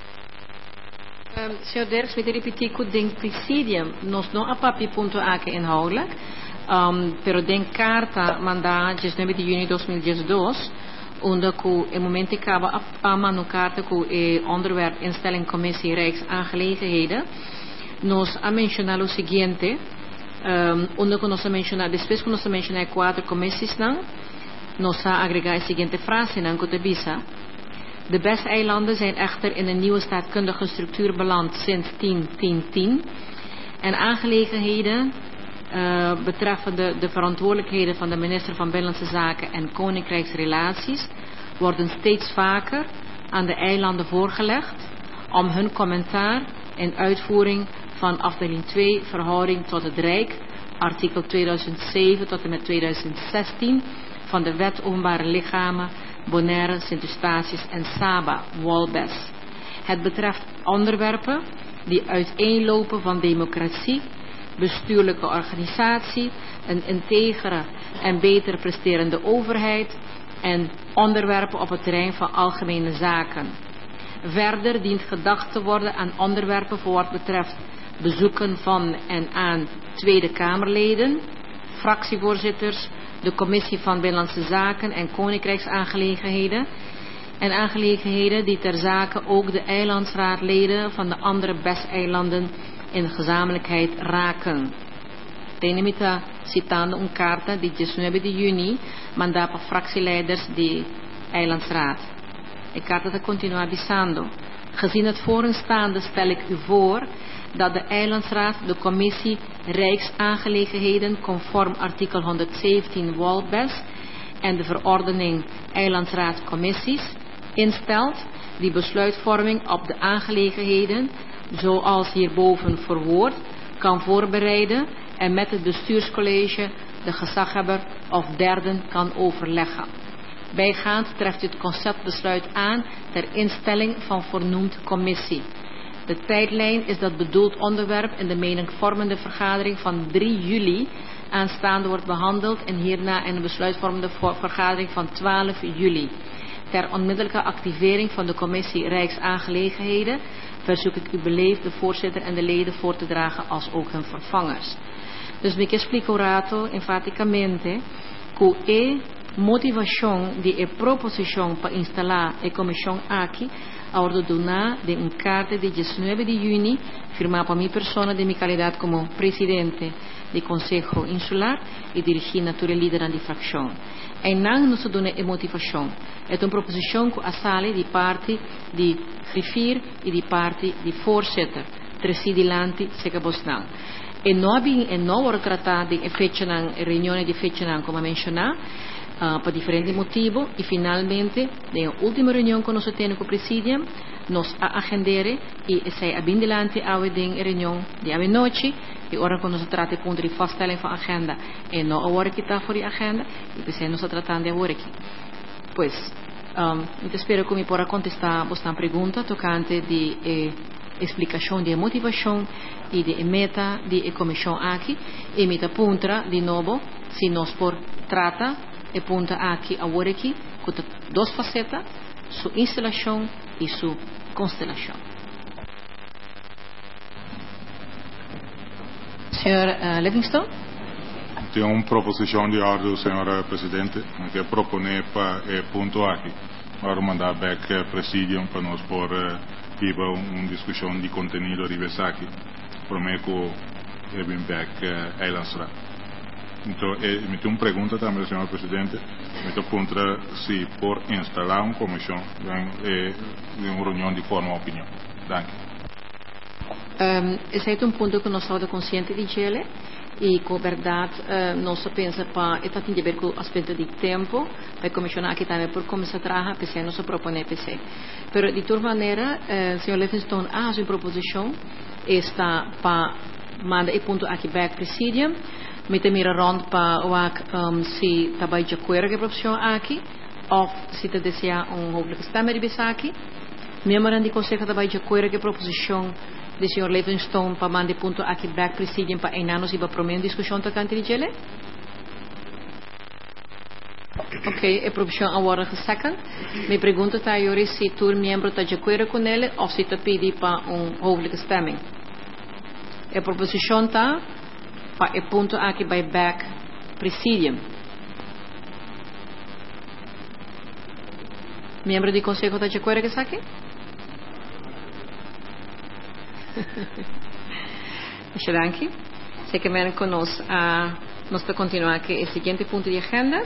Senhor Dirks, met de repetitie denk presidium, nós não a papi ponto aqui inhoudelijk, pero den carta mandada 19 de junho de 2012, onde que em momento que acaba a mano carta que o onderwerp instelling commissie Rijksaangelegenheden, nós a mencionar o seguinte. Onde que nós mencionamos, depois que nós mencionamos 4 commissies, nós agregar a seguinte frase na Cotabisa. De beste eilanden zijn echter in een nieuwe staatkundige structuur beland sinds 10-10-10. En aangelegenheden betreffende de verantwoordelijkheden van de minister van Binnenlandse Zaken en Koninkrijksrelaties worden steeds vaker aan de eilanden voorgelegd om hun commentaar en uitvoering van afdeling 2 verhouding tot het Rijk, artikel 2007 tot en met 2016 van de Wet Openbare Lichamen, Bonaire, Sint-Eustatius en Saba, Walbes. Het betreft onderwerpen die uiteenlopen van democratie, bestuurlijke organisatie, een integere en beter presterende overheid en onderwerpen op het terrein van algemene zaken. Verder dient gedacht te worden aan onderwerpen voor wat betreft bezoeken van en aan Tweede Kamerleden, fractievoorzitters, de Commissie van Binnenlandse Zaken en Koninkrijksaangelegenheden en aangelegenheden die ter zake ook de eilandsraadleden van de andere BES-eilanden in gezamenlijkheid raken. Tenimita citando een carta die 19 de juni mandata para fractieleiders de eilandsraad. E carta te continua avisando. Gezien het voorstaande stel ik u voor dat de eilandsraad de commissie Rijksaangelegenheden conform artikel 117 Walbes en de verordening eilandsraadcommissies instelt die besluitvorming op de aangelegenheden zoals hierboven verwoord kan voorbereiden en met het bestuurscollege de gezaghebber of derden kan overleggen. Bijgaand treft u het conceptbesluit aan ter instelling van vernoemd commissie. De tijdlijn is dat bedoeld onderwerp in de meningvormende vergadering van 3 juli aanstaande wordt behandeld en hierna in de besluitvormende vergadering van 12 juli. Ter onmiddellijke activering van de commissie Rijksaangelegenheden verzoek ik u beleefd de voorzitter en de leden voor te dragen als ook hun vervangers. Dus me explico rato enfaticamente que motivação de proposição para instalar a comissão aqui a ordenar de carta de 19 de junho firmada por minha persona de minha qualidade como presidente do Conselho Insular e dirigir naturalmente líder da fracção. E não nos dona a motivação. É uma proposição que a sala de parte de griffier e de parte de voorzitter presidilante se cabosnang. E não wordt tratado de fecha na reunião de fecha como mencionar por diferentes motivos e finalmente na última reunião que nós temos com o presidium nos agendere e sai abindelante ao de reunião de à noite e ora quando nós trata ponto de vaststelling van agenda e não a hora que está fora de agenda e pensei nós tratando de agora aqui. Pois, eu espero que me possa contestar a pergunta tocante de explicação de motivação e de meta de comissão aqui e me aponta de novo se nós por trata e ponta aqui agora aqui com duas facetas, sua instalação e sua constelação. Senhor Livingstone? Tem uma proposição de ordem, senhora Presidente, que propõe para o ponto aqui. Agora mandar back presidium para nós por ter uma discussão de conteúdo de aqui. Prometo que vem back Eilandstra. Então, me tem uma pergunta também, senhor Presidente. Me pergunta se por instalar uma comissão em uma reunião de forma opinião. Danke. Esse é ponto que nós estamos conscientes de ele e com verdade nós pensa para está tem a ver com o aspecto de tempo para comissionar aqui também por começar a trabalhar PC nós propõe PC. Pero de toda maneira, senhor Livingstone a sua proposição está para mandar o ponto aqui back presidium. Me mira rond para o se está bem de acordo com a proposição aqui ou se te deseja hoofdelijke stemmer de aqui. Membro do conselho está bem de acordo com a proposição de senhor Livingstone para mandar ponto aqui back presidium para enanos e para promover uma discussão tocante de ele. Ok, a proposição agora second. Me pergunta tá agora se tu membro está de acordo com ele ou se te pede para hoofdelijke stemming. A proposição está para o ponto aqui by back presidium. Membro do conselho está de acordo com isso aqui? Danke. Sei que vem conosco nós vamos continuar aqui o seguinte ponto de agenda.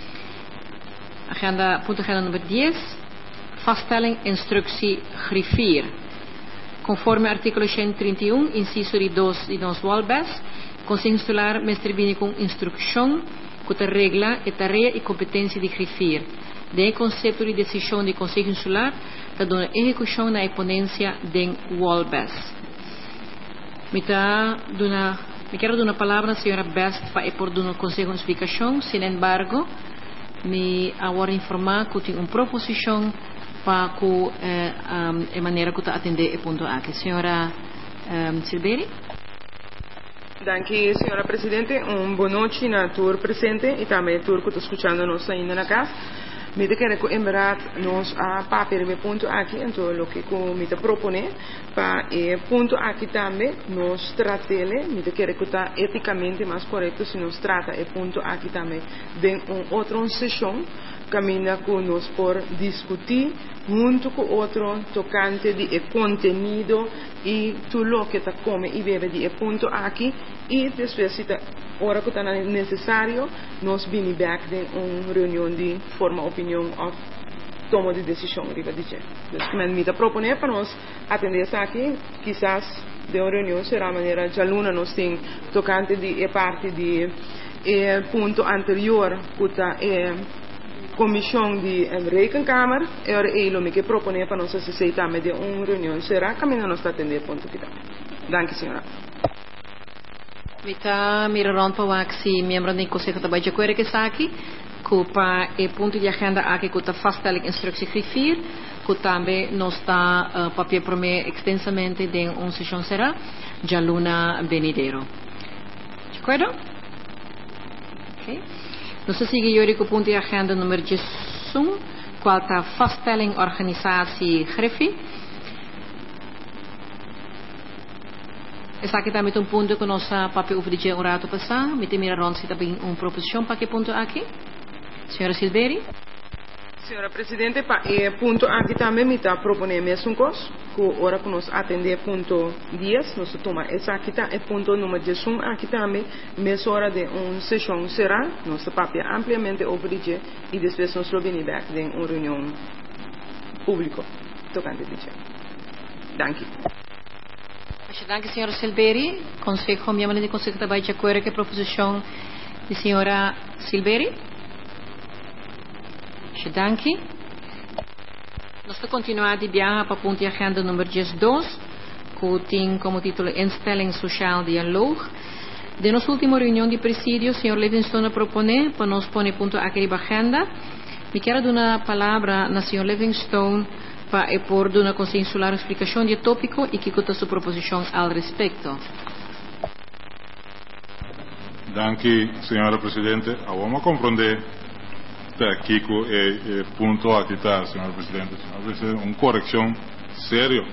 Ponto agenda número 10. Vaststelling instructie griffier. Conforme artículo 131, inciso 2 de nos Walbes, Conselho Insular mestre com instrução que regla a tarefa e competência de griffier. De conceito de decisão do Conselho Insular da dona execução na ponência de Walbes. Me quero dar uma palavra à senhora Best para por dar um conselho de explicação. Sin embargo, me agora informar que tem uma proposição para a maneira que está atender o ponto aqui. Senhora Silveri? Danke, senhora Presidente. Boa noite na tour presente e também a tour que está escutando nós ainda na casa. Me quero que em verdade nós a papel me ponto aqui então o que me propõe para o ponto aqui também nós tratele me quero que está eticamente mais correto se nós trata o ponto aqui também de outra sessão caminha com nós por discutir junto com outro tocante de conteúdo e tudo que está come e bebe de ponto aqui e depois se ora que está necessário nós vamos back de uma reunião de forma opinião ou toma de decisão riba dizer. Então me propõe para nós atender isso aqui quizás de uma reunião será a maneira de aluna nós tem tocante de parte de ponto anterior que está comissão de rekenkamer er elo me que propone para nós aceitar de uma reunião será caminho nós atender ponto que danke senhora. Mita mira rond para o se membro do conselho trabalha de acordo com isso aqui para o ponto de agenda aqui que está vaststelling instructie griffier, que também não está papier para mim extensamente de sessão será, já Luna Benidero. De acordo? Ok. Nós seguimos com o ponto de agenda número 11, qual está vaststelling organisatie griffier. Essa aqui também um ponto que nós papel over de um rato passar, me tem mira rond se também proposição para que ponto aqui. Senhora Silveri. Senhora Presidente, para ponto aqui também me está propondo mesmo coisa, que hora que nós atender ponto 10, nós toma essa aqui tá é ponto número 11, aqui também mesma hora de sessão será, nós papel ampliamente over e depois nós vamos venir back de uma reunião pública. Tocante de Dank u. Dank, senhora Silveri. Conselho, membro do Conselho também de acordo com a proposição da senhora Silveri. Dank. Nós vamos continuar de viajar para o ponto de agenda número 12, que tem como título Instelling Social Dialoog. De nossa última reunião de presídio, o senhor Livingstone propõe para nós pôr ponto aqui na agenda. Me quero dar uma palavra na senhor Livingstone para por uma consensual explicação de tópico e que conta sua proposição ao respeito. Danke, senhora Presidente. Vamos compreender aqui que o ponto aqui está, senhora Presidente. Uma correção séria.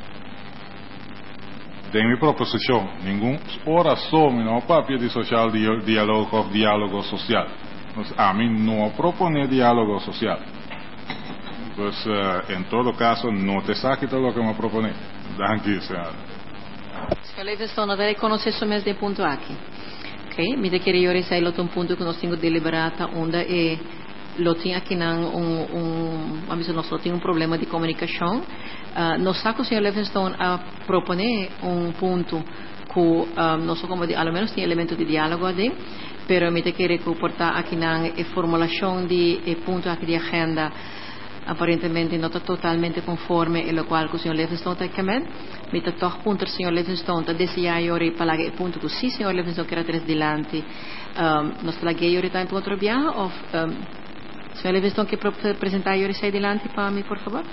De minha proposição, nenhuma oração, não papel de social diálogo ou diálogo social. A mim não propõe diálogo social. Pues, en todo caso, no te saque todo lo que me propone. Danke, senhora. Senhor Livingstone, não deve conhecer somente de ponto aqui. Ok? Me queria dizer que um ponto que nós temos deliberado, onde é lo tinha aqui nós só tem problema de comunicação. Nós saco o senhor Livingstone a proponer ponto que nós como ao menos tem elemento de diálogo ali, pero me queria reportar aqui na formulação de ponto aqui de agenda. Aparentemente não está totalmente conforme e lo qual o senhor Livingstone está querendo. Me está toch punto o senhor Livingstone está deseando para o ponto que sim, senhor Livingstone quer trazer delante. Nós plaguei ora em outro viagem ou senhor Livingstone quer apresentar ora sai delante para mim, por favor.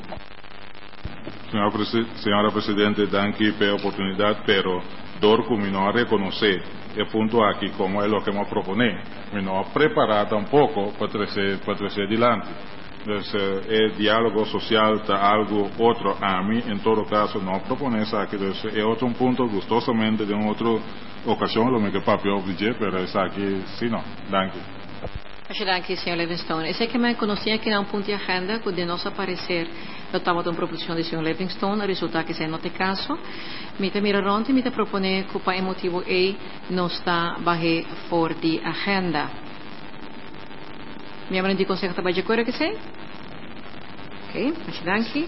Senhora Presidente, danke pela oportunidade, pero dorco me não reconhecer o ponto aqui como é o que me propone. Me não preparar tampoco para trazer delante. Entonces, el diálogo social está algo otro. A mí, en todo caso, no propone eso aquí. Entonces, es otro punto, gustosamente, de una otra ocasión, lo que papi obligé, pero es aquí, sí, no. Danke. Danke, senhor Livingstone. Esse que me conhecia que era ponto de agenda, que de nosso parecer, eu estava dando proposição de senhor Livingstone, resulta que se não tem caso. Me mira ronde, me propone que o motivo não está barre fora de agenda. Membro do Conselho está de acordo com isso? Ok, danke.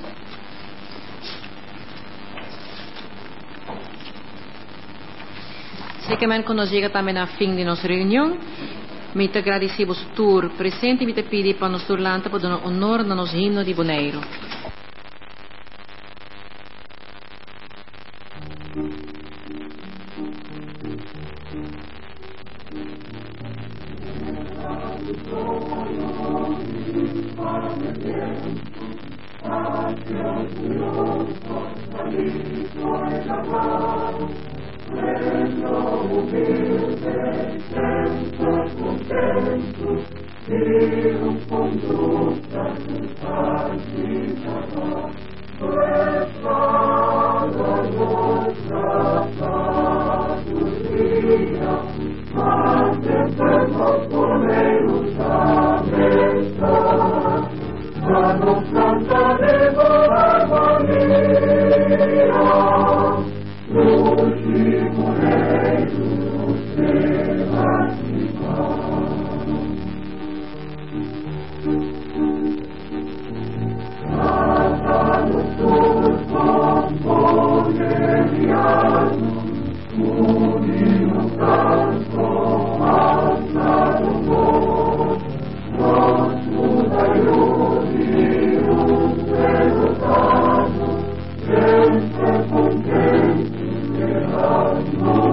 Sei que quando nós chega também na fim de nossa reunião, me agradecemos por presente e me pedi para nos turlanta para dar honor no nosso himno de Boneiro. Sempre contente,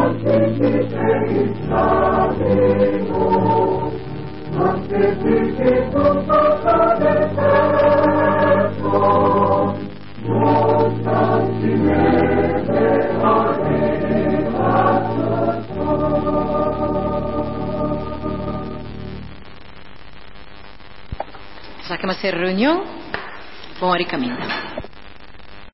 Saquemos a reunião. Bom, caminho.